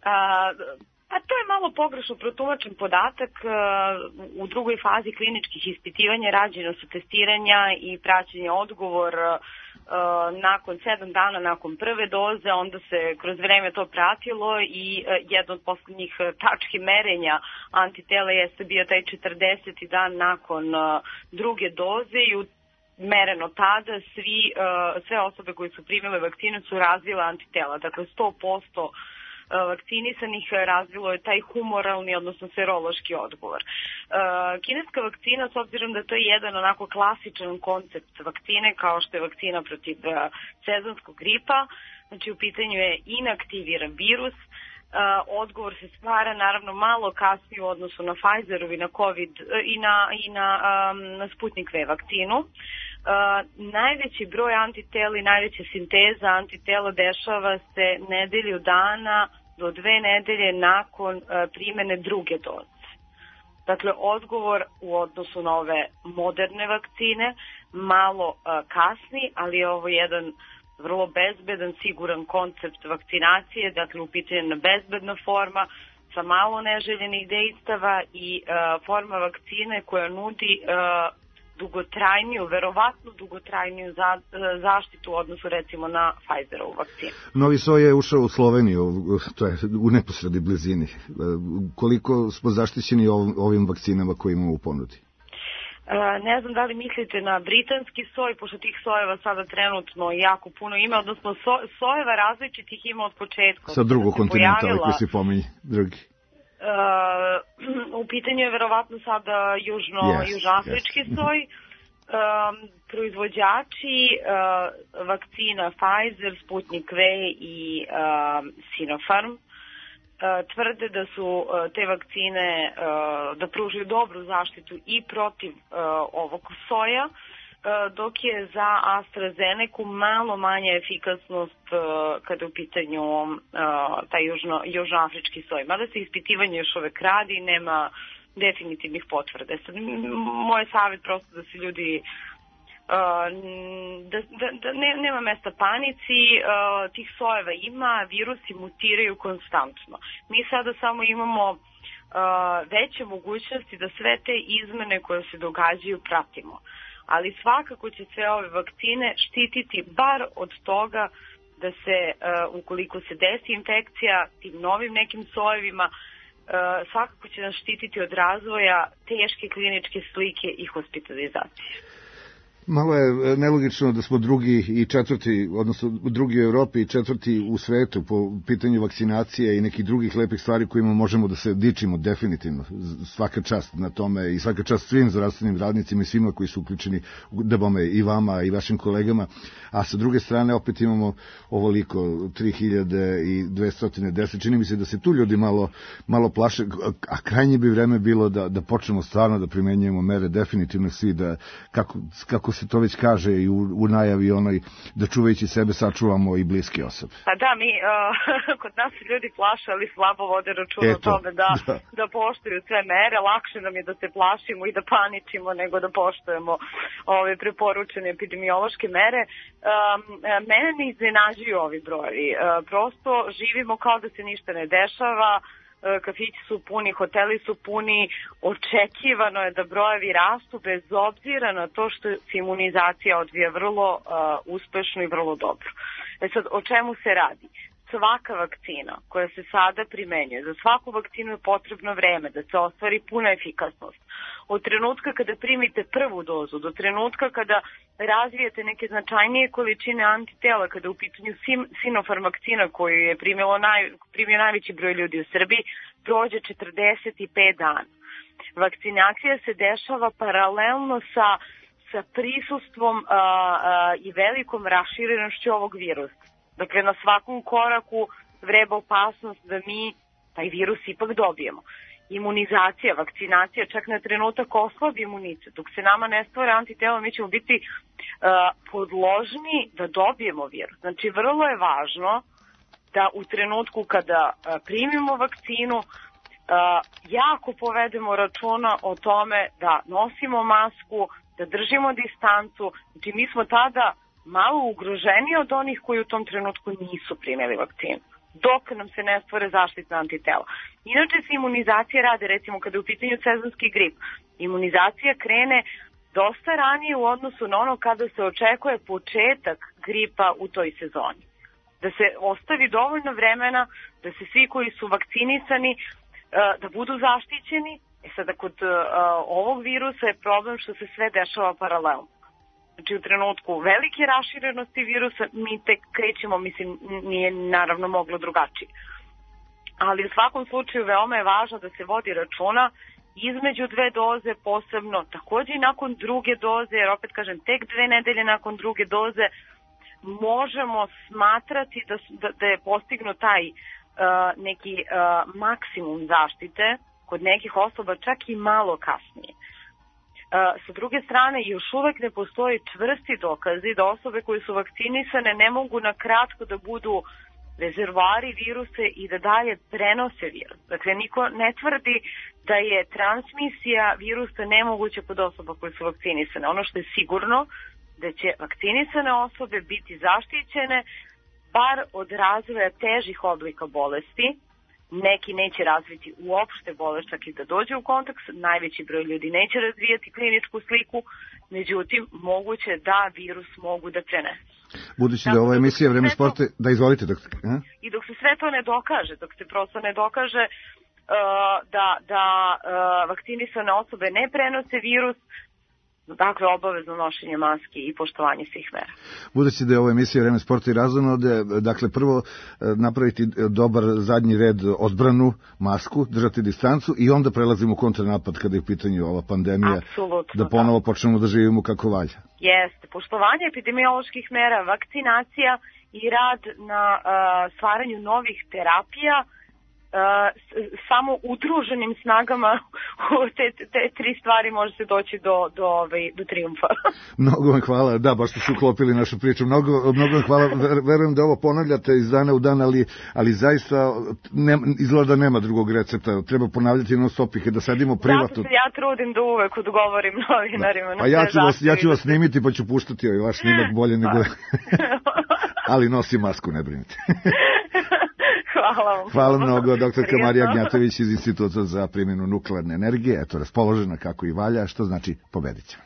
Pa to je malo pogrešno protumačen podatak. U drugoj fazi kliničkih ispitivanja rađena su testiranja i praćenje odgovor nakon 7 dana nakon prve doze, onda se kroz vreme to pratilo i jedna od poslednjih tački merenja antitela jeste bio taj 40. dan nakon druge doze i mereno tada sve osobe koje su primile vakcinu su razvile antitela. Dakle, 100% vakcinisanih razvilo je taj humoralni, odnosno serološki odgovor. Kineska vakcina, s obzirom da to je jedan onako klasičan koncept vakcine, kao što je vakcina protiv sezonskog gripa, znači u pitanju je inaktiviran virus, odgovor se stvara naravno malo kasnije u odnosu na Pfizerovi, na COVID i na Sputnik V vakcinu. Najveći broj antitela i najveća sinteza antitela dešava se nedelju dana do 2 nedelje nakon primene druge doze. Dakle, odgovor u odnosu na ove moderne vakcine malo kasni, ali je ovo jedan vrlo bezbedan, siguran koncept vakcinacije, dakle u pitanju bezbedna forma sa malo neželjenih dejstava i forma vakcine koja nudi dugotrajniju, verovatno dugotrajniju zaštitu u odnosu recimo na Pfizerovu vakcinu.
Novi soj je ušao u Sloveniju, to je u neposrednoj blizini. Koliko smo zaštićeni ovim vakcinama koje imamo u ponudi?
Ne znam da li mislite na britanski soj, pošto tih sojeva sada trenutno jako puno ima, odnosno sojeva različitih ima od početka.
Sa drugog kontinenta, ali koji se pominje, drugi.
U pitanju je verovatno sada južnoafrički soj. Proizvođači vakcina Pfizer, Sputnik V i Sinopharm tvrde da su te vakcine da pružaju dobru zaštitu i protiv ovog soja, dok je za AstraZeneca malo manja efikasnost kada je u pitanju taj južnoafrički soj. Mada se ispitivanje još uvek radi i nema definitivnih potvrda. Sad, moj savjet prosto da se ljudi nema mesta panici, tih sojeva ima, virusi mutiraju konstantno. Mi sada samo imamo veće mogućnosti da sve te izmene koje se događaju pratimo. Ali svakako će sve ove vakcine štititi bar od toga da se, ukoliko se desi infekcija tim novim nekim sojevima, svakako će nas štititi od razvoja teške kliničke slike i hospitalizacije.
Malo je nelogično da smo drugi i četvrti, odnosno drugi u Evropi i četvrti u svetu po pitanju vakcinacije i nekih drugih lepih stvari kojima možemo da se dičimo definitivno. Svaka čast na tome i svaka čast svim zdravstvenim radnicima i svima koji su uključeni, da bome i vama i vašim kolegama. A sa druge strane opet imamo ovoliko 3210. Čini mi se da se tu ljudi malo plaše, a krajnje bi vreme bilo da počnemo stvarno da primenjujemo mere definitivno svi, da kako se to već kaže i u najavi onoj, da čuvajući sebe sačuvamo i bliske osobe.
Pa da, mi kod nas ljudi plaše, ali slabo vode računa o tome da poštuju sve mere. Lakše nam je da se plašimo i da paničimo nego da poštujemo ove preporučene epidemiološke mere. Mene ne iznenađuju ovi brojevi. Prosto živimo kao da se ništa ne dešava. Kafići su puni, hoteli su puni, očekivano je da brojevi rastu bez obzira na to što se imunizacija odvija vrlo uspešno i vrlo dobro. Sad, o čemu se radi? Svaka vakcina koja se sada primenjuje, za svaku vakcinu je potrebno vreme da se ostvari puna efikasnost. Od trenutka kada primite prvu dozu do trenutka kada razvijete neke značajnije količine antitela, kada u pitanju Sinopharm vakcina koju je primio najveći broj ljudi u Srbiji, prođe 45 dana. Vakcinacija se dešava paralelno sa prisustvom i velikom raširenošću ovog virusa. Dakle, na svakom koraku vreba opasnost da mi taj virus ipak dobijemo. Imunizacija, vakcinacija, čak na trenutak oslabi imunitet. Dok se nama ne stvore antitela, mi ćemo biti podložni da dobijemo virus. Znači, vrlo je važno da u trenutku kada primimo vakcinu, jako povedemo računa o tome da nosimo masku, da držimo distancu. Znači, mi smo tada malo ugroženiji od onih koji u tom trenutku nisu primili vakcinu, dok nam se ne stvore zaštitna antitela. Inače se imunizacija rade, recimo kada je u pitanju sezonski grip. Imunizacija krene dosta ranije u odnosu na ono kada se očekuje početak gripa u toj sezoni. Da se ostavi dovoljno vremena, da se svi koji su vakcinisani da budu zaštićeni. Sada kod ovog virusa je problem što se sve dešava paralelno. Znači, u trenutku velike raširenosti virusa mi tek krećemo, mislim, nije naravno moglo drugačije. Ali u svakom slučaju veoma je važno da se vodi računa između dve doze, posebno takođe i nakon druge doze, jer opet kažem, tek 2 nedelje nakon druge doze možemo smatrati da je postignut taj neki maksimum zaštite kod nekih osoba, čak i malo kasnije. Sa druge strane, još uvek ne postoji čvrsti dokazi da osobe koje su vakcinisane ne mogu na kratko da budu rezervoari viruse i da dalje prenose virus. Dakle, niko ne tvrdi da je transmisija virusa nemoguća kod osoba koje su vakcinisane. Ono što je sigurno da će vakcinisane osobe biti zaštićene bar od razvoja težih oblika bolesti. Neki neće razviti uopšte bolest, čak i da dođe u kontakt, najveći broj ljudi neće razvijati kliničku sliku, međutim, moguće da virus mogu da prenesu.
Budući da ova emisija Vreme sporta, da izvolite.
I dok se sve to ne dokaže, dok se prosto ne dokaže da vakcinisane osobe ne prenose virus, dakle obavezno nošenje maski i poštovanje svih mera.
Budući da je ovo emisija Vreme sporta i razonode, dakle prvo napraviti dobar zadnji red odbranu, masku, držati distancu i onda prelazimo u kontranapad kada je u pitanju ova pandemija.
Apsolutno,
da ponovo počnemo da živimo kako valja.
Jeste, poštovanje epidemioloških mera, vakcinacija i rad na stvaranju novih terapija, samo udruženim snagama te tri stvari može se doći do triumfa.
Mnogo vam hvala, da, baš ste se uklopili našu priču, mnogo vam hvala, verujem da ovo ponavljate iz dana u dan, ali zaista izgleda da nema drugog recepta, treba ponavljati non stop ih da sedimo privatno.
Zato se ja trudim da uvek odgovorim novinarima.
Pa ja ću vas snimiti pa ću puštati ovaj vaš snimak bolje nego... ali nosim masku, ne brinite.
Hvala vam.
Hvala mnogo, doktorka Marija Gnjatović iz Instituta za primjenu nuklearne energije. Eto, raspoložena kako i valja, što znači pobedit ćemo.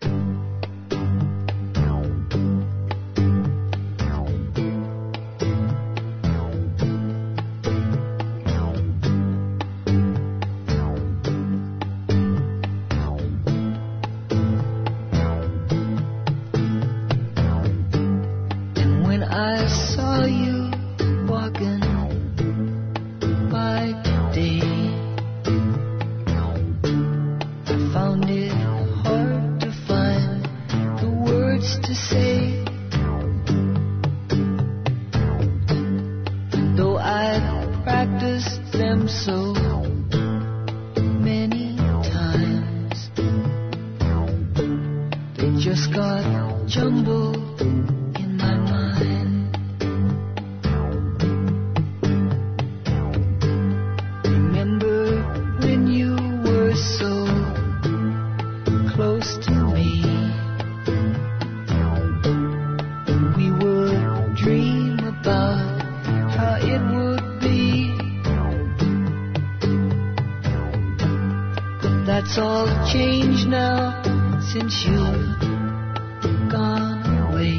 That's all changed now since you've gone away.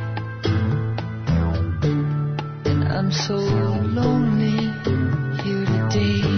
And I'm so lonely here today.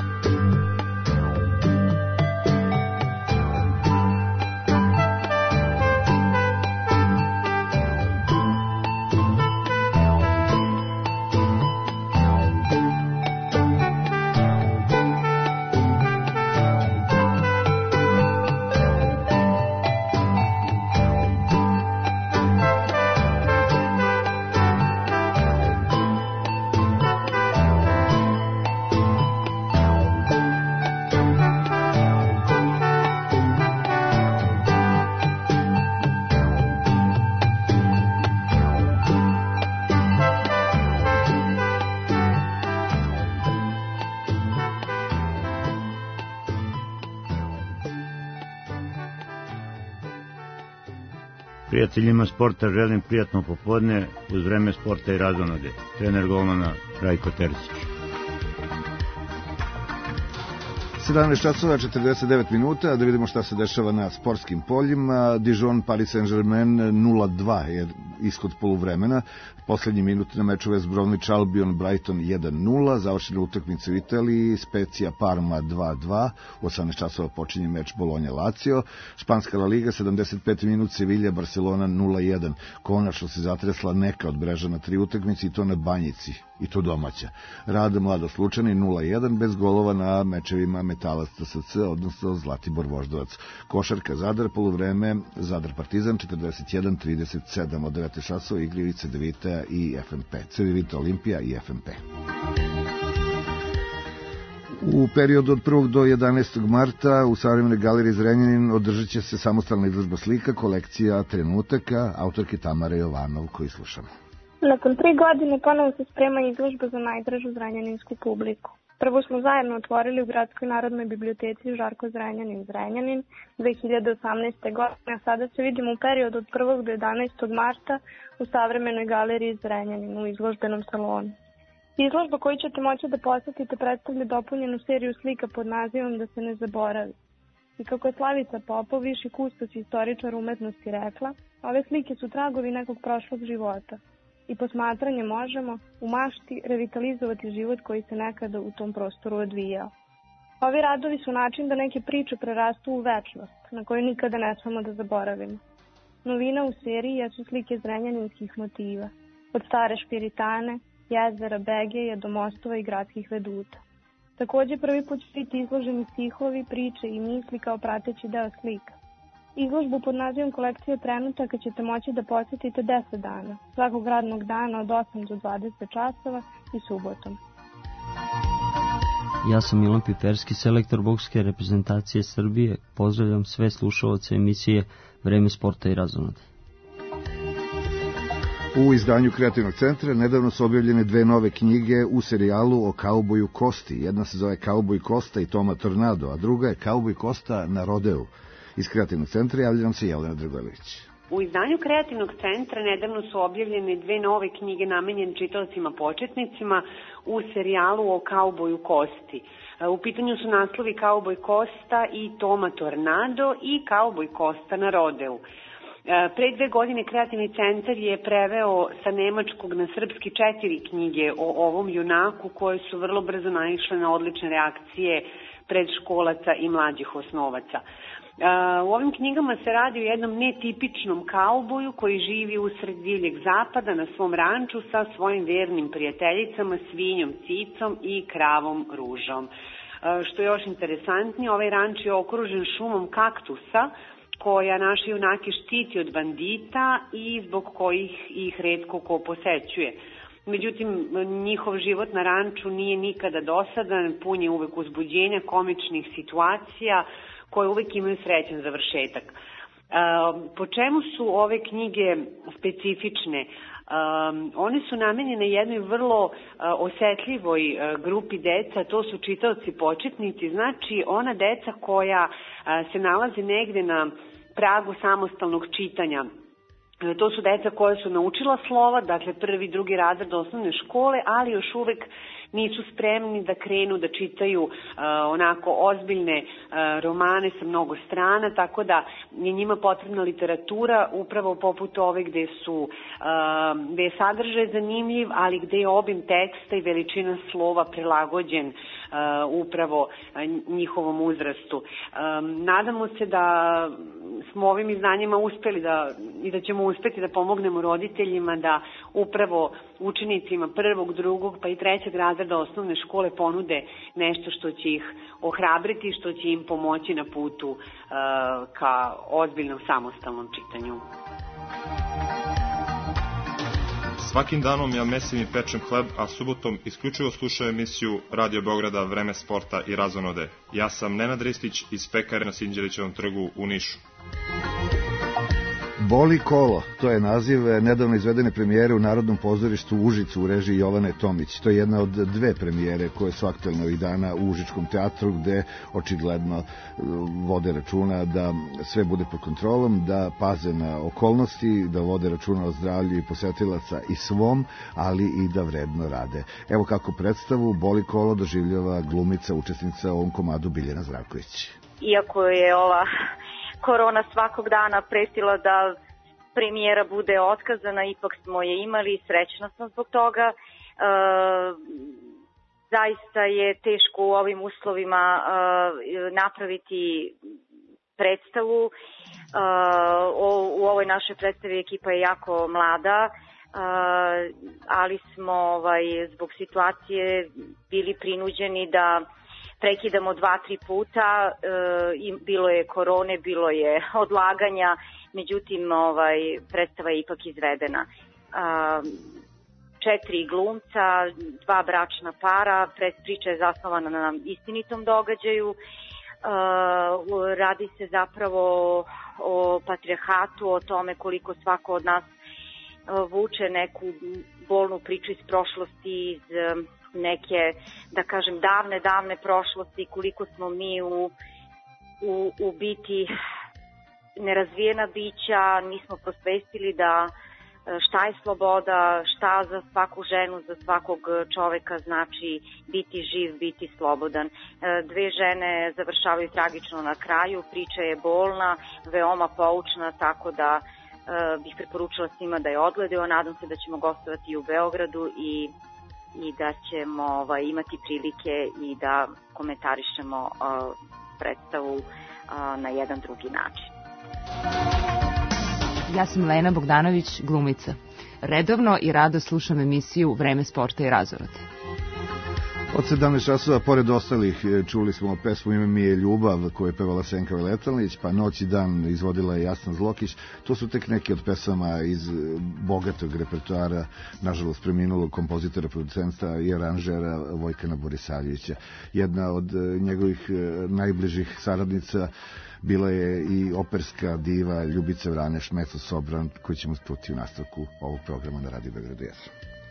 Prijateljima sporta želim prijatno popodne uz Vreme sporta i razonode. Trener golmana Rajko Terzić.
17 časova 49 minuta, da vidimo šta se dešava na sportskim poljima. Dijon Paris Saint-Germain 0-2 je ishod poluvremena. Poslednji minut na meču West Bromwich Albion Brighton 1-0, završena utakmica u Italiji, Spezia Parma 2-2, u 18 časova počinje meč Bologna Lazio, Španska La Liga 75 minut, Sevilla Barcelona 0-1. Konačno se zatresla neka od Brežana 3 utakmice i to na Banjici, i to domaća. Rada Mladost Lučani 0-1 bez golova na mečevima Metalac TSC, odnosno Zlatibor Voždovac. Košarka Zadar poluvreme, Zadar Partizan 41-37 od 9 časova igri Ivica Devita i FNP. Cedevita Olimpija i FNP. U periodu od 1. do 11. marta u Savremenoj galeriji Zrenjanin održat će se samostalna izložba slika, kolekcija trenutaka, autorke Tamare Jovanov, koju slušamo.
Nakon 3 godine ponovo se sprema izložba za najdražu zrenjaninsku publiku. Prvo smo zajedno otvorili u Gradskoj narodnoj biblioteci Žarko Zrenjanin Zrenjanin 2018. godine, a sada se vidimo u periodu od 1. do 11. marta u Savremenoj galeriji Zrenjanin u izložbenom salonu. Izložba koju ćete moći da posetite predstavlja dopunjenu seriju slika pod nazivom Da se ne zaboravi. I kako je Slavica Popov, viši kustos i istoričar umetnosti, rekla, ove slike su tragovi nekog prošlog života. I posmatranjem možemo u mašti revitalizovati život koji se nekada u tom prostoru odvijao. Ovi radovi su način da neke priče prerastu u večnost, na koju nikada ne smemo da zaboravimo. Novina u seriji jesu slike zrenjaninskih motiva, od stare Špiritane, jezera, Begeja do mostova i gradskih veduta. Takođe, prvi put će biti izloženi stihovi, priče i misli kao prateći deo slika. Izložbu pod nazivom Kolekcija trenutaka ćete moći da posetite 10 dana, svakog radnog dana od 8 do 20 časova i subotom.
Ja sam Milan Piperski, selektor bokske reprezentacije Srbije. Pozdravljam sve slušaoce emisije Vreme sporta i razonode.
U izdanju Kreativnog centra nedavno su objavljene 2 nove knjige u serijalu o kauboju Kosti. Jedna se zove Kauboj Kosta i Toma Tornado, a druga je Kauboj Kosta na rodeu. Iz Kreativnog centra javlja nam se Jelena Dragojlović.
U izdanju Kreativnog centra nedavno su objavljene 2 nove knjige namenjene čitaocima početnicima u serijalu o kauboju Kosti. U pitanju su naslovi Kauboj Kosta i Toma Tornado i Kauboj Kosta na rodeu. Pre 2 godine Kreativni centar je preveo sa nemačkog na srpski 4 knjige o ovom junaku koje su vrlo brzo naišle na odlične reakcije predškolaca i mlađih osnovaca. U ovim knjigama se radi o jednom netipičnom kauboju koji živi usred divljeg zapada na svom ranču sa svojim vernim prijateljicama, svinjom Cicom i kravom Ružom. Što je još interesantnije, ovaj ranč je okružen šumom kaktusa koja naši junaki štiti od bandita i zbog kojih ih retko ko posećuje. Međutim, njihov život na ranču nije nikada dosadan, pun je uvek uzbuđenja, komičnih situacija koje uvek imaju srećan završetak. Po čemu su ove knjige specifične? One su namenjene jednoj vrlo osetljivoj grupi deca, to su čitaoci početnici, znači ona deca koja se nalaze negde na pragu samostalnog čitanja. To su deca koja su naučila slova, dakle 1. i 2. razred osnovne škole, ali još uvek nisu spremni da krenu da čitaju onako ozbiljne romane sa mnogo strana, tako da je njima potrebna literatura upravo poput ove gde je sadržaj zanimljiv, ali gde je obim teksta i veličina slova prilagođen upravo njihovom uzrastu. Nadamo se da smo ovim izdanjima uspeli i da ćemo uspeti da pomognemo roditeljima da upravo učenicima 1., 2. pa i 3. razreda osnovne škole ponude nešto što će ih ohrabriti, što će im pomoći na putu ka ozbiljnom samostalnom čitanju.
Svakim danom ja mesim i pečem hleb, a subotom isključivo slušam emisiju Radio Beograda Vreme sporta i razonode. Ja sam Nenad Ristić iz pekare na Sinđelićevom trgu u Nišu.
Boli kolo, to je naziv nedavno izvedene premijere u Narodnom pozorištu Užicu u režiji Jovane Tomić. To je jedna od 2 premijere koje su aktuelne ovih dana u Užičkom teatru, gde očigledno vode računa da sve bude pod kontrolom, da paze na okolnosti, da vode računa o zdravlju i posetilaca i svom, ali i da vredno rade. Evo kako predstavu Boli kolo doživljava glumica, učesnica u ovom komadu Biljana Zdravković.
Iako je ova korona svakog dana pretila da premijera bude otkazana, ipak smo je imali i srećna sam zbog toga. Zaista je teško u ovim uslovima napraviti predstavu. U ovoj našoj predstavi ekipa je jako mlada, ali smo zbog situacije bili prinuđeni da prekidamo 2-3 puta, bilo je korone, bilo je odlaganja, međutim predstava je ipak izvedena. 4 glumca, 2 bračna para, priča je zasnovana na istinitom događaju, radi se zapravo o patrijarhatu, o tome koliko svako od nas vuče neku bolnu priču iz prošlosti, iz neke, da kažem, davne prošlosti, koliko smo mi u biti nerazvijena bića, nismo prosvestili da šta je sloboda, šta za svaku ženu, za svakog čoveka znači biti živ, biti slobodan. 2 žene završavaju tragično na kraju, priča je bolna, veoma poučna, tako da bih preporučila svima da je odgledaju. Nadam se da ćemo gostovati i u Beogradu i da ćemo imati prilike i da komentarišemo predstavu na jedan drugi način.
Ja sam Lena Bogdanović, glumica. Redovno i rado slušam emisiju Vreme sporta i razonode.
Od 17 časova, pored ostalih, čuli smo pesmu Ime mi je ljubav, koju je pevala Senka Veletalnić, pa Noć i dan izvodila je Jasna Zlokić. To su tek neke od pesama iz bogatog repertoara, nažalost preminulog kompozitora, producenta i aranžera Vojkana Borisavljevića. Jedna od njegovih najbližih saradnica bila je i operska diva Ljubica Vraneš, mezzo sopran, koju ćemo čuti u nastavku ovog programa na Radio Beogradu Jesam.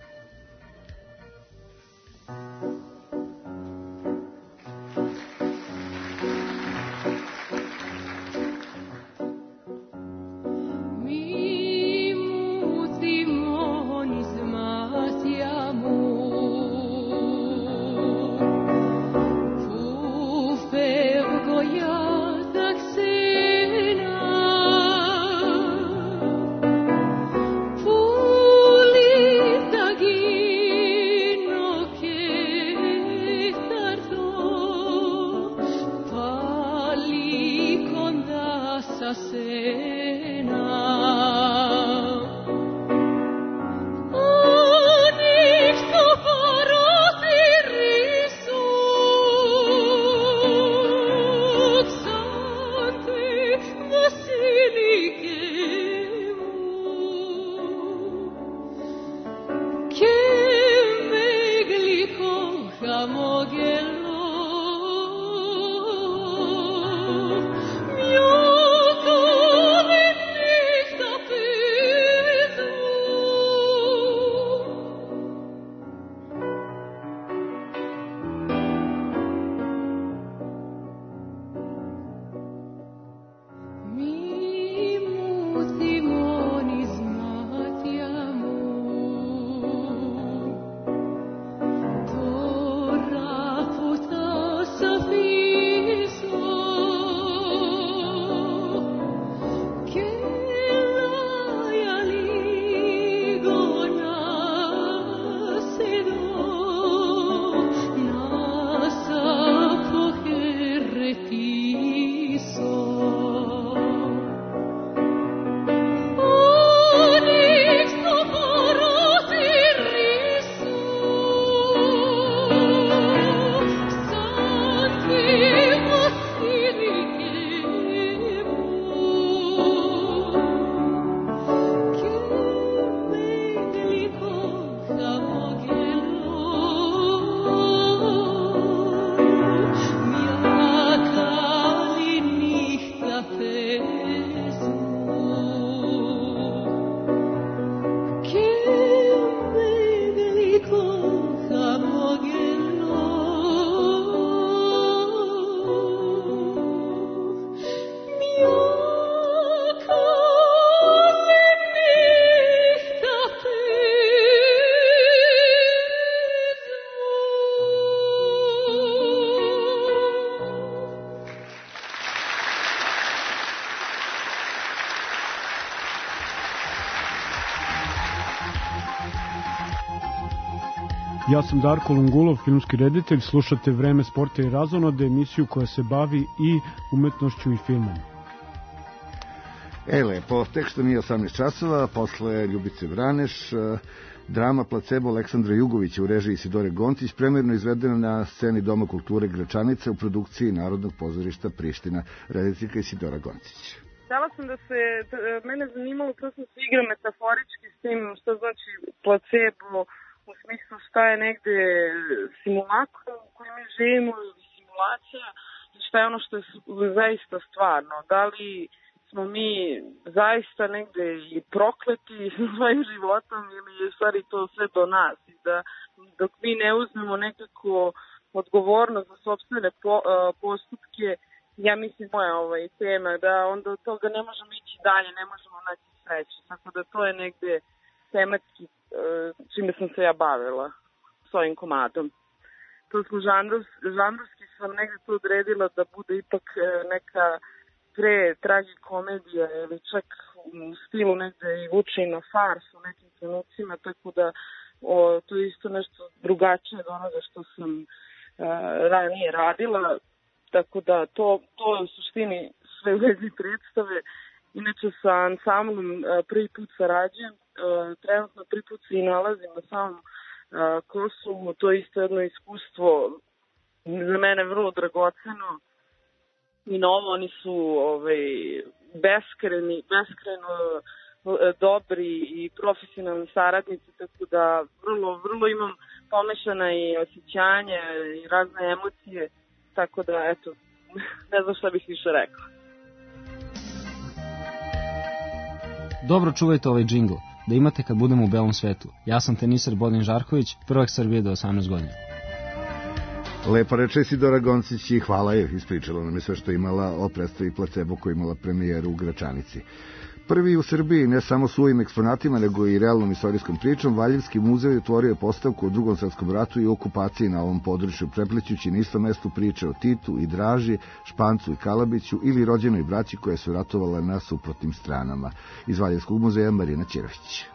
Ja sam Darko Lungulov, filmski reditelj, slušate Vreme sporta i razonode, emisiju koja se bavi i umetnošću i filmom.
Lepo, tek što nije 18 časova, posle Ljubice Vraneš, drama Placebo Aleksandra Jugovića u režiji Isidore Goncić, premjerno izvedena na sceni Doma kulture Gračanica u produkciji Narodnog pozorišta Priština, rediteljka Isidora Goncić.
Htela sam da se, mene zanimalo kako se igra metaforički s tim što znači placebo, u smislu šta je negde simulakr u kojem mi živimo, simulacija, šta je ono što je zaista stvarno. Da li smo mi zaista negde i prokleti svojim životom ili je stvari to sve do nas. I da dok mi ne uzmemo nekako odgovornost za sopstvene postupke, ja mislim moja tema, da onda od toga ne možemo ići dalje, ne možemo naći sreću. Tako da to je negde tematski čime sam se ja bavila s ovim komadom. To smo žanrovski sam negde to odredila da bude ipak neka tragikomedija ili čak u stilu negde i vuče i na fars u nekim trenucima, tako da to je isto nešto drugačije od onoga što sam ranije radila.
tako da to je u suštini sve u vezi predstave. Inače sa ansamblom prvi put sarađujem, trenutno prvi put se i nalazim na samom Kosovu, to je isto jedno iskustvo za mene vrlo dragoceno i novo. Oni su beskreno dobri i profesionalni saradnici, tako da vrlo imam pomešana i osjećanje i razne emocije, tako da eto, ne znam šta bih više rekla.
Dobro čuvajte ovaj džingl, da imate kad budemo u belom svetu. Ja sam teniser Bodin Žarković, prvak Srbije do 18 godina.
Lepo reče Isidora Goncić i hvala je, ispričala nam je sve što je imala o predstavi Placebo koja je imala premijeru u Gračanici. Prvi u Srbiji, ne samo svojim eksponatima, nego i realnom istorijskom pričom, Valjevski muzej otvorio postavku o Drugom svetskom ratu i okupaciji na ovom području, preplećući na istom mestu priče o Titu i Draži, Špancu i Kalabiću ili rođenoj braći koje su ratovala na suprotnim stranama. Iz Valjevskog muzeja Marina Ćerović.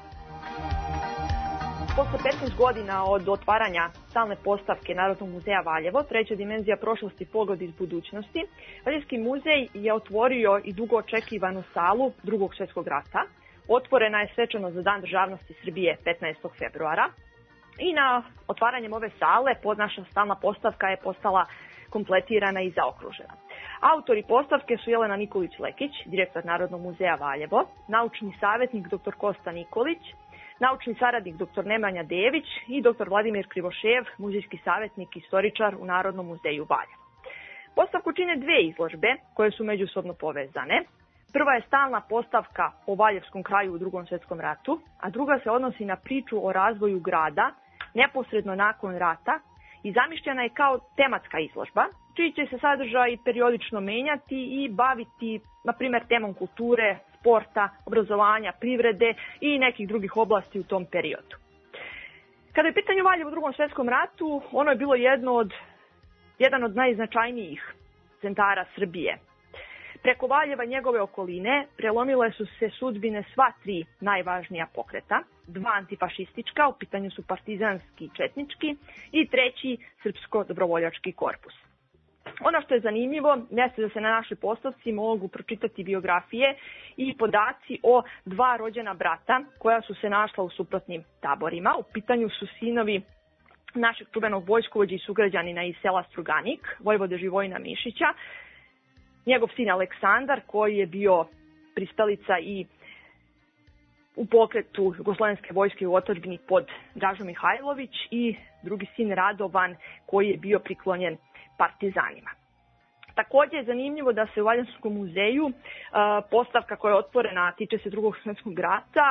Posle 15 godina od otvaranja stalne postavke Narodnog muzeja Valjevo, treća dimenzija prošlosti, pogled iz budućnosti, Valjevski muzej je otvorio i dugo očekivanu salu Drugog svjetskog rata. Otvorena je svečano za Dan državnosti Srbije 15. februara i na otvaranjem ove sale naša stalna postavka je postala kompletirana i zaokružena. Autori postavke su Jelena Nikolić-Lekić, direktor Narodnog muzeja Valjevo, naučni savjetnik dr. Kosta Nikolić, naučni saradnik dr. Nemanja Dević i dr. Vladimir Krivošev, muzejski savjetnik i istoričar u Narodnom muzeju Valjevo. Postavku čine dve izložbe koje su međusobno povezane. Prva je stalna postavka o Valjevskom kraju u Drugom svjetskom ratu, a druga se odnosi na priču o razvoju grada neposredno nakon rata i zamišljena je kao tematska izložba, čiji će se sadržaj periodično menjati i baviti, na primjer, temom kulture, sporta, obrazovanja, privrede i nekih drugih oblasti u tom periodu. Kada je pitanje Valjevo u Drugom svjetskom ratu, ono je bilo jedan od najznačajnijih centara Srbije. Preko Valjeva i njegove okoline prelomile su se sudbine sva tri najvažnija pokreta, dva antifašistička, u pitanju su partizanski i četnički, i treći srpsko-dobrovoljački korpus. Ono što je zanimljivo jeste da se na našoj postavci mogu pročitati biografije i podaci o dva rođena brata koja su se našla u suprotnim taborima. U pitanju su sinovi našeg čuvenog vojskovođa i sugrađanina iz sela Struganik, vojvode Živojina Mišića, njegov sin Aleksandar koji je bio pristalica i u pokretu Jugoslovenske vojske u otadžbini pod Dražom Mihajlović, i drugi sin Radovan koji je bio priklonjen partizanima. Također je zanimljivo da se u Valjevskom muzeju postavka koja je otvorena, tiče se Drugog svjetskog rata,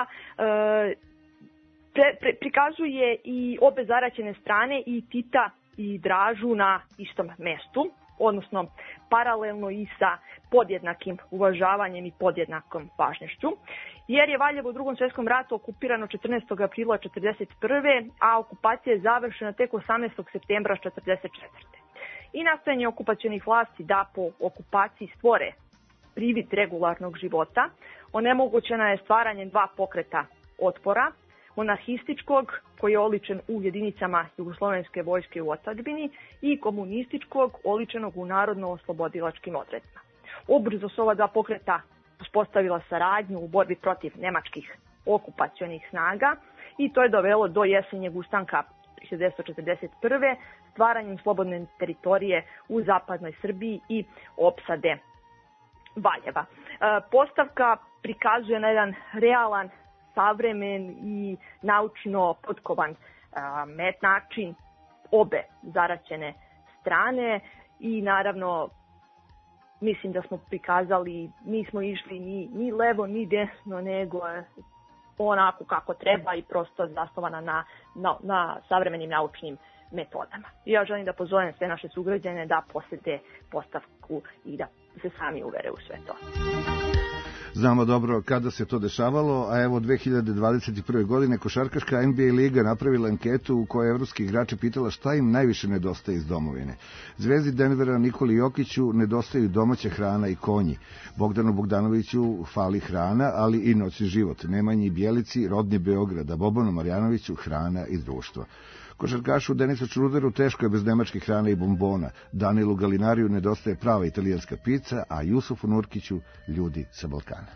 prikazuje i obe zaraćene strane, i Tita i Dražu, na istom mestu, odnosno paralelno i sa podjednakim uvažavanjem i podjednakom važnošću, jer je Valjevo u Drugom svjetskom ratu okupirano 14. aprila 1941. a okupacija je završena tek 18. septembra 1944. I nastojanje okupacionih vlasti da po okupaciji stvore privid regularnog života, onemogućena je stvaranjem dva pokreta otpora, monarhističkog, koji je oličen u jedinicama Jugoslovenske vojske u otadžbini, i komunističkog, oličenog u narodno-oslobodilačkim odredima. Ubrzo su ova dva pokreta uspostavila saradnju u borbi protiv nemačkih okupacionih snaga i to je dovelo do jesenjeg ustanka 1941. stvaranjem slobodne teritorije u zapadnoj Srbiji i opsade Valjeva. Postavka prikazuje na jedan realan, savremen i naučno potkovan način obe zaraćene strane i naravno mislim da smo prikazali, nismo išli ni levo ni desno, nego onako kako treba i prosto zasnovana na savremenim naučnim metodama. I ja želim da pozovem sve naše sugrađane da posete postavku i da se sami uvere u sve to.
Znamo dobro kada se to dešavalo, a evo 2021. godine košarkaška NBA liga napravila anketu u kojoj evropski igrači pitala šta im najviše nedostaje iz domovine. Zvezdi Denvera Nikoli Jokiću nedostaju domaća hrana i konji. Bogdanu Bogdanoviću fali hrana, ali i noćni život. Nemanji Bjelici, rodni Beograda, Bobanu Marjanoviću hrana i društvo. Košarkašu Denisu Čruderu teško je bez nemačke hrane i bombona. Danilu Galinariju nedostaje prava italijanska pizza, a Jusufu Nurkiću ljudi sa Balkana.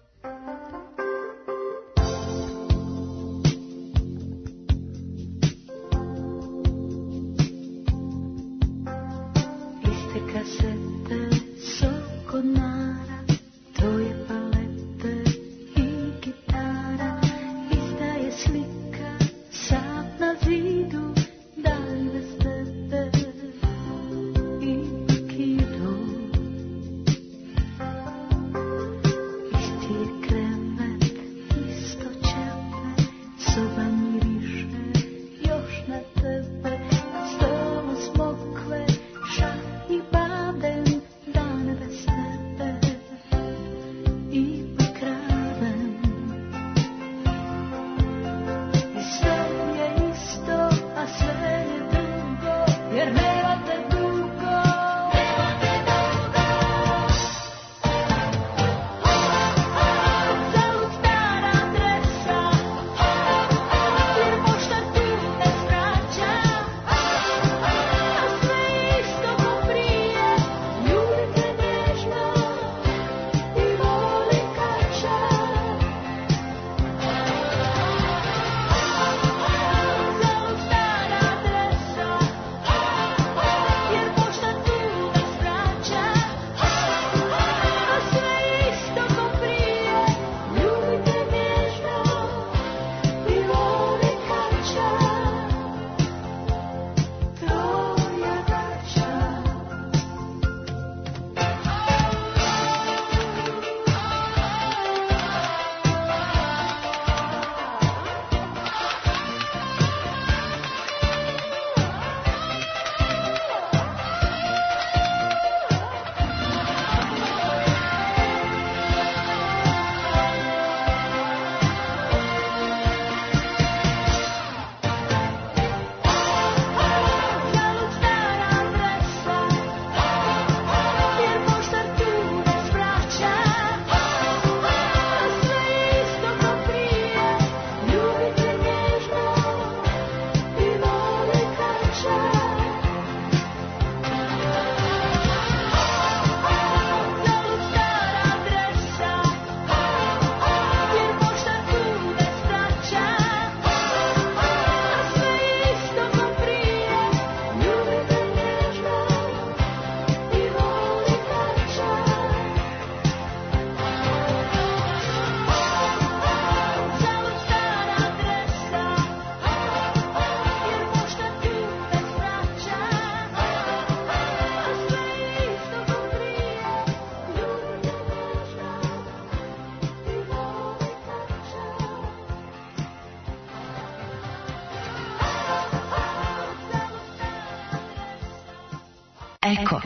Eko.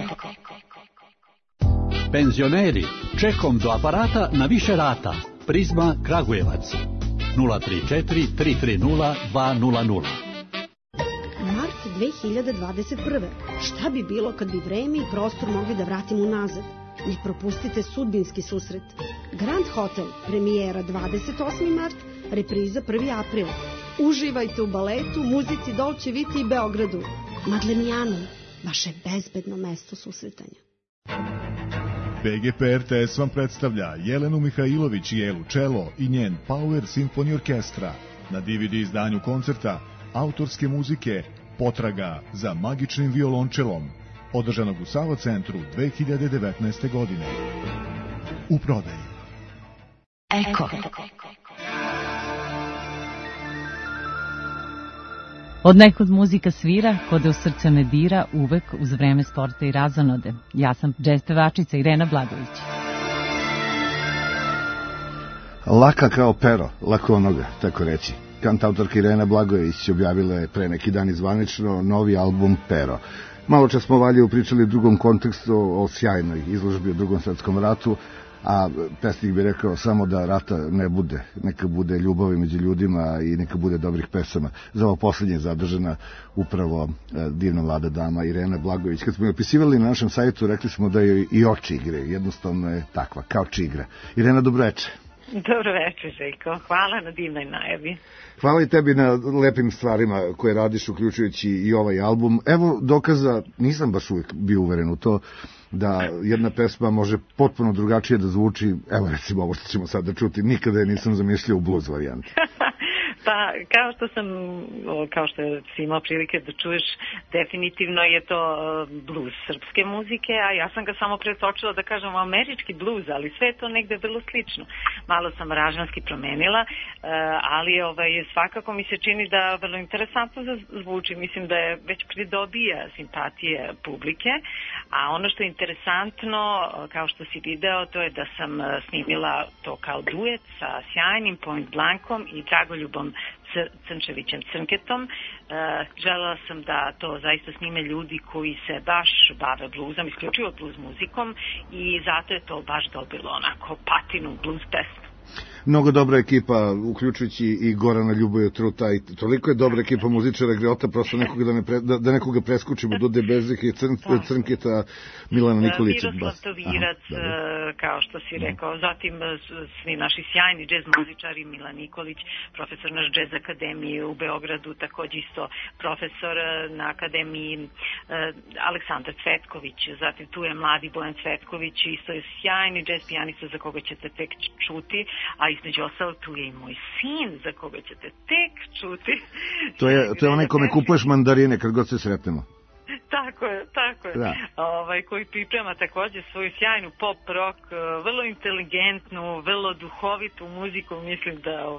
Penzioneri, čekom do aparata na više rata. Prizma Kragujevac. 034 330 200.
Mart 2021. Šta bi bilo kad bi vreme i prostor mogli da vratimo unazad? Ne propustite sudbinski susret. Grand Hotel, premijera 28. mart, repriza 1. april. Uživajte u baletu, muzici Dolce Vita i Beogradu. Madlenijanom, vaše bezbedno mesto susretanja.
BGP RTS vam predstavlja Jelenu Mihajlović i Elu Čelo i njen Power Symphony Orkestra na DVD izdanju koncerta autorske muzike Potraga za magičnim violončelom, održanog u Sava centru 2019. godine. U prodaji.
Eko.
Od nekud muzika svira, kod u srce me dira, uvek uz vreme sporta i razonode. Ja sam džez pevačica Irena Blagović.
Laka kao pero, lakonoga, tako reći. Kantautorka Irena Blagović objavila je pre neki dan zvanično novi album Pero. Malo čas smo valje upričali u drugom kontekstu o sjajnoj izložbi o Drugom svetskom ratu, a pesnik bi rekao samo da rata ne bude, neka bude ljubavi među ljudima i neka bude dobrih pesama. Za ovo poslednje je zadržana upravo divna mlada dama Irena Blagović. Kad smo je opisivali na našem sajtu, rekli smo da joj i oči igre, jednostavno je takva, kao čigra. Irena, dobroveče.
Dobro večer, Željko. Hvala na divnoj najavi.
Hvala i tebi na lepim stvarima koje radiš, uključujući i ovaj album. Evo dokaza, nisam baš uvijek bio uveren u to, da jedna pesma može potpuno drugačije da zvuči. Evo recimo ovo što ćemo sada čuti, nikada je nisam zamišljao u blues varijanti.
Pa, kao što si imao prilike da čuješ, definitivno je to blues srpske muzike, a ja sam ga samo pretočila da kažem američki blues, ali sve je to negde vrlo slično. Malo sam aranžmanski promenila, ali svakako mi se čini da vrlo interesantno zvuči. Mislim da je već pridobija simpatije publike, a ono što je interesantno, kao što si video, to je da sam snimila to kao duet sa sjajnim Point Blankom i Dragoljubom Crnčevićem Crnketom. Želela sam da to zaista snime ljudi koji se baš bave bluzom, isključivo bluz muzikom, i zato je to baš dobilo onako patinu bluz pesmu.
Mnogo dobra ekipa, uključujući i Gorana Ljuboja Truta, i toliko je dobra ekipa muzičara Greota, prosto nekoga da nekoga preskučimo, Dude Bezih i Crnketa, Milana Nikolića.
Miroslav Tovirac, kao što si rekao, zatim svi naši sjajni džez muzičari, Milan Nikolić, profesor naš džez akademije u Beogradu, takođe isto profesor na akademiji Aleksandar Cvetković, zatim tu je mladi Bojan Cvetković, isto je sjajni džez pijanista za koga ćete tek čuti, a između ostalog tu je i moj sin za koga ćete tek čuti.
To je onaj kome kupuješ mandarine kad god se sretnemo.
Tako je. Da. Koji priprema takođe svoju sjajnu pop rock, vrlo inteligentnu, vrlo duhovitu muziku, mislim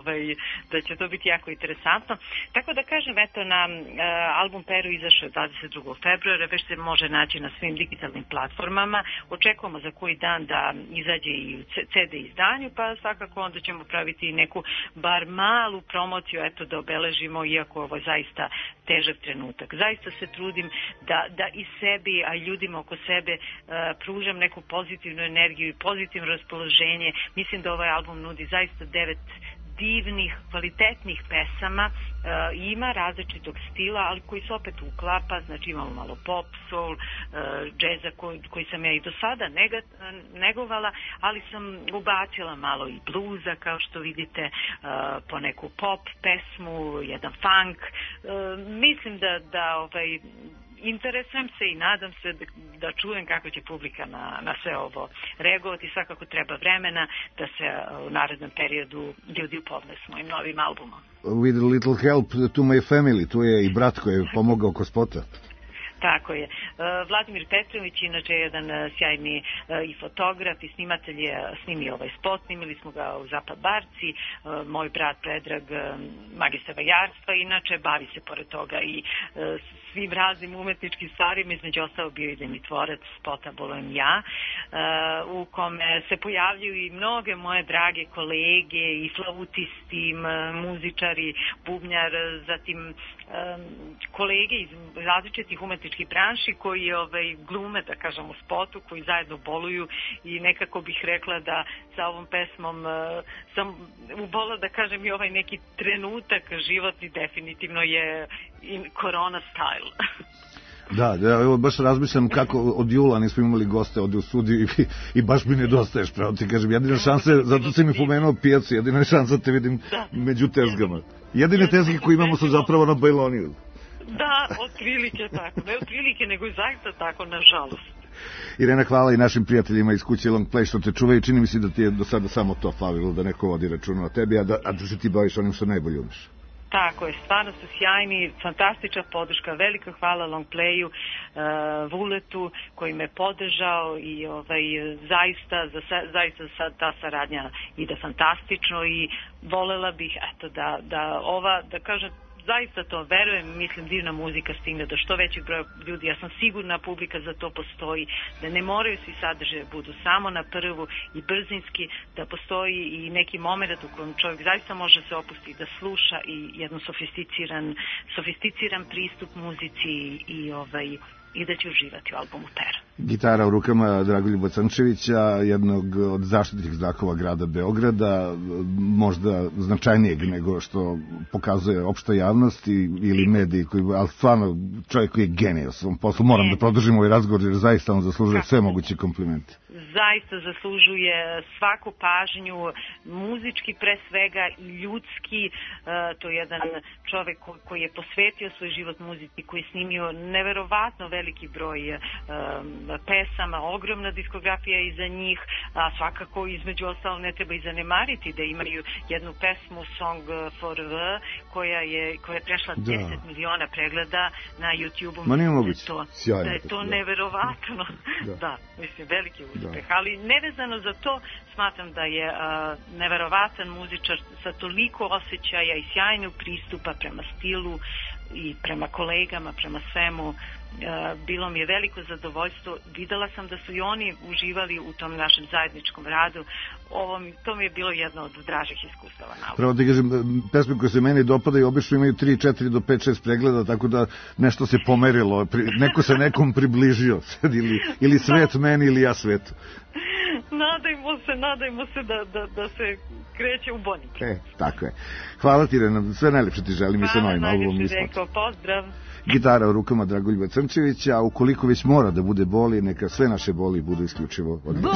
da će to biti jako interesantno. Tako da kažem, eto, na album Peru izašao 22. februara, već se može naći na svim digitalnim platformama. Očekujemo za koji dan da izađe i u CD izdanju, pa svakako onda ćemo praviti neku bar malu promociju, eto, da obeležimo, iako ovo je zaista težak trenutak. Zaista se trudim da i sebi, a i ljudima oko sebe pružam neku pozitivnu energiju i pozitivno raspoloženje. Mislim da ovaj album nudi zaista 9 divnih, kvalitetnih pesama, ima različitog stila, ali koji se opet uklapa, znači imamo malo pop, soul, džeza koji sam ja i do sada negovala, ali sam ubacila malo i bluza, kao što vidite, po neku pop pesmu, jedan funk. Mislim da interesujem se i nadam se da čujem kako će publika na sve ovo reagovati. Svakako treba vremena da se u narednom periodu ljudi upoznaju s mojim novim albumom.
With a little help to my family, tu je i brat koji je pomogao oko spota.
Tako je. Vladimir Petrović, inače jedan sjajni i fotograf i snimatelj, je snimio ovaj spot, snimili smo ga u Zapad Barci, moj brat Predrag, magistar vajarstva, inače bavi se pored toga i svim raznim umetničkim stvarima, između ostalo bio i idejnitvorac spota Bolujem ja, u kome se pojavljuju i mnoge moje drage kolege i flautisti, muzičari, bubnjar, zatim kolege iz različitih umetničkih branši koji glume, da kažem, u spotu, koji zajedno boluju, i nekako bih rekla da sa ovom pesmom sam ubola, da kažem, i ovaj neki trenutak životni definitivno je korona style.
Da, evo baš razmišljam kako od jula nismo imali goste ovde u studiju i baš mi nedostaješ, pravo ti kažem. Jedina šansa, zato si mi pomenuo pijacu, jedina šansa te vidim među tezgama. Jedine tezge koje imamo su zapravo na Bajloniju.
Da, otprilike tako. Ne otprilike, nego i zaista tako, nažalost.
Irena, hvala i našim prijateljima iz kuće Long Play što te čuvaju. Čini mi se da ti je do sada samo to falilo, da neko vodi računa o tebi, a da se ti baviš onim što najbolje umeš.
Tako je, stvarno su sjajni, fantastična podrška, velika hvala Long Playu, Vuletu koji me podržao i zaista ta saradnja ide fantastično i volela bih da kažem, zaista to verujem, mislim, divna muzika stigne do što većeg broja ljudi. Ja sam sigurna, publika za to postoji, da ne moraju svi sadržaje budu samo na prvu i brzinski, da postoji i neki moment u kojem čovjek zaista može se opustiti da sluša i jedan sofisticiran pristup muzici i da će uživati u albumu Pera.
Gitara u rukama Dragoljuba Crnčevića, jednog od zaštitnih znakova grada Beograda, možda značajnijeg nego što pokazuje opšta javnost ili mediji, ali stvarno čovjek koji je genij u svom poslu. Moram da produžim ovaj razgovor jer zaista on zaslužuje sve moguće komplimente.
Zaista zaslužuje svaku pažnju, muzički pre svega i ljudski. To je jedan čovek koji je posvetio svoj život muzici, koji je snimio neverovatno veliki broj pesama, ogromna diskografija iza njih, a svakako između ostalo ne treba i zanemariti da imaju jednu pesmu Song for V koja je prešla 10 miliona pregleda na YouTube-u.
Ma nije moguće,
sjajno. Da je to neverovatno. Da, mislim, veliki uspeh. Ali nevezano za to, smatram da je neverovatan muzičar sa toliko osjećaja i sjajnog pristupa prema stilu i prema kolegama, prema svemu. Bilo mi je veliko zadovoljstvo. Videla sam da su i oni uživali u tom našem zajedničkom radu. To mi je bilo jedno od dražih iskustava.
Pravo da kažem, pesme koje se meni dopadaju obično imaju 3, 4 do 5, 6 pregleda, tako da nešto se pomerilo, neko se nekom približio ili svet meni ili ja svetu.
Nadajmo se da se kreće u boljem.
Tako je. Hvala ti, Rena, sve najlepše ti želim i sa novim albumom.
Pozdrav.
Gitara u rukama Dragoljuba Crnčevića, a ukoliko već mora da bude boli, neka sve naše boli budu isključivo od ljubavne.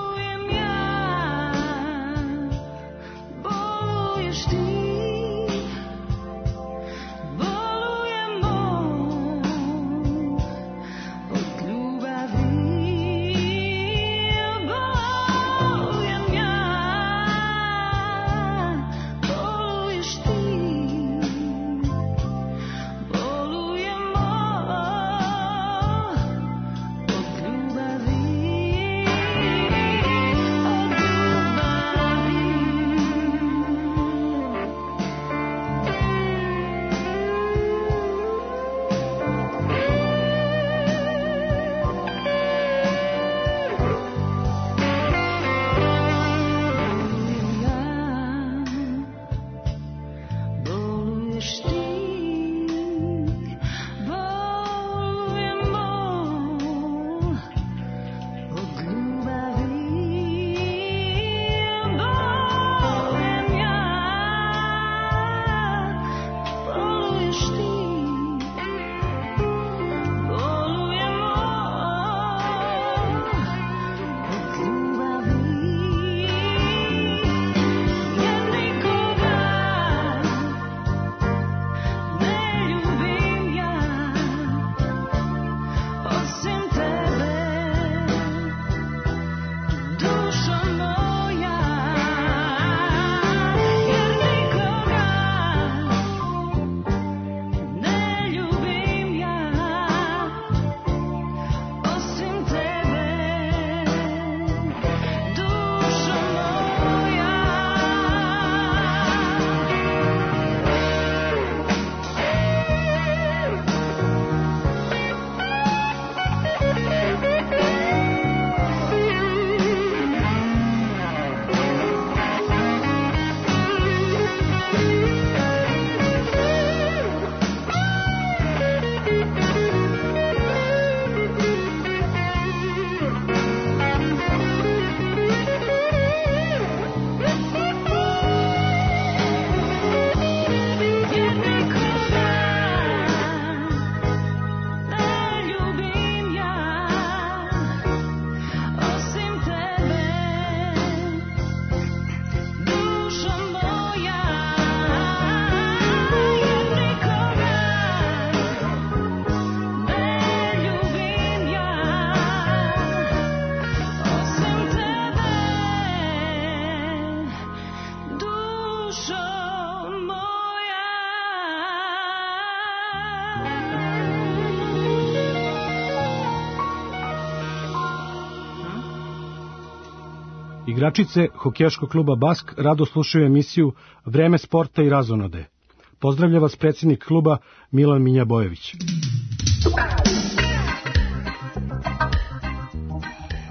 Igračice hokejaškog kluba Bask rado slušaju emisiju Vreme sporta i razonode. Pozdravlja vas predsjednik kluba Milan Minjabojević.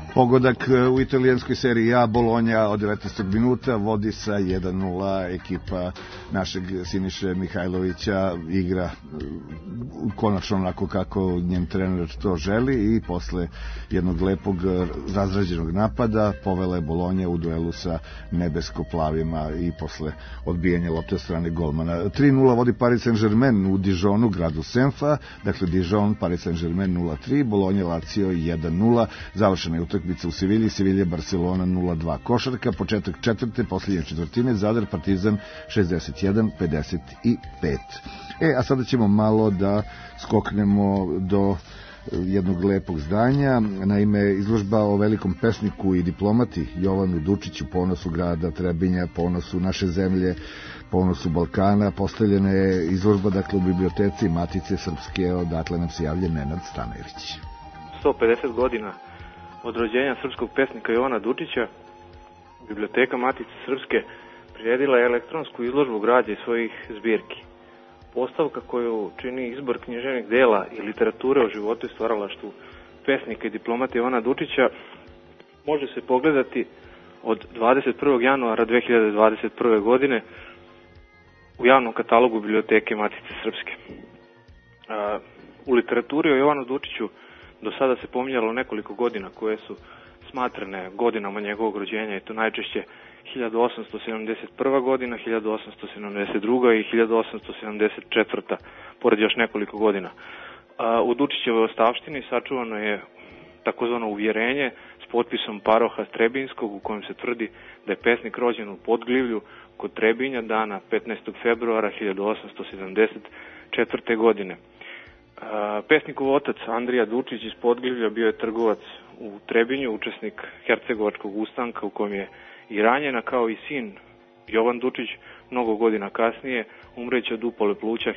Pogodak u italijanskoj seriji A, Bolonja od 19. minuta vodi sa 1-0, ekipa našeg Siniše Mihajlovića igra konačno onako kako njen trener to želi i posle jednog lepog razrađenog napada povela je Bolonja u duelu sa nebesko-plavima i posle odbijanja lopte od strane golmana. 3-0 vodi Paris Saint-Germain u Dijonu, gradu Senfa, dakle Dijon, Paris Saint-Germain 0-3, Bolonja Lazio 1-0, završena je utakmica u Sevilji, Sevilja Barcelona 0-2 košarka, početak četvrte, posljednje četvrtine, Zadar Partizan 61-55. A sada ćemo malo da skoknemo do jednog lepog zdanja. Naime, izložba o velikom pesniku i diplomati Jovanu Dučiću, ponosu grada Trebinja, ponosu naše zemlje, ponosu Balkana, postavljena je izložba dakle u biblioteci Matice Srpske, odatle nam se javlja Nenad Stanojević.
150 godina od rođenja srpskog pesnika Jovana Dučića, biblioteka Matice Srpske priredila je elektronsku izložbu građe svojih zbirki. Postavka koju čini izbor književnih dela i literature o životu i stvaralaštvu pesnika i diplomata Jovana Dučića može se pogledati od 21. januara 2021. godine u javnom katalogu biblioteke Matice Srpske. U literaturi o Jovanu Dučiću do sada se pominjalo nekoliko godina koje su smatrane godinama njegovog rođenja, i to najčešće 1871. godina, 1872. i 1874. pored još nekoliko godina. U Dučićevoj ostavštini sačuvano je takozvano uvjerenje s potpisom paroha Trebinskog u kojem se tvrdi da je pesnik rođen u Podglivlju kod Trebinja dana 15. februara 1874. godine. Pesnikov otac Andrija Dučić iz Podglivlja bio je trgovac u Trebinju, učesnik Hercegovačkog ustanka u kojem je i ranjena, kao i sin Jovan Dučić mnogo godina kasnije umreće od upale pluća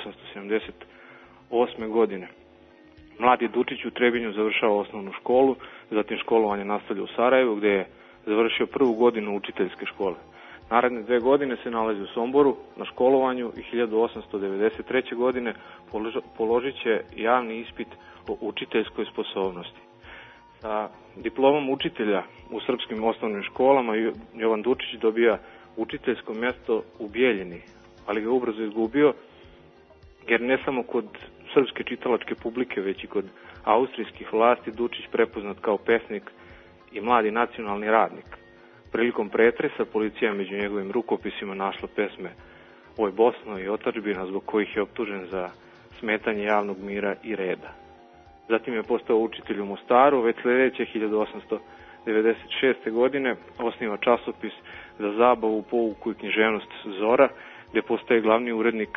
1878. godine. Mladi Dučić u Trebinju završava osnovnu školu, zatim školovanje nastavlja u Sarajevu gdje je završio prvu godinu učiteljske škole. Naredne 2 godine se nalazi u Somboru na školovanju i 1893. godine položit će javni ispit o učiteljskoj sposobnosti. Sa diplomom učitelja u srpskim osnovnim školama Jovan Dučić dobija učiteljsko mjesto u Bijeljini, ali ga ubrzo izgubio jer ne samo kod srpske čitalačke publike, već i kod austrijskih vlasti Dučić prepoznat kao pesnik i mladi nacionalni radnik. Prilikom pretresa policija je među njegovim rukopisima našla pesme Oj Bosno i Otadžbina, zbog kojih je optužen za smetanje javnog mira i reda. Zatim je postao učitelj u Mostaru, već sljedeće 1896. godine osniva časopis za zabavu, pouku i književnost Zora, gdje postaje glavni urednik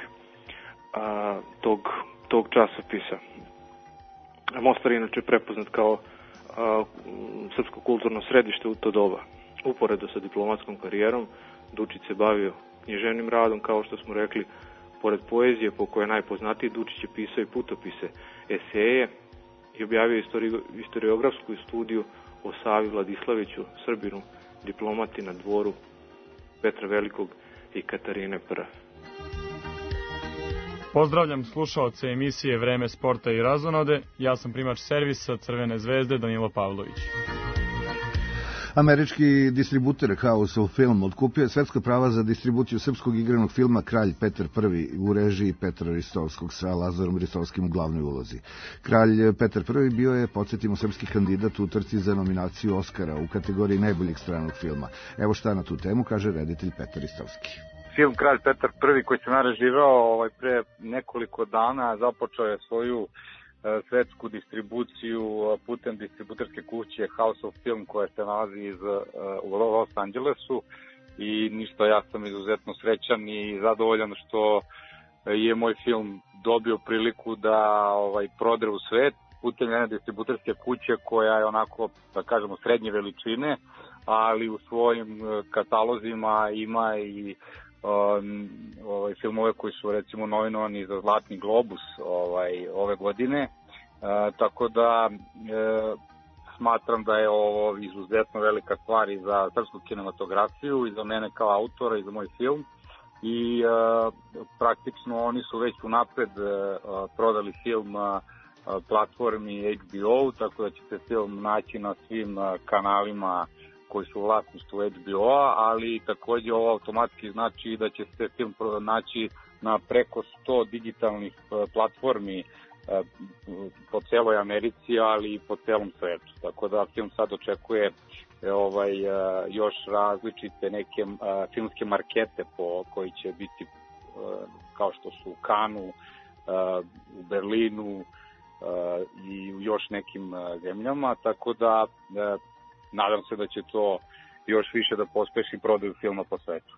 tog časopisa. Mostar je inače prepoznat kao srpsko kulturno središte u to doba. Uporedo sa diplomatskom karijerom, Dučić se bavio književnim radom, kao što smo rekli, pored poezije, po kojoj je najpoznatiji, Dučić je pisao i putopise, eseje i objavio historiografsku studiju o Savi Vladislaviću, Srbinu, diplomati na dvoru Petra Velikog i Katarine I.
Pozdravljam slušaoce emisije Vreme sporta i razonode. Ja sam primač servisa Crvene zvezde Danilo Pavlović.
Američki distributer House of Film otkupio je svetska prava za distribuciju srpskog igranog filma Kralj Petar I u režiji Petra Ristovskog sa Lazarom Ristovskim u glavnoj ulozi. Kralj Petar I bio je, podsjetimo, srpski kandidat u trci za nominaciju Oscara u kategoriji najboljeg stranog filma. Evo šta na tu temu kaže reditelj Petar Ristovski.
Film Kralj Petar I koji se narežirao pre nekoliko dana započeo je svoju svetsku distribuciju putem distributerske kuće House of Film koja se nalazi u Los Angelesu i ništa, ja sam izuzetno srećan i zadovoljan što je moj film dobio priliku da prodre u svet putem jedne distributerske kuće koja je onako, da kažemo, srednje veličine, ali u svojim katalozima ima i filmove koji su recimo nominovani za Zlatni globus ove godine, tako da smatram da je ovo izuzetno velika stvar i za srpsku kinematografiju i za mene kao autora i za moj film i praktično oni su već unapred prodali film platformi HBO, tako da će se film naći na svim kanalima koji su u vlasništvu HBO-a, ali takođe ovo automatski znači da će se film naći na preko 100 digitalnih platformi po celoj Americi, ali i po celom svetu. Tako da film sad očekuje još različite neke filmske markete koji će biti kao što su u Kanu, u Berlinu i u još nekim zemljama, tako da nadam se da će to još više da pospeši prodaju filma po svetu.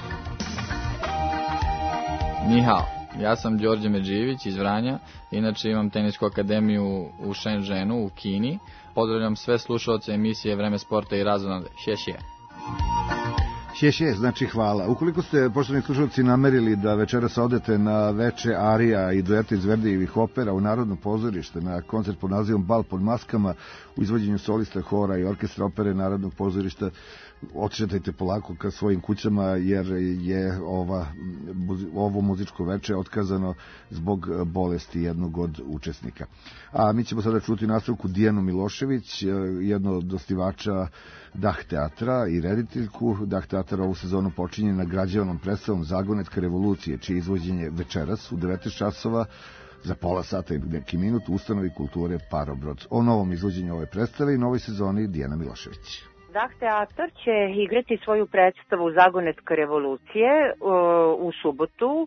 Nihao, ja sam Đorđe Međivić iz Vranja, inače imam tenisku akademiju u Shenzhenu u Kini. Pozdravljam sve slušalce emisije Vreme sporta i razonode. Šešije.
Šešije, znači hvala. Ukoliko ste, poštovani slušalci, namerili da večeras odete na veče arija i dueta iz Verdijevih opera u Narodno pozorište na koncert pod nazivom Bal pod maskama u izvođenju solista hora i orkestra opere Narodnog pozorišta, odšetajte polako ka svojim kućama, jer je ovo muzičko veče otkazano zbog bolesti jednog od učesnika. A mi ćemo sada čuti nastavku Dijanu Milošević, jedno od osnivača Dah teatra i rediteljku. Dah teatar ovu sezonu počinje nagrađivanom predstavom Zagonetka revolucije, čije izvođenje večeras u 19 časova za pola sata i neki minut u ustanovi kulture Parobrod. O novom izvođenju ove predstave i novoj sezoni Dijana Milošević.
Dah teatar će igrati svoju predstavu Zagonetka revolucije u subotu,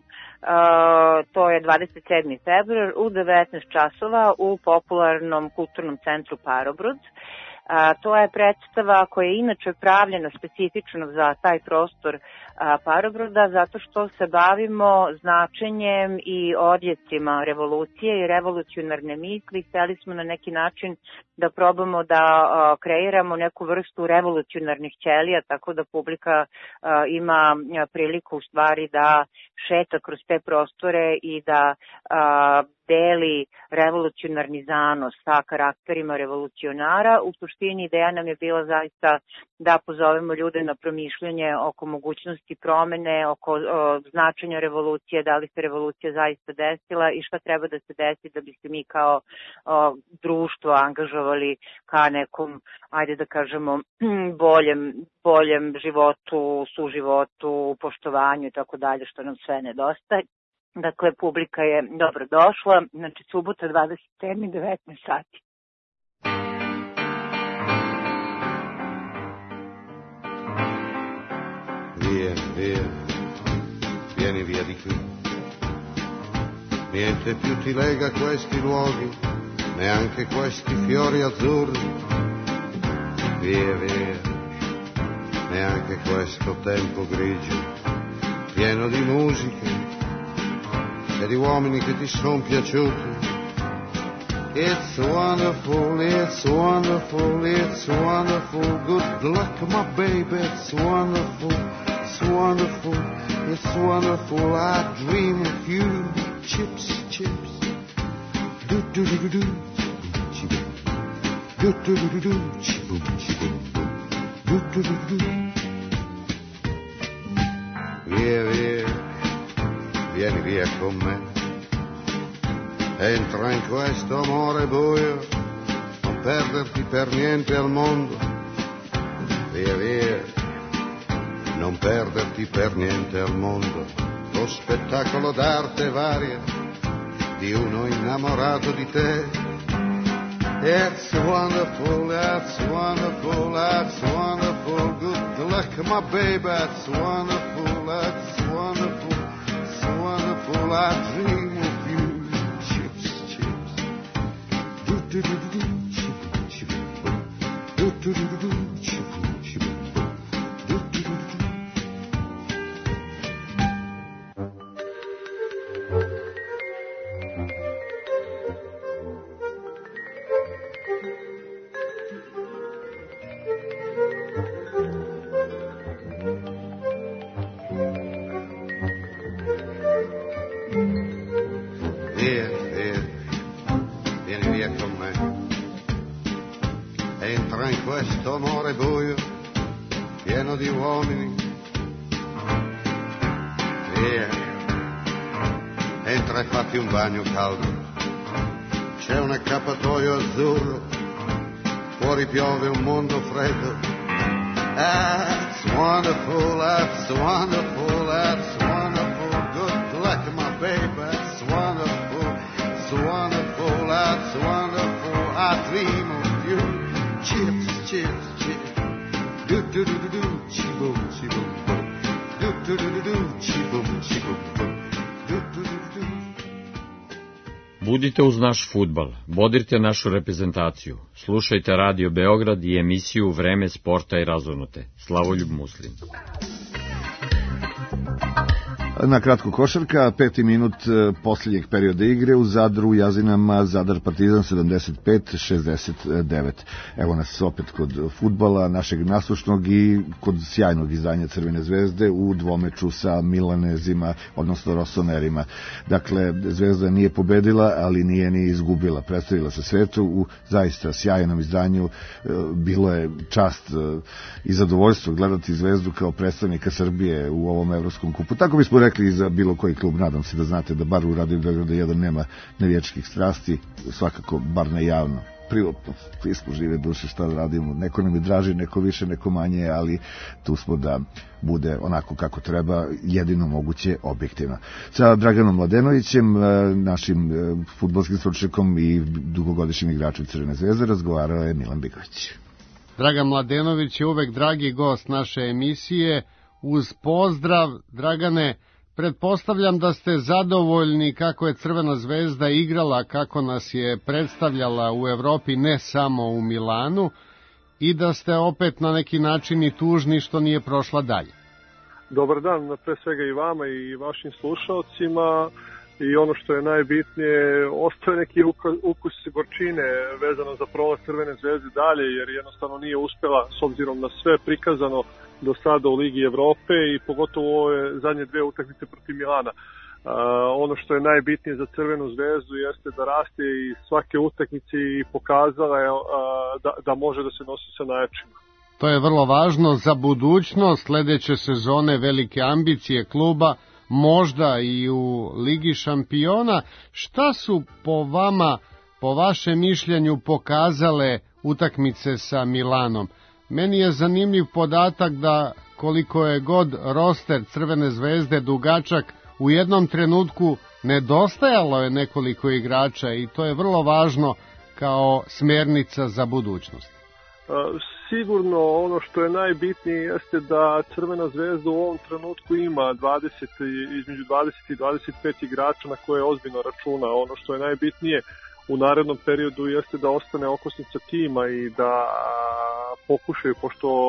to je 27. februar u 19 časova u popularnom kulturnom centru Parobrod. To je predstava koja je inače pravljena specifično za taj prostor Parobroda, zato što se bavimo značenjem i odjecima revolucije i revolucionarne misli. Hteli smo na neki način da probamo da kreiramo neku vrstu revolucionarnih ćelija, tako da publika ima priliku u stvari da šeta kroz te prostore i da deli revolucionarni zanos sa karakterima revolucionara. U suštini ideja nam je bila zaista da pozovemo ljude na promišljanje oko mogućnosti promene, oko značenja revolucije, da li se revolucija zaista desila i šta treba da se desi da bi se mi kao društvo angažovali ka nekom, ajde da kažemo, boljem životu, suživotu, poštovanju i tako dalje, što nam sve nedostaje. Dakle, publika je dobro došla, znači subota 27. 19 sati.
Vieni via di qui. Niente più ti lega questi luoghi, neanche questi fiori azzurri. Via, neanche questo tempo grigio, pieno di musiche e di uomini che ti son piaciuti. It's wonderful, it's wonderful, it's wonderful. Good luck, my baby, it's wonderful, it's wonderful, it's wonderful. I dream of you. Chips, chips. Do do do do do. Do do do do do. Chiboom, chiboom, boom. Do do do do do. Via, vieni via con me. Entra in questo amore buio, non perderti per niente al mondo. Via, non perderti per niente al mondo. Lo spettacolo d'arte varia di uno innamorato di te. It's wonderful, it's wonderful, it's wonderful. Good luck, my baby, it's wonderful, it's wonderful, it's wonderful. I dream of you. Do do do do, chip chip, do do do do, chip chip, do do do do. Questo amore buio, pieno di uomini. Via, entra e fatti un bagno caldo. c'è un accappatoio azzurro, fuori piove un mondo freddo. That's wonderful, that's wonderful, that's wonderful. Good luck, my baby, that's wonderful, it's wonderful, that's wonderful. I dream of you. Chips, chips, chips. Do do do do do, chi-boom, chi-boom, boom. Do do do do do, chi-boom, chi-boom, boom. Do do do do do.
Budite uz naš fudbal, bodrite našu reprezentaciju, slušajte Radio Beograd i emisiju Vreme sporta i razonote. Slavoljub Muslin.
Na kratko košarka, 5. minut posljednjeg perioda igre u Zadru, u Jazinama, Zadar Partizan 75-69. Evo nas opet kod fudbala našeg naslušnog i kod sjajnog izdanja Crvene zvezde u dvomeču sa Milanezima, odnosno Rosonerima. Dakle, Zvezda nije pobedila, ali nije ni izgubila. Predstavila se svetu u zaista sjajnom izdanju. Bilo je čast i zadovoljstvo gledati Zvezdu kao predstavnika Srbije u ovom evropskom kupu. Tako bismo rekli i za bilo koji klub. Nadam se da znate da bar u Radio Beograda 1 nema navijačkih strasti, svakako bar ne javno. Privatno, svi smo žive duše, šta da radimo, neko nam je draži, neko više, neko manje, ali tu smo da bude onako kako treba, jedino moguće objektivno. Sa Draganom Mladenovićem, našim fudbalskim stručnjakom i dugogodišnjim igračem Crvene zvezde, razgovarao je Milan Bigović.
Dragan Mladenović je uvek dragi gost naše emisije. Uz pozdrav, Dragane, pretpostavljam da ste zadovoljni kako je Crvena zvezda igrala, kako nas je predstavljala u Evropi, ne samo u Milanu, i da ste opet na neki način i tužni što nije prošla dalje.
Dobar dan, pre svega i vama i vašim slušalcima. I ono što je najbitnije, ostaje neki ukus gorčine vezano za prolaz Crvene zvezde dalje, jer jednostavno nije uspela, s obzirom na sve prikazano do sada u Ligi Evrope i pogotovo ove zadnje dve utakmice protiv Milana. Ono što je najbitnije za Crvenu zvezdu jeste da raste i svake utakmice i pokazala je da može da se nosi sa najjačima.
To je vrlo važno za budućnost sledeće sezone, velike ambicije kluba, možda i u Ligi šampiona. Šta su po vama, po vašem mišljenju, pokazale utakmice sa Milanom? Meni je zanimljiv podatak da koliko je god roster Crvene zvezde dugačak, u jednom trenutku nedostajalo je nekoliko igrača i to je vrlo važno kao smernica za budućnost.
Sigurno ono što je najbitnije jeste da Crvena zvezda u ovom trenutku ima između 20 i 25 igrača na koje ozbiljno računa. Ono što je najbitnije u narednom periodu jeste da ostane okosnica tima i da pokušaju, pošto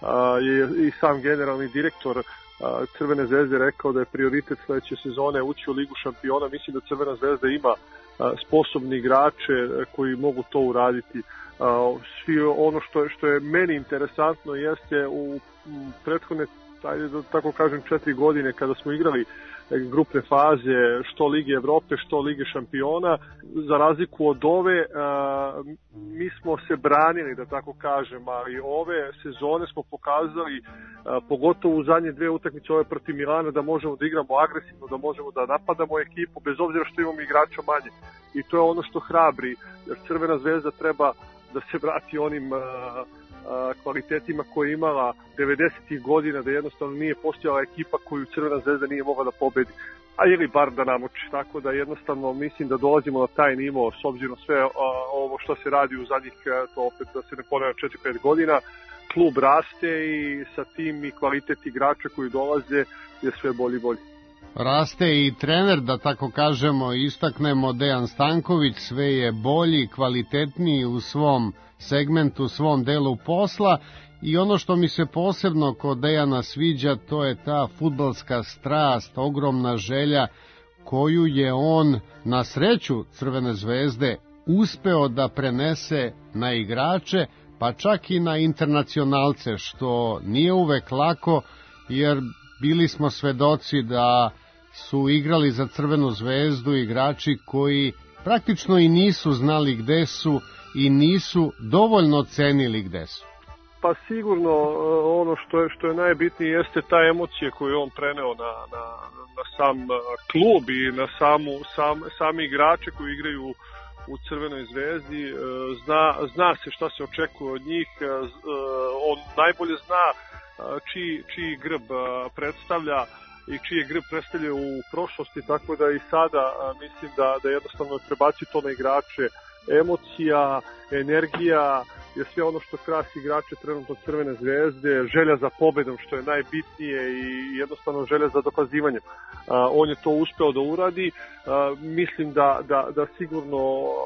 je i sam generalni direktor Crvene zvezde rekao da je prioritet sledeće sezone ući u Ligu šampiona. Mislim da Crvena zvezda ima sposobni igrače koji mogu to uraditi. Svi ono što je meni interesantno jeste u prethodne, tako kažem, 4 godine kada smo igrali grupne faze što Lige Evrope, što Lige šampiona, za razliku od ove mi smo se branili, da tako kažem, ali ove sezone smo pokazali, pogotovo u zadnje dve utakmice ove protiv Milana, da možemo da igramo agresivno, da možemo da napadamo ekipu bez obzira što imamo igrača manje, i to je ono što hrabri, jer Crvena zvezda treba da se vrati onim kvalitetima koje je imala 90. godina, da jednostavno nije postojala ekipa koju Crvena zvezda nije mogla da pobedi, a ili bar da namuči. Tako da jednostavno mislim da dolazimo na taj nivo, s obzirom sve ovo što se radi u zadnjih, to opet da se ne ponavlja, 4-5 godina, klub raste i sa tim i kvalitet igrača koji dolaze je sve bolji i bolji.
Raste i trener, da tako kažemo, istaknemo, Dejan Stanković, sve je bolji, kvalitetniji u svom segmentu, svom delu posla, i ono što mi se posebno kod Dejana sviđa, to je ta fudbalska strast, ogromna želja koju je on, na sreću Crvene zvezde, uspeo da prenese na igrače, pa čak i na internacionalce, što nije uvek lako, jer bili smo svedoci da su igrali za Crvenu zvezdu igrači koji praktično i nisu znali gde su i nisu dovoljno cenili gde su.
Pa sigurno ono što je najbitnije jeste ta emocija koju je on preneo na sam klub i na sami igrače koji igraju u Crvenoj zvezdi, zna se šta se očekuje od njih, on najbolje zna čiji grb predstavlja i čije grb predstavlja u prošlosti, tako da i sada mislim da jednostavno prebaci to na igrače. Emocija, energija je sve ono što krasi igrače trenutno Crvene zvezde, želja za pobedom što je najbitnije i jednostavno želja za dokazivanjem. On je to uspeo da uradi, mislim da sigurno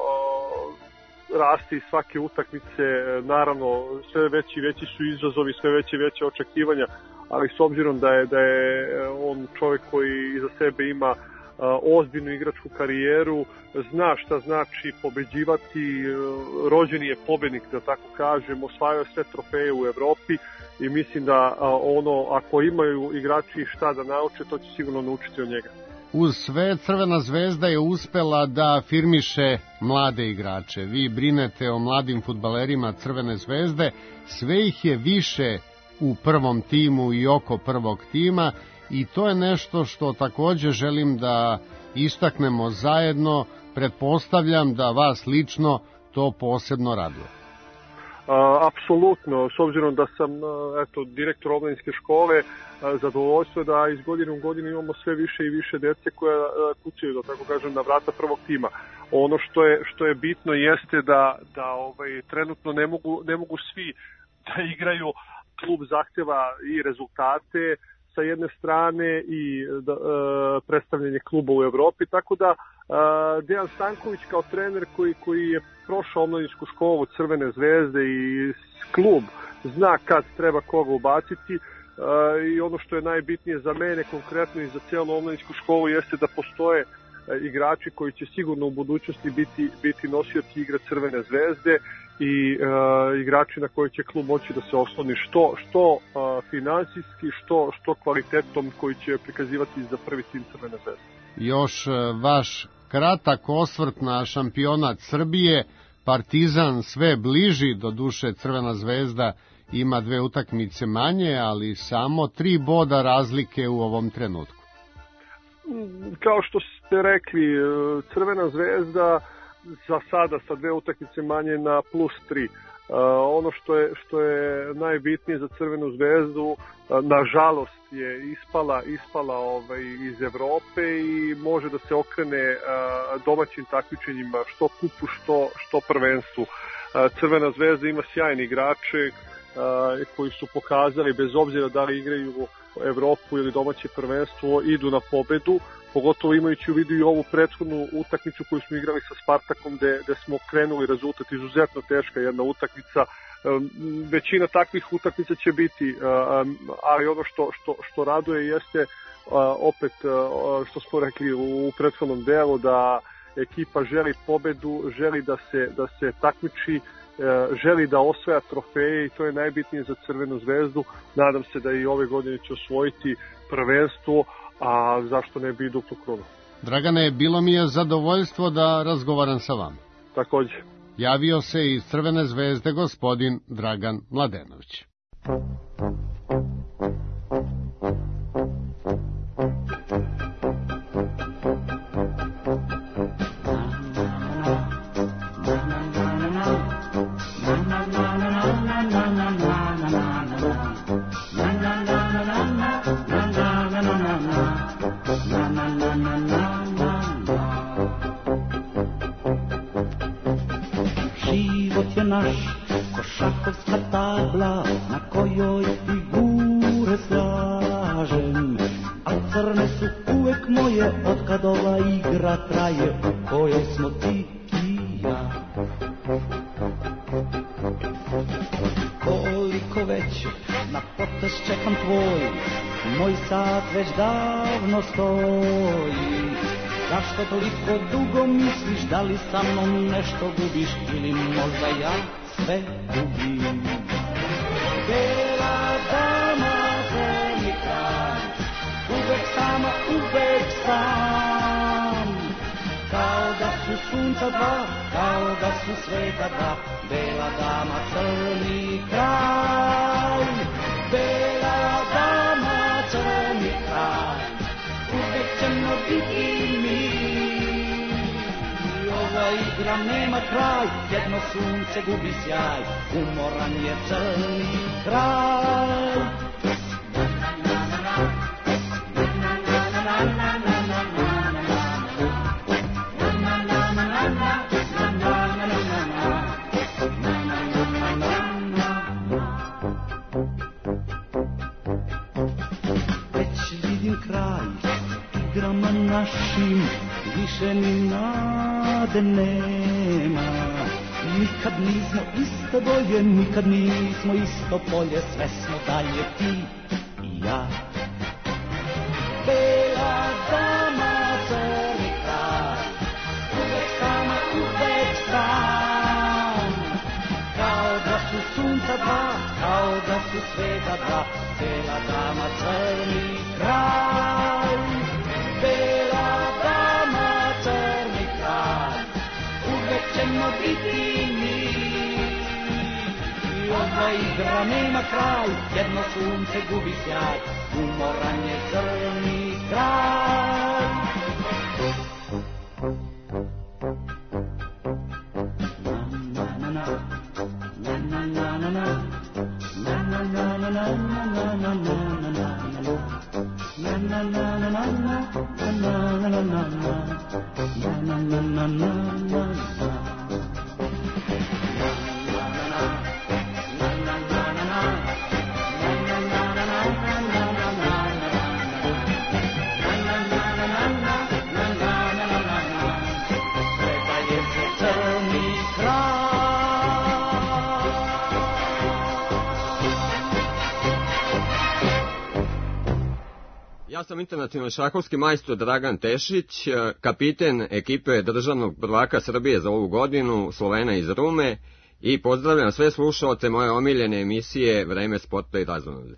raste iz svake utakmice, naravno sve veći su izazovi, sve veće očekivanja, ali s obzirom da je on čovjek koji iza sebe ima ozbiljnu igračku karijeru, zna šta znači pobeđivati, rođeni je pobednik, da tako kažem, osvajao sve trofeje u Evropi i mislim da ako imaju igrači šta da nauče, to će sigurno naučiti od njega.
Uz sve, Crvena zvezda je uspela da afirmiše mlade igrače. Vi brinete o mladim fudbalerima Crvene zvezde, sve ih je više u prvom timu i oko prvog tima i to je nešto što takođe želim da istaknemo zajedno. Pretpostavljam da vas lično to posebno raduje.
Apsolutno, s obzirom da sam direktor omladinske škole, zadovoljstvo je da iz godine u godinu imamo sve više i više dece koja kucaju, da tako kažem, na vrata prvog tima. Ono što je bitno jeste da trenutno ne mogu svi da igraju, klub zahteva i rezultate sa jedne strane i predstavljanje kluba u Evropi, tako da Dejan Stanković kao trener koji je prošao omladinsku školu Crvene zvezde i klub zna kad treba koga ubaciti i ono što je najbitnije za mene konkretno i za cijelu omladinsku školu jeste da postoje igrači koji će sigurno u budućnosti biti nosioci igre Crvene zvezde i igrači na koji će klub moći da se osloni što finansijski, što kvalitetom koji će prikazivati za prvi tim Crvene zvezde.
Još vaš kratak osvrt na šampionat Srbije. Partizan sve bliži, do duše Crvena zvezda ima 2 utakmice manje, ali samo 3 boda razlike u ovom trenutku.
Kao što ste rekli, Crvena zvezda za sada sa 2 utakmice manje na +3. Ono što je najbitnije za Crvenu zvezdu, nažalost je ispala iz Evrope i može da se okrene domaćim takmičenjima, što kupu, što prvenstvu. Crvena zvezda ima sjajni igrače koji su pokazali, bez obzira da li igraju Evropu ili domaće prvenstvo, idu na pobedu, pogotovo imajući u vidu i ovu prethodnu utakmicu koju smo igrali sa Spartakom gde smo krenuli rezultat, izuzetno teška jedna utakmica. Većina takvih utakmica će biti, ali ono što raduje jeste opet što smo rekli u prethodnom delu, da ekipa želi pobedu, želi da se takmiči, želi da osvaja trofeje i to je najbitnije za Crvenu zvezdu. Nadam se da i ove godine će osvojiti prvenstvo, a zašto ne bi duplu krunu.
Dragane, bilo mi je zadovoljstvo da razgovaram sa vama.
Takođe.
Javio se iz Crvene zvezde gospodin Dragan Mladenović.
Naš košakovska tabla na kojoj figure slažem, a crne su uvek moje otkad ova igra traje u kojoj smo ti i ja. Koliko već na potez čekam tvoj, moj sat već davno stoji. Zašto toliko dugo misliš, da li sa mnom nešto gubiš ili možda ja sve gubim? Bela dama, zemlji kraj, uvek sama, uvek sam. Kao da su sunca dva, kao da su sveta dva, bela dama, crni kraj. Bela dama, crni kraj, uvek ćemo biti mi. igra nema kraj, jedno sunce gubi sjaj, umoran je crni kraj. Igrama našim više ni nade nema. Nikad nismo isto boje, nikad nismo isto polje, sve smo dalje ti i ja. Bela dama, crni kraj, uvek sama, uvek sam. Kao da su sunca dva, kao da su sveta dva, bela dama, crni kraj. Bela dama, crni kraj, uvek ćemo biti mi. I ova igra nema kraj, jedno sunce gubi sjaj, umoran je crni kraj. Na na na na na na na na na na na na na na na na.
Ja sam internacionalni šahovski majstor Dragan Tešić, kapiten ekipe državnog prvaka Srbije za ovu godinu, Slovena iz Rume, i pozdravljam sve slušaoce moje omiljene emisije Vreme sporta i razonode.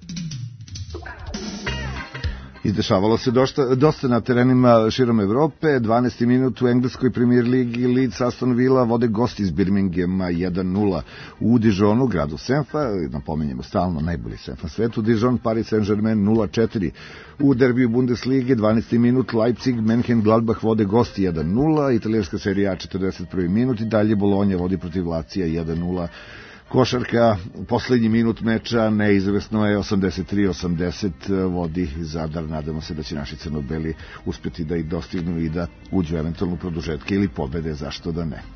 Izdešavalo se dosta na terenima širom Evrope. 12. minut u engleskoj premier ligi, Leeds Aston Villa vode gosti iz Birminghama 1-0 u Dijonu, gradu Senfa, napominjemo stalno najbolji Senf na svetu. Dijon Paris Saint-Germain 0-4 u derbiju Bundeslige. 12. minut Leipzig Mönchengladbach vode gosti 1-0, italijanska serija A 41. minut i dalje Bologna vodi protiv Lacija 1-0. Košarka, poslednji minut meča, neizvesno je 83-80, vodi Zadar. Nadamo se da će naši crno-beli uspjeti da ih dostignu i da uđu eventualno produžetke ili pobede, zašto da ne.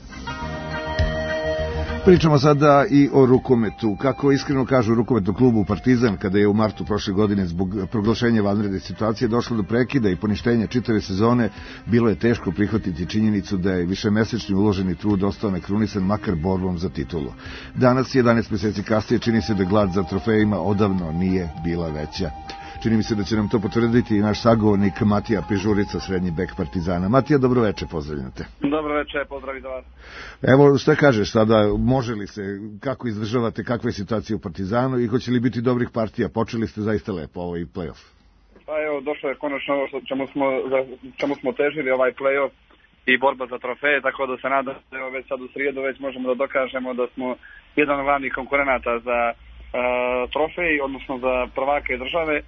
Pričamo sada i o rukometu. Kako iskreno kažu rukometnom klubu Partizan, kada je u martu prošle godine zbog proglašenja vanredne situacije došlo do prekida i poništenja čitave sezone, bilo je teško prihvatiti činjenicu da je višemesečni uloženi trud ostao nekrunisan makar borbom za titulu. Danas, 11 meseci kasnije, čini se da glad za trofejima odavno nije bila veća. Čini mi se da će nam to potvrditi i naš sagovornik Matija Pižurica, srednji bek Partizana. Matija, dobro večer, pozdravljam te.
Dobro večer, pozdravi za vas.
Evo, šta kažeš sada, može li se, kako izdržavate, kakva je situacija u Partizanu i hoće li biti dobrih partija? Počeli ste zaista lepo ovaj play-off.
Pa evo, došlo je konačno ovo čemu smo težili, ovaj play-off i borba za trofeje, tako da se nadam da evo već sad u srijedu već možemo da dokažemo da smo jedan od glavnih konkurenata za trofej, odnosno za prvake države.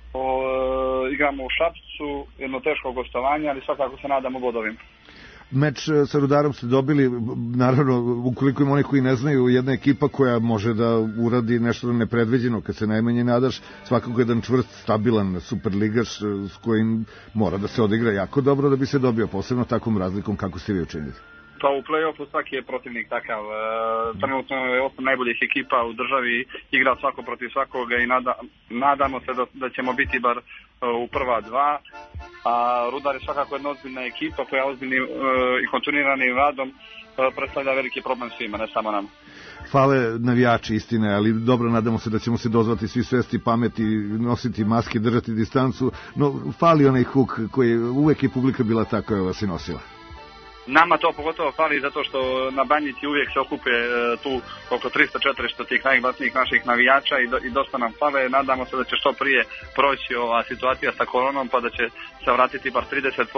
Igramo u Šapcu, jedno teško gostovanje, ali svakako se nadamo bodovim.
Meč sa Rudarom ste dobili, naravno, ukoliko im oni koji ne znaju, jedna ekipa koja može da uradi nešto nepredviđeno kad se najmanje nadaš, svakako jedan čvrst, stabilan superligaš s kojim mora da se odigra jako dobro da bi se dobio, posebno takvom razlikom kako ste vi učinili.
Pa u play-offu svaki je protivnik takav. Trenutno je 8 najboljih ekipa u državi, igra svako protiv svakoga i nadamo se da ćemo biti bar u prva dva. A Rudar je svakako jedna ozbiljna ekipa koja ozbiljnim i kontinuiranim radom predstavlja veliki problem svima, ne samo nam.
Fale navijači, istine, ali dobro, nadamo se da ćemo se dozvati svi svesti pameti, nositi maske, držati distancu, no fali onaj huk koji uvek je publika bila ta koja vas je nosila.
Nama to pogotovo fali zato što na Banjici uvijek se okupe tu oko 300-400 tih najglasnijih naših navijača i dosta nam fale. Nadamo se da će što prije proći ova situacija sa koronom pa da će se vratiti bar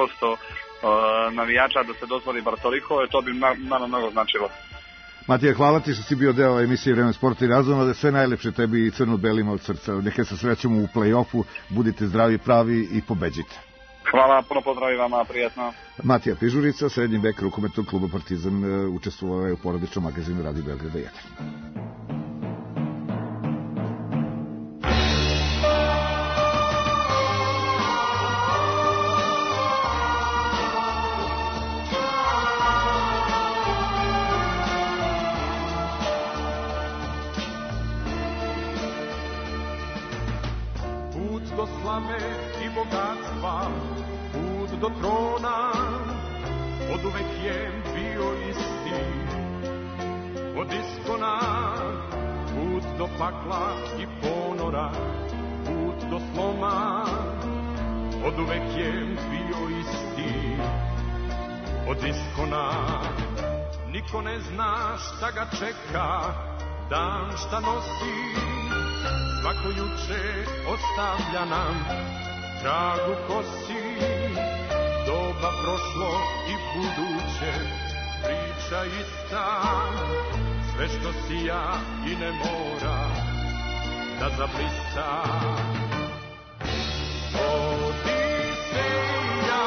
30% navijača da se dozvoli bar toliko. To bi nama mnogo značilo.
Matija, hvala ti što si bio deo emisije Vreme sporta i razonode. Sve najlepše tebi i crno-belima od srca. Neka se srećemo u play-offu, budite zdravi, pravi i pobeđite.
Hvala, puno pozdravi vama, prijatno.
Matija Pižurica, srednji bek rukometnog kluba Partizan, učestvovao je u porodičnom magazinu Radio Beograda 1.
Do trona od uvek je bio isti, od iskona put do pakla i ponora, put do sloma od uvek je bio isti, od iskona niko ne zna šta ga čeka, dan šta nosi, svako juče ostavlja nam trag u kosi. Doba prošlo i buduće, priča ista, sve što sija i ne mora da zablista. Odiseja,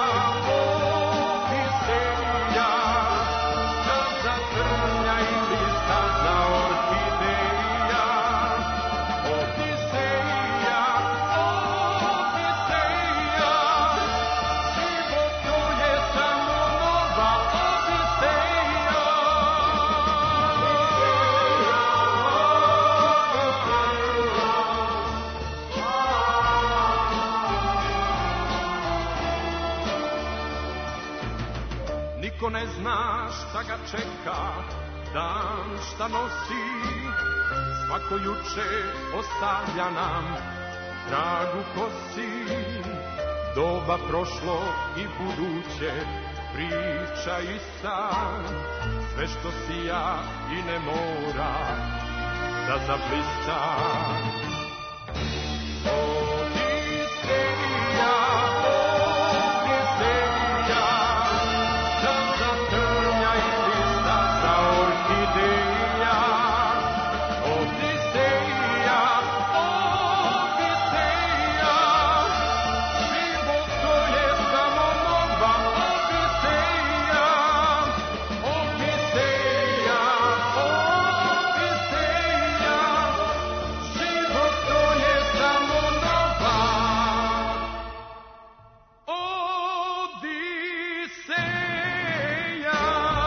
Odiseja, staza trnja ili staza orhideja. Odiseja, Odiseja, život to je samo nova Odiseja. Niko ne zna šta ga čeka, dan šta nosi, svako juče ostavlja nam trag u kosi. Doba prošlo i buduće, priča ista, sve što sija i ne mora da zablista. Odiseja, Odiseja, staza trnja ili staza orhideja. Odiseja, Odiseja, život to je samo nova Odiseja. Odiseja, Odiseja, život to je samo nova Odiseja.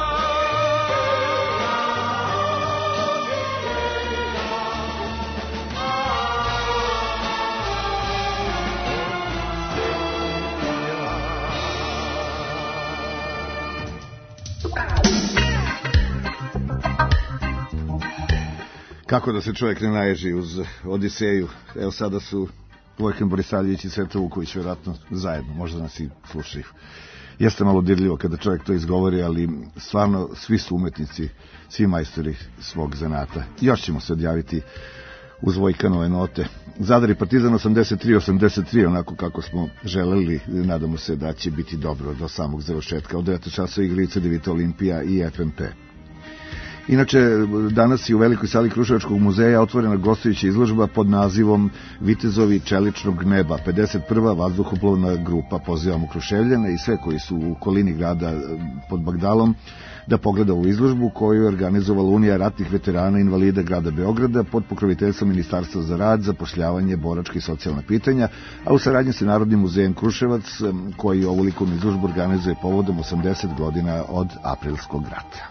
Kako da se čovjek ne naježi uz Odiseju? Evo sada su Vojkan Borisaljević i Sveta Vuković vjerojatno zajedno, možda nas i slušaju. Jeste malo dirljivo kada čovjek to izgovori, ali stvarno svi su umetnici, svi majstori svog zanata. Još ćemo se odjaviti uz Vojkanove note. Zadar i Partizan 83-83, onako kako smo želeli, nadamo se da će biti dobro do samog završetka. Od 9 časa igrice Devita Olimpija i FNP. Inače, danas je u velikoj sali Kruševačkog muzeja otvorena gostujuća izložba pod nazivom Vitezovi čeličnog neba. 51. vazduhoplovna grupa. Pozivamo Kruševljane i sve koji su u okolini grada pod Bagdalom da pogleda ovu izložbu koju je organizovala Unija ratnih veterana invalida grada Beograda pod pokroviteljstvom Ministarstva za rad, zapošljavanje, boračke i socijalna pitanja, a u saradnji sa Narodnim muzejem Kruševac, koji ovu likovnu izložbu organizuje povodom 80 godina od Aprilskog rata.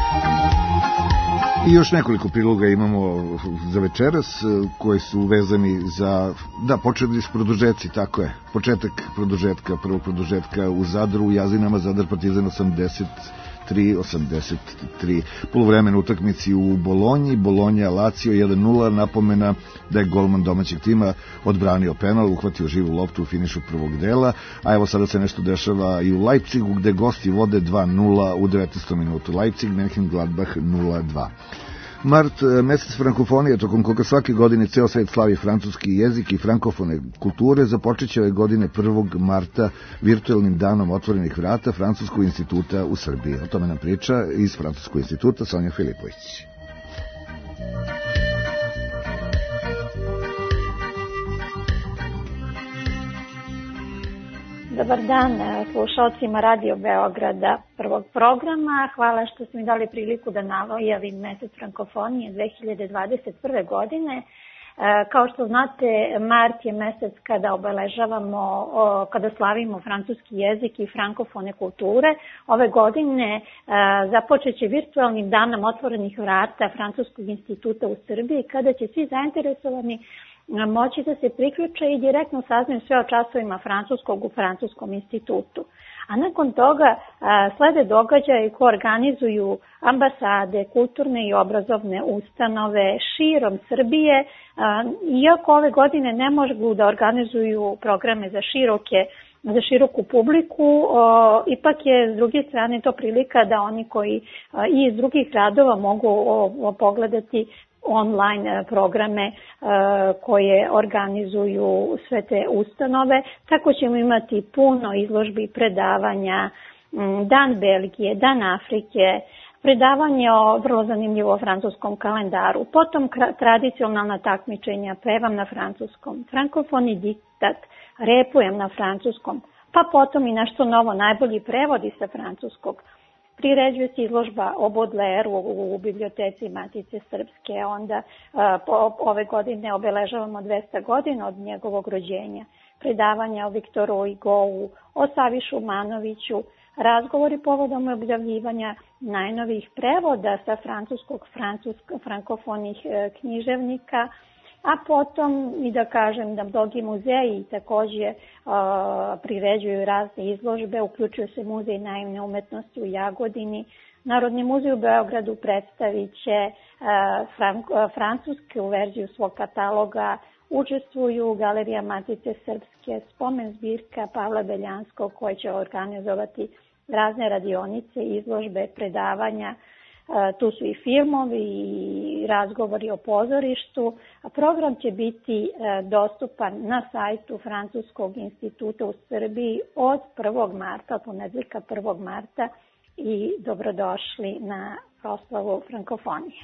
I još nekoliko priloga imamo za večeras koji su vezani za, počeli su produžetci, tako je, početak produžetka, prvog produžetka u Zadru, u Jazinama, Zadar Partizan 83-83. Poluvremena utakmici u Bolonji, Bolonja Lazio 1-0, napomena da je golman domaćeg tima odbranio penal, uhvatio živu loptu u finišu prvog dela, a evo sada se nešto dešava i u Leipzigu gde gosti vode 2-0 u 19. minutu. Leipzig, Mönchengladbach 0-2. Mart, mesec frankofonije, tokom koga svake godine ceo svet slavi francuski jezik i frankofone kulture, započeće ove godine 1. marta virtuelnim danom otvorenih vrata Francuskog instituta u Srbiji. O tome nam priča iz Francuskog instituta Sonja Filipović.
Dobar dan slušalcima Radio Beograda prvog programa. Hvala što ste mi dali priliku da najavim mesec frankofonije 2021. godine. Kao što znate, mart je mesec kada obeležavamo, kada slavimo francuski jezik i frankofone kulture. Ove godine započet će virtualnim danom otvorenih vrata Francuskog instituta u Srbiji, kada će svi zainteresovani moći da se priključe i direktno saznaju sve o časovima francuskog u Francuskom institutu. A nakon toga slede događaje koje organizuju ambasade, kulturne i obrazovne ustanove širom Srbije. Iako ove godine ne mogu da organizuju programe za široku publiku, ipak je s druge strane to prilika da oni koji i iz drugih gradova mogu pogledati online programe koje organizuju sve te ustanove. Tako ćemo imati puno izložbi, predavanja, Dan Belgije, Dan Afrike, predavanje o vrlo zanimljivo francuskom kalendaru, potom tradicionalna takmičenja, pevam na francuskom, frankofoni diktat, repujem na francuskom, pa potom i nešto novo, najbolji prevodi sa francuskog. Priređuje se izložba o Baudelaireu u biblioteci Matice Srpske, onda ove godine obeležavamo 200 godina od njegovog rođenja. Predavanja o Viktoru Hugo'u, o Savi Šumanoviću, razgovori povodom objavljivanja najnovijih prevoda sa frankofonih književnika, a potom i da kažem da mnogi muzeji takođe priređuju razne izložbe, uključuje se Muzej naivne umetnosti u Jagodini. Narodni muzej u Beogradu predstavit će francusku verziju svog kataloga, učestvuju Galerija Matice Srpske, spomen zbirka Pavla Beljanskog koji će organizovati razne radionice, izložbe, predavanja. Tu su i filmovi i razgovori o pozorištu. Program će biti dostupan na sajtu Francuskog instituta u Srbiji od 1. marta, od ponedeljka 1. marta i dobrodošli na proslavu frankofonije.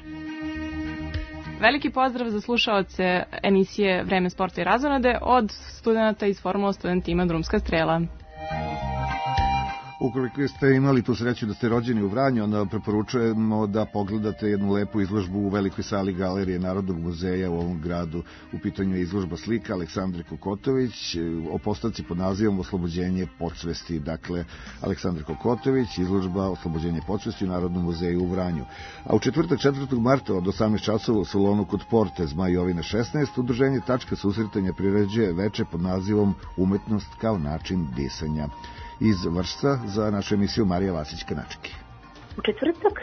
Veliki pozdrav za slušaoce emisije Vreme sporta i razonode od studenta iz Formula studentima Drumska strela.
Ukoliko ste imali tu sreću da ste rođeni u Vranju, onda preporučujemo da pogledate jednu lepu izložbu u velikoj sali Galerije Narodnog muzeja u ovom gradu. U pitanju je izložba slika Aleksandre Kokotović o postavci pod nazivom Oslobođenje podsvesti. Dakle, Aleksandre Kokotović, izložba Oslobođenje podsvesti u Narodnom muzeju u Vranju. A u četvrtak 4. marta od 18 časova u salonu kod Porte Zmaj Jovina 16 udruženje Tačka susretanja priređuje veče pod nazivom Umetnost kao način disanja. Iz Vršca za našu emisiju Marija Vasić-Kanački.
U četvrtak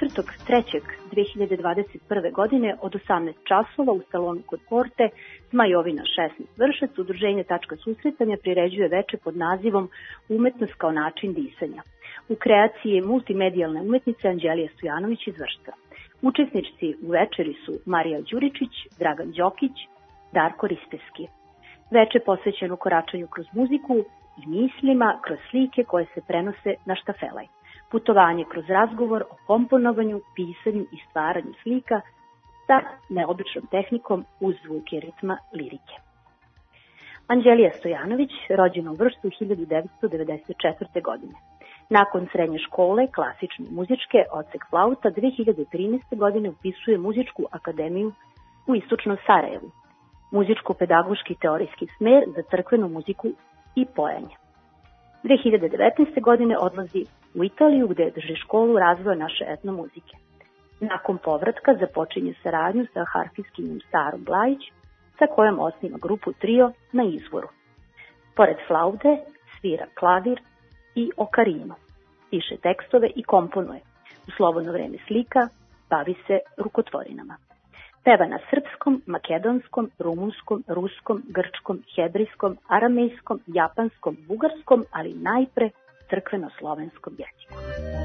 4.3.2021. godine od 18 časova u salonu kod Porte Zmajovina 16 Vršac udruženje Tačka susretanja priređuje veče pod nazivom Umetnost kao način disanja. U kreaciji multimedijalne umetnice Anđelija Stojanović iz Vršca. Učesnici u večeri su Marija Đuričić, Dragan Đokić, Darko Ristevski. Veče posvećeno koračanju kroz muziku i mislima kroz slike koje se prenose na štafelaj. Putovanje kroz razgovor o komponovanju, pisanju i stvaranju slika sa neobičnom tehnikom uz zvuke ritma lirike. Anđelija Stojanović, rođena u Vršcu 1994. godine. Nakon srednje škole, klasične muzičke, odsek flauta, 2013. godine upisuje Muzičku akademiju u Istočnom Sarajevu, muzičko-pedagoški teorijski smer za crkvenu muziku i pojanje. 2019. godine odlazi u Italiju gde drži školu razvoja naše etnomuzike. Nakon povratka započinje saradnju sa harfiskinjom Sarom Blajić, sa kojom osniva grupu Trio na Izvoru. Pored flaute svira klavir i okarinu, piše tekstove i komponuje. U slobodno vreme slika, bavi se rukotvorinama. Peva na srpskom, makedonskom, rumunskom, ruskom, grčkom, hebrijskom, aramejskom, japanskom, bugarskom, ali najpre crkveno-slovenskom jeziku.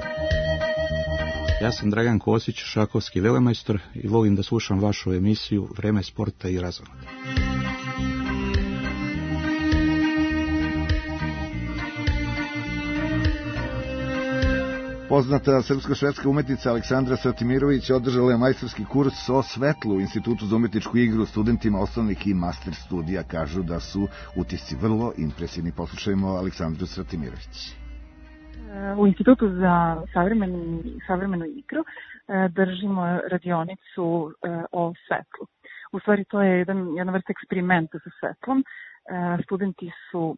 Ja sam Dragan Kosić, šahovski velemajstor i volim da slušam vašu emisiju Vreme sporta i razonode.
Poznata srpsko-švedska umetnica Aleksandra Stratimirović održala je majstorski kurs o svetlu u Institutu za umetničku igru studentima osnovnih i master studija. Kažu da su utisci vrlo impresivni. Poslušajmo Aleksandru Stratimirović.
U Institutu za savremenu igru držimo radionicu o svetlu. U stvari to je jedna vrsta eksperimenta sa svetlom. Studenti su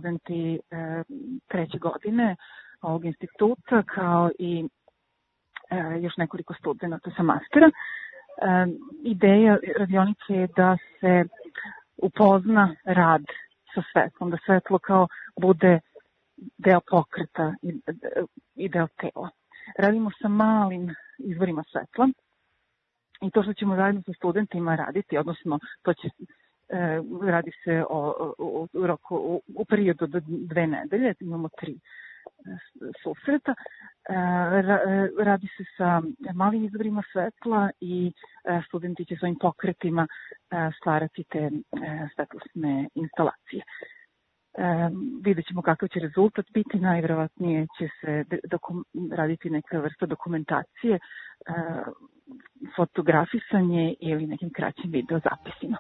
treće godine ovog instituta, kao i još nekoliko studenta sa mastera. Ideja radionice je da se upozna rad sa svetlom, da svetlo kao bude deo pokreta i deo tela. Radimo sa malim izvorima svetla i to što ćemo zajedno sa studentima raditi, odnosno to će radi se u periodu od 2 nedelje, imamo 3 susreta, radi se sa malim izvorima svetla i studenti će svojim pokretima stvarati te svetlosne instalacije. Vidjet ćemo kakav će rezultat biti, najvjerovatnije će se raditi neka vrsta dokumentacije, fotografisanje ili nekim kraćim videozapisima.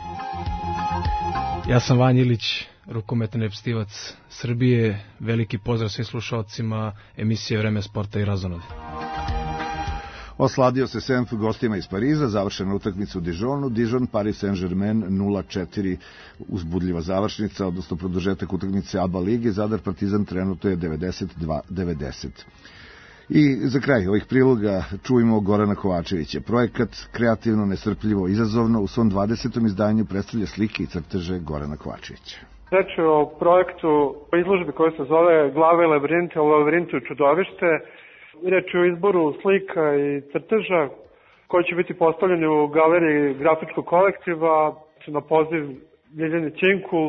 Ja sam Vanja Ilić, rukometni reprezentativac Srbije. Veliki pozdrav svim slušalcima emisije Vreme sporta i razonode.
Osladio se Senf gostima iz Pariza, završena utakmica u Dijonu, Dijon, Paris Saint-Germain 0-4, uzbudljiva završnica, odnosno produžetak utakmice ABA lige, Zadar Partizan trenutno je 92-90. I za kraj ovih priloga čujemo Gorana Kovačevića. Projekat kreativno, nestrpljivo, izazovno u svom 20. izdanju predstavlja slike i crteže Gorana Kovačevića.
Reč je o projektu izložbe koja se zove Glave labirinta u labirintu čudovište. Reč je o izboru slika i crteža koji će biti postavljeni u galeriji grafičkog kolektiva na poziv Ljiljane Činkul.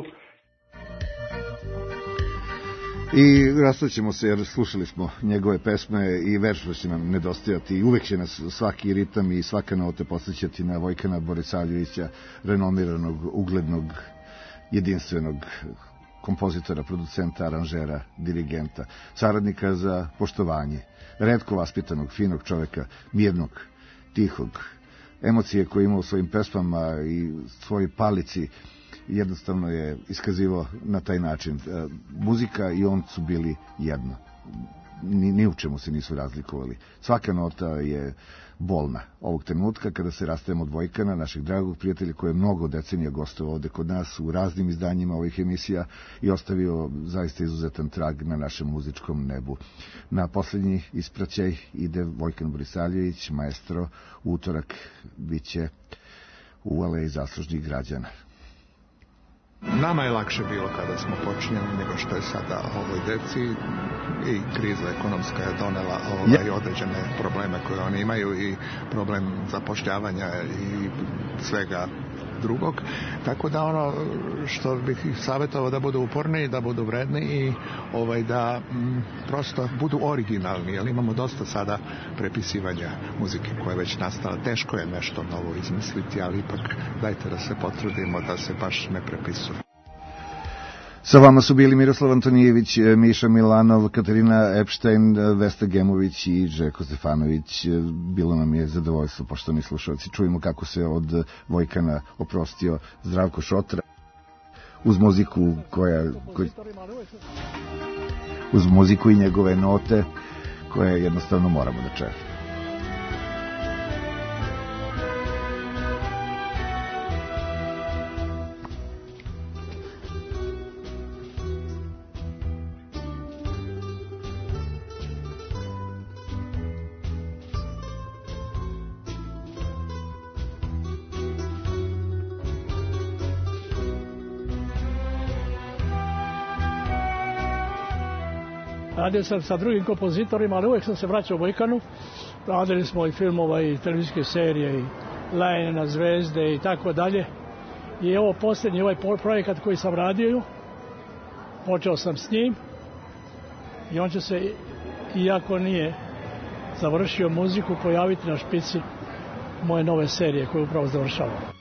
I rastaćemo se jer slušali smo njegove pesme i večno će nam nedostajati i uvek će nas svaki ritam i svaka nota posjećati na Vojkana Borisavljevića, renomiranog, uglednog, jedinstvenog kompozitora, producenta, aranžera, dirigenta, saradnika za poštovanje, retko vaspitanog, finog čoveka, mirnog, tihog, emocije koje ima u svojim pesmama i svojoj palici jednostavno je iskazivao na taj način. Muzika i on su bili jedno. Ni u čemu se nisu razlikovali. Svaka nota je bolna ovog trenutka kada se rastajemo od Vojkana, našeg dragog prijatelja koji je mnogo decenija gostovao ovde kod nas u raznim izdanjima ovih emisija i ostavio zaista izuzetan trag na našem muzičkom nebu. Na poslednji ispraćaj ide Vojkan Borisavljević, maestro. Utorak biće u Aleji zaslužnih građana.
Nama je lakše bilo kada smo počinjali nego što je sada ovoj deci i kriza ekonomska je donela određene probleme koje oni imaju i problem zapošljavanja i svega drugog. Tako da ono što bih ih savjetovao da budu uporniji, da budu vredni i da prosto budu originalni, jer imamo dosta sada prepisivanja muzike koja je već nastala. Teško je nešto novo izmisliti, ali ipak dajte da se potrudimo da se baš ne prepisuje.
Sa vama su bili Miroslav Antonijević, Miša Milanov, Katarina Epštajn, Vesta Gemović i Željko Stefanović. Bilo nam je zadovoljstvo, poštovani slušalci. Čujemo kako se od Vojkana oprostio Zdravko Šotra uz muziku uz muziku i njegove note koje jednostavno moramo da čujemo.
Radio sam sa drugim kompozitorima, ali uvijek sam se vraćao u Vojkanu. Radili smo i filmova i televizijske serije i Lajne na zvezde i tako dalje. I ovo posljednji projekat koji sam radio, počeo sam s njim i on će se, iako nije završio muziku, pojaviti na špici moje nove serije koju upravo završavam.